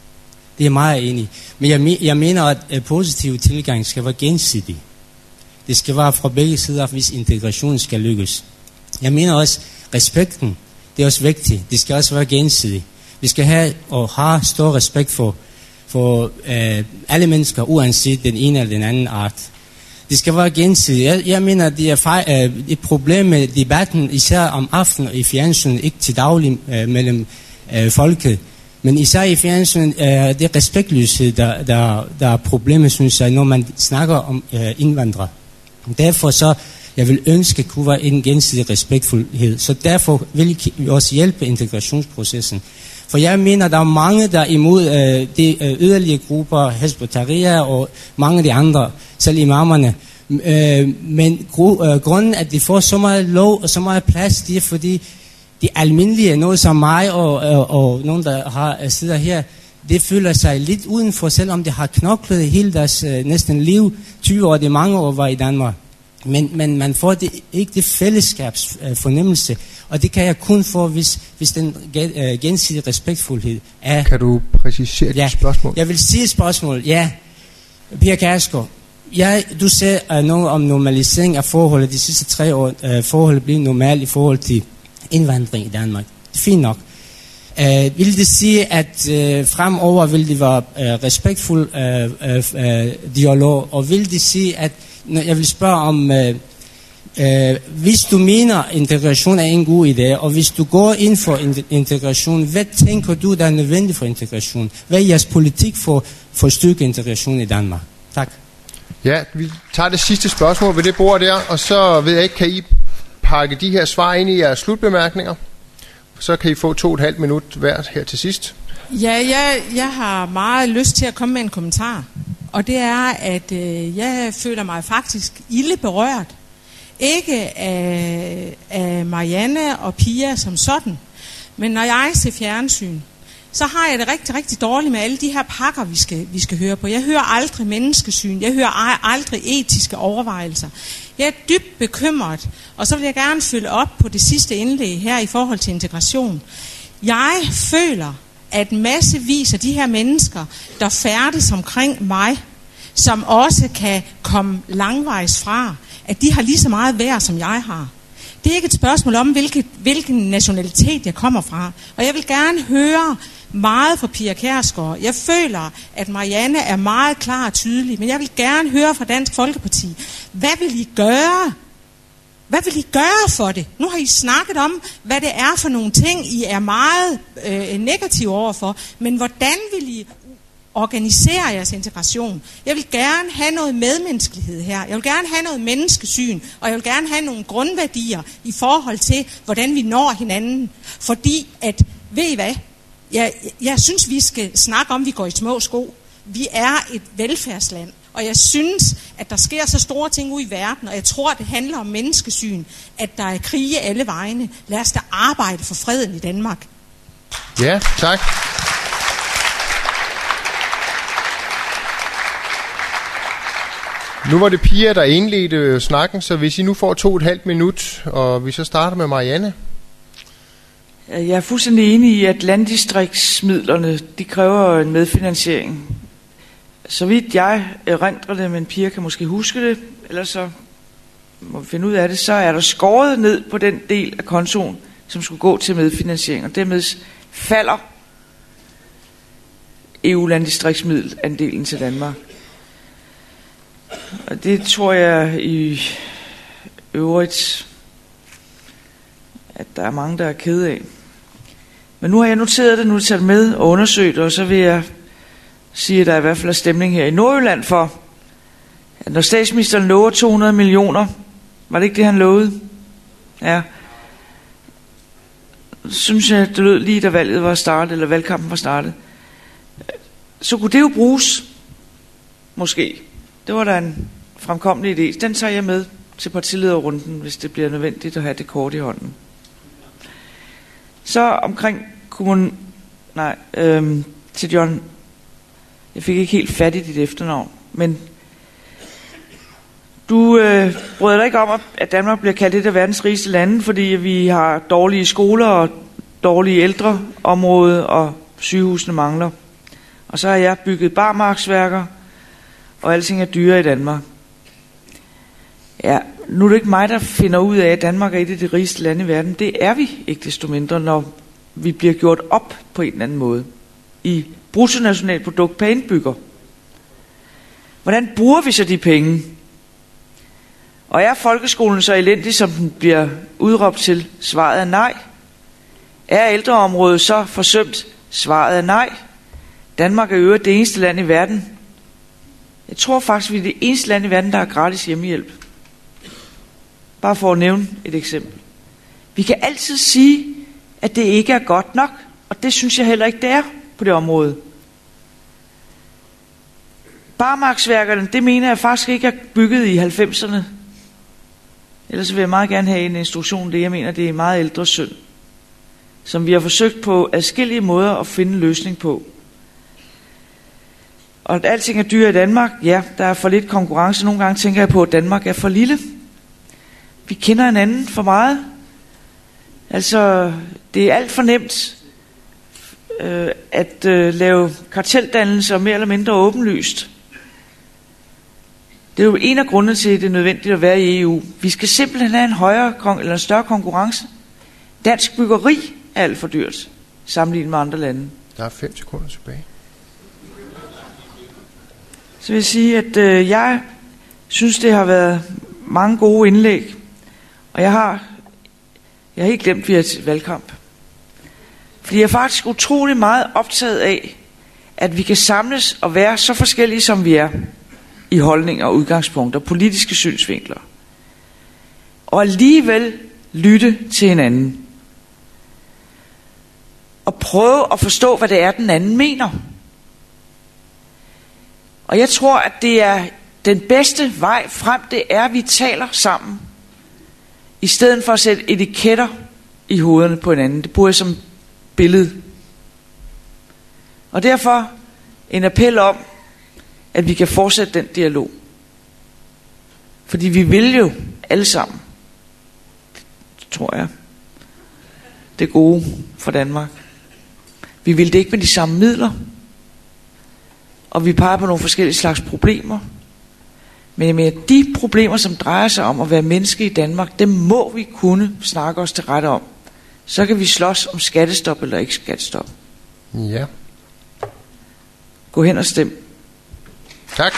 Det er meget enig. Men jeg, jeg mener, at øh, positiv tilgang skal være gensidig. Det skal være fra begge sider, hvis integrationen skal lykkes. Jeg mener også, respekten, det er også vigtigt. Det skal også være gensidig. Vi skal have og have stor respekt for, for øh, alle mennesker, uanset den ene eller den anden art. Det skal være gensidigt. Jeg, jeg mener, at det er fej, øh, et problem med debatten, især om aftenen i fjernsynet, ikke til daglig øh, mellem øh, folket. Men især i fjernsynet er øh, det respektløshed, der, der, der er problemet, synes jeg, når man snakker om øh, indvandrere. Derfor så, jeg vil ønske, kunne være en gensidig respektfuldhed. Så derfor vil vi også hjælpe integrationsprocessen. For jeg mener, der er mange, der er imod øh, de øh, yderligere grupper, Hizb ut-Tahrir og mange af de andre, selv imamerne. Øh, men gru, øh, grunden, at de får så meget lov og så meget plads, det er fordi de almindelige, noget som mig og, og, og nogen, der har sidder her, det føler sig lidt udenfor, selvom de har knoklet hele deres øh, næsten liv, tyve år, det er mange år var i Danmark. Men, men man får det, ikke det fællesskabsfornemmelse, øh, og det kan jeg kun få, hvis, hvis den øh, gensidige respektfuldhed er... Kan du præcisere ja, dit spørgsmål? Jeg vil sige et spørgsmål, ja. Per Kjærsgaard, ja, du sagde uh, noget om normalisering af forholdet de sidste tre år. Uh, forholdet bliver normalt i forhold til indvandring i Danmark. Fint nok. Uh, vil det sige, at uh, fremover vil det være uh, respektfuld uh, uh, uh, dialog, og vil det sige, at jeg vil spørge om, uh, uh, hvis du mener, integration er en god idé, og hvis du går ind for integration, hvad tænker du, der er nødvendigt for integration? Hvad er jeres politik for, for at styrke integration i Danmark? Tak. Ja, vi tager det sidste spørgsmål ved det bord der, og så ved jeg ikke, kan I pakke de her svar ind i jeres slutbemærkninger? Så kan I få to og et halvt minut hver her til sidst. Ja, jeg, jeg har meget lyst til at komme med en kommentar. Og det er, at øh, jeg føler mig faktisk ilde berørt. Ikke af, af Marianne og Pia som sådan, men når jeg ser fjernsyn, så har jeg det rigtig, rigtig dårligt med alle de her pakker, vi skal, vi skal høre på. Jeg hører aldrig menneskesyn. Jeg hører aldrig etiske overvejelser. Jeg er dybt bekymret, og så vil jeg gerne følge op på det sidste indlæg her i forhold til integration. Jeg føler, at massevis af de her mennesker, der færdes omkring mig, som også kan komme langvejs fra, at de har lige så meget værd, som jeg har. Det er ikke et spørgsmål om, hvilket, hvilken nationalitet jeg kommer fra. Og jeg vil gerne høre meget fra Pia Kjærsgaard. Jeg føler, at Marianne er meget klar og tydelig, men jeg vil gerne høre fra Dansk Folkeparti. Hvad vil I gøre? Hvad vil I gøre for det? Nu har I snakket om, hvad det er for nogle ting, I er meget øh, negative overfor, men hvordan vil I organisere jeres integration? Jeg vil gerne have noget medmenneskelighed her. Jeg vil gerne have noget menneskesyn, og jeg vil gerne have nogle grundværdier i forhold til, hvordan vi når hinanden. Fordi at, ved I hvad? Jeg, jeg synes, vi skal snakke om, at vi går i små sko. Vi er et velfærdsland, og jeg synes, at der sker så store ting ude i verden, og jeg tror, det handler om menneskesyn, at der er krige alle vegne. Lad os da arbejde for freden i Danmark. Ja, tak. Nu var det Pia, der indledte snakken, så hvis I nu får to og et halvt minut, og vi så starter med Marianne. Jeg er fuldstændig enig i, at landdistriktsmidlerne, de kræver en medfinansiering. Så vidt jeg erindrer det, men Pia kan måske huske det, ellers så må vi finde ud af det, så er der skåret ned på den del af kontoen, som skulle gå til medfinansiering, og dermed falder E U-landdistriktsmiddelandelen til Danmark. Og det tror jeg i øvrigt, at der er mange, der er kede af. Men nu har jeg noteret det, nu er det taget med og undersøgt, og så vil jeg sige, at der i hvert fald er stemning her i Nordjylland for, at når statsministeren lover to hundrede millioner, var det ikke det, han lovede? Ja. Synes jeg, det lød lige, da valget var startet, eller valgkampen var startet. Så kunne det jo bruges, måske. Det var da en fremkommelig idé. Den tager jeg med til partilederrunden, hvis det bliver nødvendigt at have det kort i hånden. Så omkring kommunen, nej, øhm, til John. Jeg fik ikke helt fat i dit efternavn, men du øh, bryder dig ikke om, at Danmark bliver kaldt et af verdens rigeste lande, fordi vi har dårlige skoler og dårlige ældreområder, og sygehusene mangler. Og så har jeg bygget barmarksværker, og alting er dyre i Danmark. Ja, nu er det ikke mig, der finder ud af, at Danmark er et af de rigeste lande i verden. Det er vi ikke desto mindre, når vi bliver gjort op på en eller anden måde. I bruttonationalprodukt per indbygger. Hvordan bruger vi så de penge? Og er folkeskolen så elendig, som den bliver udråbt til? Svaret er nej. Er ældreområdet så forsømt? Svaret er nej. Danmark er øvrigt det eneste land i verden. Jeg tror faktisk, vi er det eneste land i verden, der har gratis hjemmehjælp. Bare for at nævne et eksempel. Vi kan altid sige, at det ikke er godt nok, og det synes jeg heller ikke, det er på det område. Barmarksværkerne, det mener jeg faktisk ikke er bygget i halvfemserne. Ellers vil jeg meget gerne have en instruktion, det jeg mener, det er meget ældre synd, som vi har forsøgt på adskillige måder at finde en løsning på. Og at alting er dyre i Danmark, ja, der er for lidt konkurrence. Nogle gange tænker jeg på, at Danmark er for lille. Vi kender hinanden for meget. Altså, det er alt for nemt øh, at øh, lave karteldannelser mere eller mindre åbenlyst. Det er jo en af grundene til, at det er nødvendigt at være i E U. Vi skal simpelthen have en højere eller en større konkurrence. Dansk byggeri er alt for dyrt, sammenlignet med andre lande. Der er fem sekunder tilbage. Så vil jeg sige, at øh, jeg synes, det har været mange gode indlæg. Og jeg har, jeg har helt glemt, at vi er til valgkamp. Fordi jeg er faktisk utrolig meget optaget af, at vi kan samles og være så forskellige, som vi er, i holdninger og udgangspunkter, politiske synsvinkler. Og alligevel lytte til hinanden. Og prøve at forstå, hvad det er, den anden mener. Og jeg tror, at det er den bedste vej frem, det er, at vi taler sammen. I stedet for at sætte etiketter i hovederne på hinanden. Det bruger jeg som billede. Og derfor en appel om, at vi kan fortsætte den dialog. Fordi vi vil jo alle sammen, tror jeg, det gode for Danmark. Vi vil det ikke med de samme midler. Og vi peger på nogle forskellige slags problemer. Men med de problemer, som drejer sig om at være menneske i Danmark, dem må vi kunne snakke os til rette om. Så kan vi slås om skattestop eller ikke skattestop. Ja. Gå hen og stem. Tak.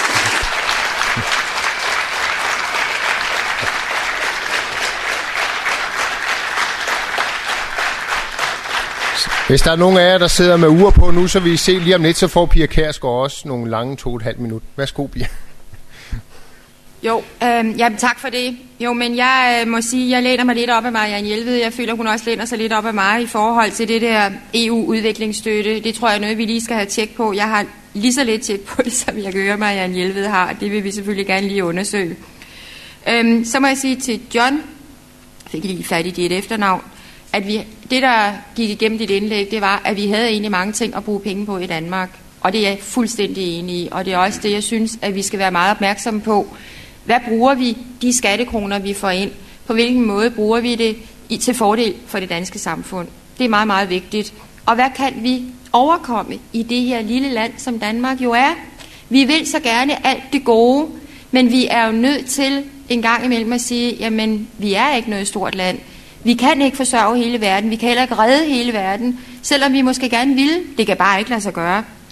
Hvis der er nogen af jer, der sidder med uger på nu, så vil I se lige om lidt, så får Pia Kjærsgaard også nogle lange to og et halvt minut. Værsgo, Pia. Jo, øh, jamen tak for det. Jo, men jeg øh, må sige, jeg læner mig lidt op af Marianne Jelved. Jeg føler, hun også læner sig lidt op af mig i forhold til det der E U-udviklingsstøtte. Det tror jeg er noget, vi lige skal have tjek på. Jeg har lige så lidt tjek på det, som jeg gør, Marianne Jelved har. Det vil vi selvfølgelig gerne lige undersøge. Øhm, så må jeg sige til John, jeg fik lige fat i dit efternavn, at vi, det, der gik igennem dit indlæg, det var, at vi havde egentlig mange ting at bruge penge på i Danmark. Og det er jeg fuldstændig enig i. Og det er også det, jeg synes, at vi skal være meget opmærksomme på. Hvad bruger vi de skattekroner, vi får ind? På hvilken måde bruger vi det i, til fordel for det danske samfund? Det er meget, meget vigtigt. Og hvad kan vi overkomme i det her lille land, som Danmark jo er? Vi vil så gerne alt det gode, men vi er jo nødt til en gang imellem at sige, jamen, vi er ikke noget stort land. Vi kan ikke forsørge hele verden. Vi kan heller ikke redde hele verden, selvom vi måske gerne vil. Det kan bare ikke lade sig gøre.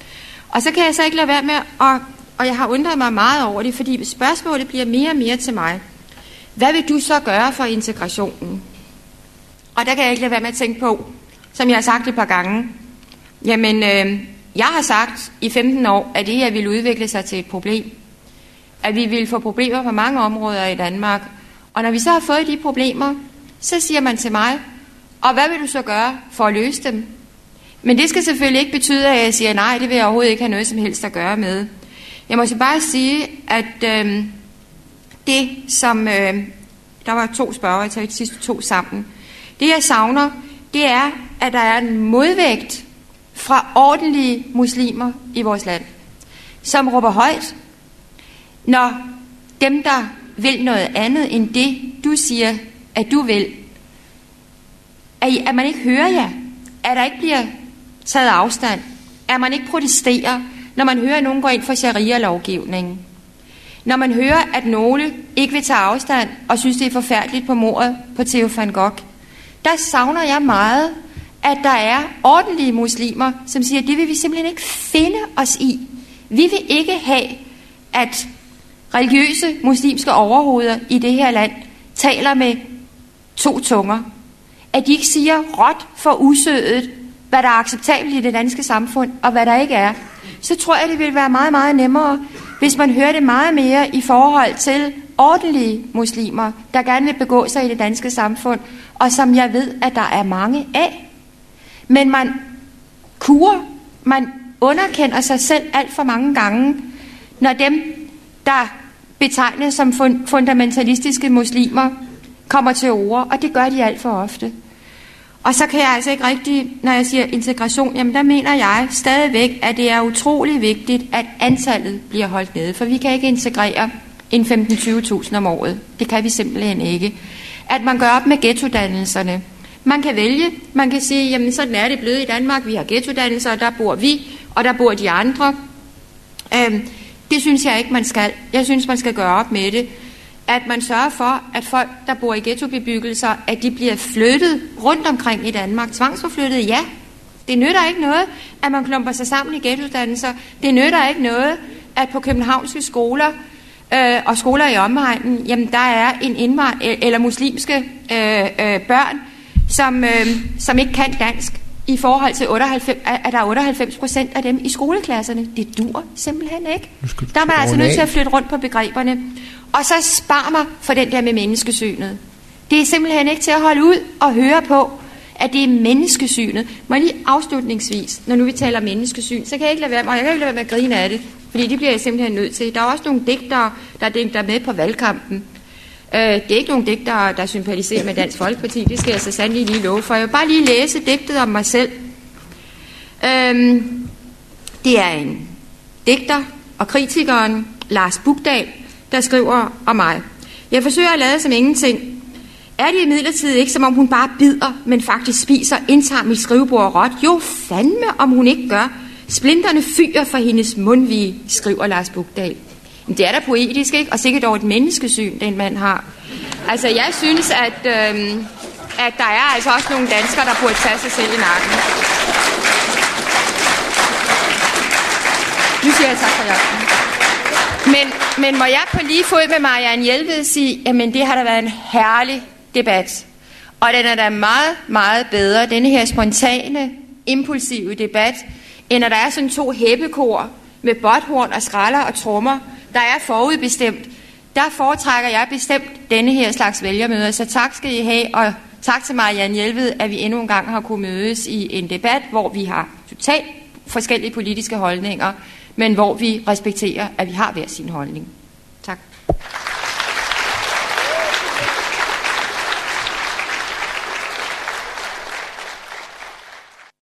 Og så kan jeg så ikke lade være med, at, og jeg har undret mig meget over det, fordi spørgsmålet bliver mere og mere til mig. Hvad vil du så gøre for integrationen? Og der kan jeg ikke lade være med at tænke på, som jeg har sagt et par gange, jamen, øh, jeg har sagt i femten år, at det her ville udvikle sig til et problem. At vi ville få problemer på mange områder i Danmark. Og når vi så har fået de problemer, så siger man til mig, og hvad vil du så gøre for at løse dem? Men det skal selvfølgelig ikke betyde, at jeg siger, nej, det vil jeg overhovedet ikke have noget som helst at gøre med. Jeg må så bare sige, at øh, det som, øh, der var to spørger, jeg tager de sidste to sammen. Det jeg savner, det er, at der er en modvægt fra ordentlige muslimer i vores land, som råber højt, når dem, der vil noget andet end det, du siger, at du vil, at man ikke hører jer, at der ikke bliver taget afstand, at man ikke protesterer, når man hører, at nogen går ind for sharia-lovgivningen. Når man hører, at nogle ikke vil tage afstand og synes, det er forfærdeligt på mordet på Theo van Gogh. Der savner jeg meget, at der er ordentlige muslimer, som siger, at det vil vi simpelthen ikke finde os i. Vi vil ikke have, at religiøse muslimske overhoveder i det her land taler med to tunger. At de ikke siger råt for usødet, hvad der er acceptabelt i det danske samfund, og hvad der ikke er. Så tror jeg, det vil være meget, meget nemmere, hvis man hører det meget mere i forhold til ordentlige muslimer, der gerne vil begå sig i det danske samfund, og som jeg ved, at der er mange af. Men man kurer, man underkender sig selv alt for mange gange, når dem, der betegnes som fun- fundamentalistiske muslimer, kommer til ord, og det gør de alt for ofte. Og så kan jeg altså ikke rigtig, når jeg siger integration, jamen der mener jeg stadigvæk, at det er utrolig vigtigt, at antallet bliver holdt nede, for vi kan ikke integrere en femten til tyve tusind om året. Det kan vi simpelthen ikke. At man gør op med ghettodannelserne. Man kan vælge, man kan sige, jamen sådan er det blevet i Danmark, vi har ghettodannelser, og der bor vi, og der bor de andre. Øhm, det synes jeg ikke, man skal. Jeg synes, man skal gøre op med det. At man sørger for, at folk, der bor i ghettobebyggelser, at de bliver flyttet rundt omkring i Danmark. Tvangsforflyttet, ja. Det nytter ikke noget, at man klumper sig sammen i ghettodannelser. Det nytter ikke noget, at på københavnske skoler øh, og skoler i omegnen, jamen der er en indvand- eller muslimske øh, øh, børn, som, øh, som ikke kan dansk, i forhold til otteoghalvfems, at der er otteoghalvfems procent af dem i skoleklasserne. Det dur simpelthen ikke. Der er man altså nødt til at flytte rundt på begreberne. Og så spar mig for den der med menneskesynet. Det er simpelthen ikke til at holde ud og høre på, at det er menneskesynet. Må jeg lige afslutningsvis, når nu vi taler menneskesyn, så kan jeg ikke lade være med, jeg kan ikke lade være med at grine af det, fordi det bliver jeg simpelthen nødt til. Der er også nogle digtere, der er med på valgkampen. Uh, det er ikke nogen digtere, der sympatiserer med Dansk Folkeparti, det skal jeg så sandelig lige love for. Jeg vil bare lige læse digtet om mig selv. Uh, det er en digter og kritikeren Lars Bukdal, der skriver om mig. Jeg forsøger at lade som ingenting. Er det imidlertid ikke, som om hun bare bider, men faktisk spiser, indtager mit skrivebord råt? Jo, fandme, om hun ikke gør. Splinterne fyrer for hendes mundvige, skriver Lars Bukdal. Men det er da poetisk, ikke? Og sikkert over et menneskesyn, den mand har. Altså, jeg synes, at, øhm, at der er altså også nogle danskere, der burde tage sig selv i nakken. Nu siger jeg tak for jer. Men, men må jeg på lige fod med Marianne Jelved sige, jamen det har da været en herlig debat. Og den er da meget, meget bedre, denne her spontane, impulsive debat, end når der er sådan to hæppekor med botthorn og skralder og trommer, der er forudbestemt. Der foretrækker jeg bestemt denne her slags vælgermøder. Så tak skal I have, og tak til Marianne Jelved, at vi endnu en gang har kunnet mødes i en debat, hvor vi har totalt forskellige politiske holdninger, men hvor vi respekterer, at vi har hver sin holdning.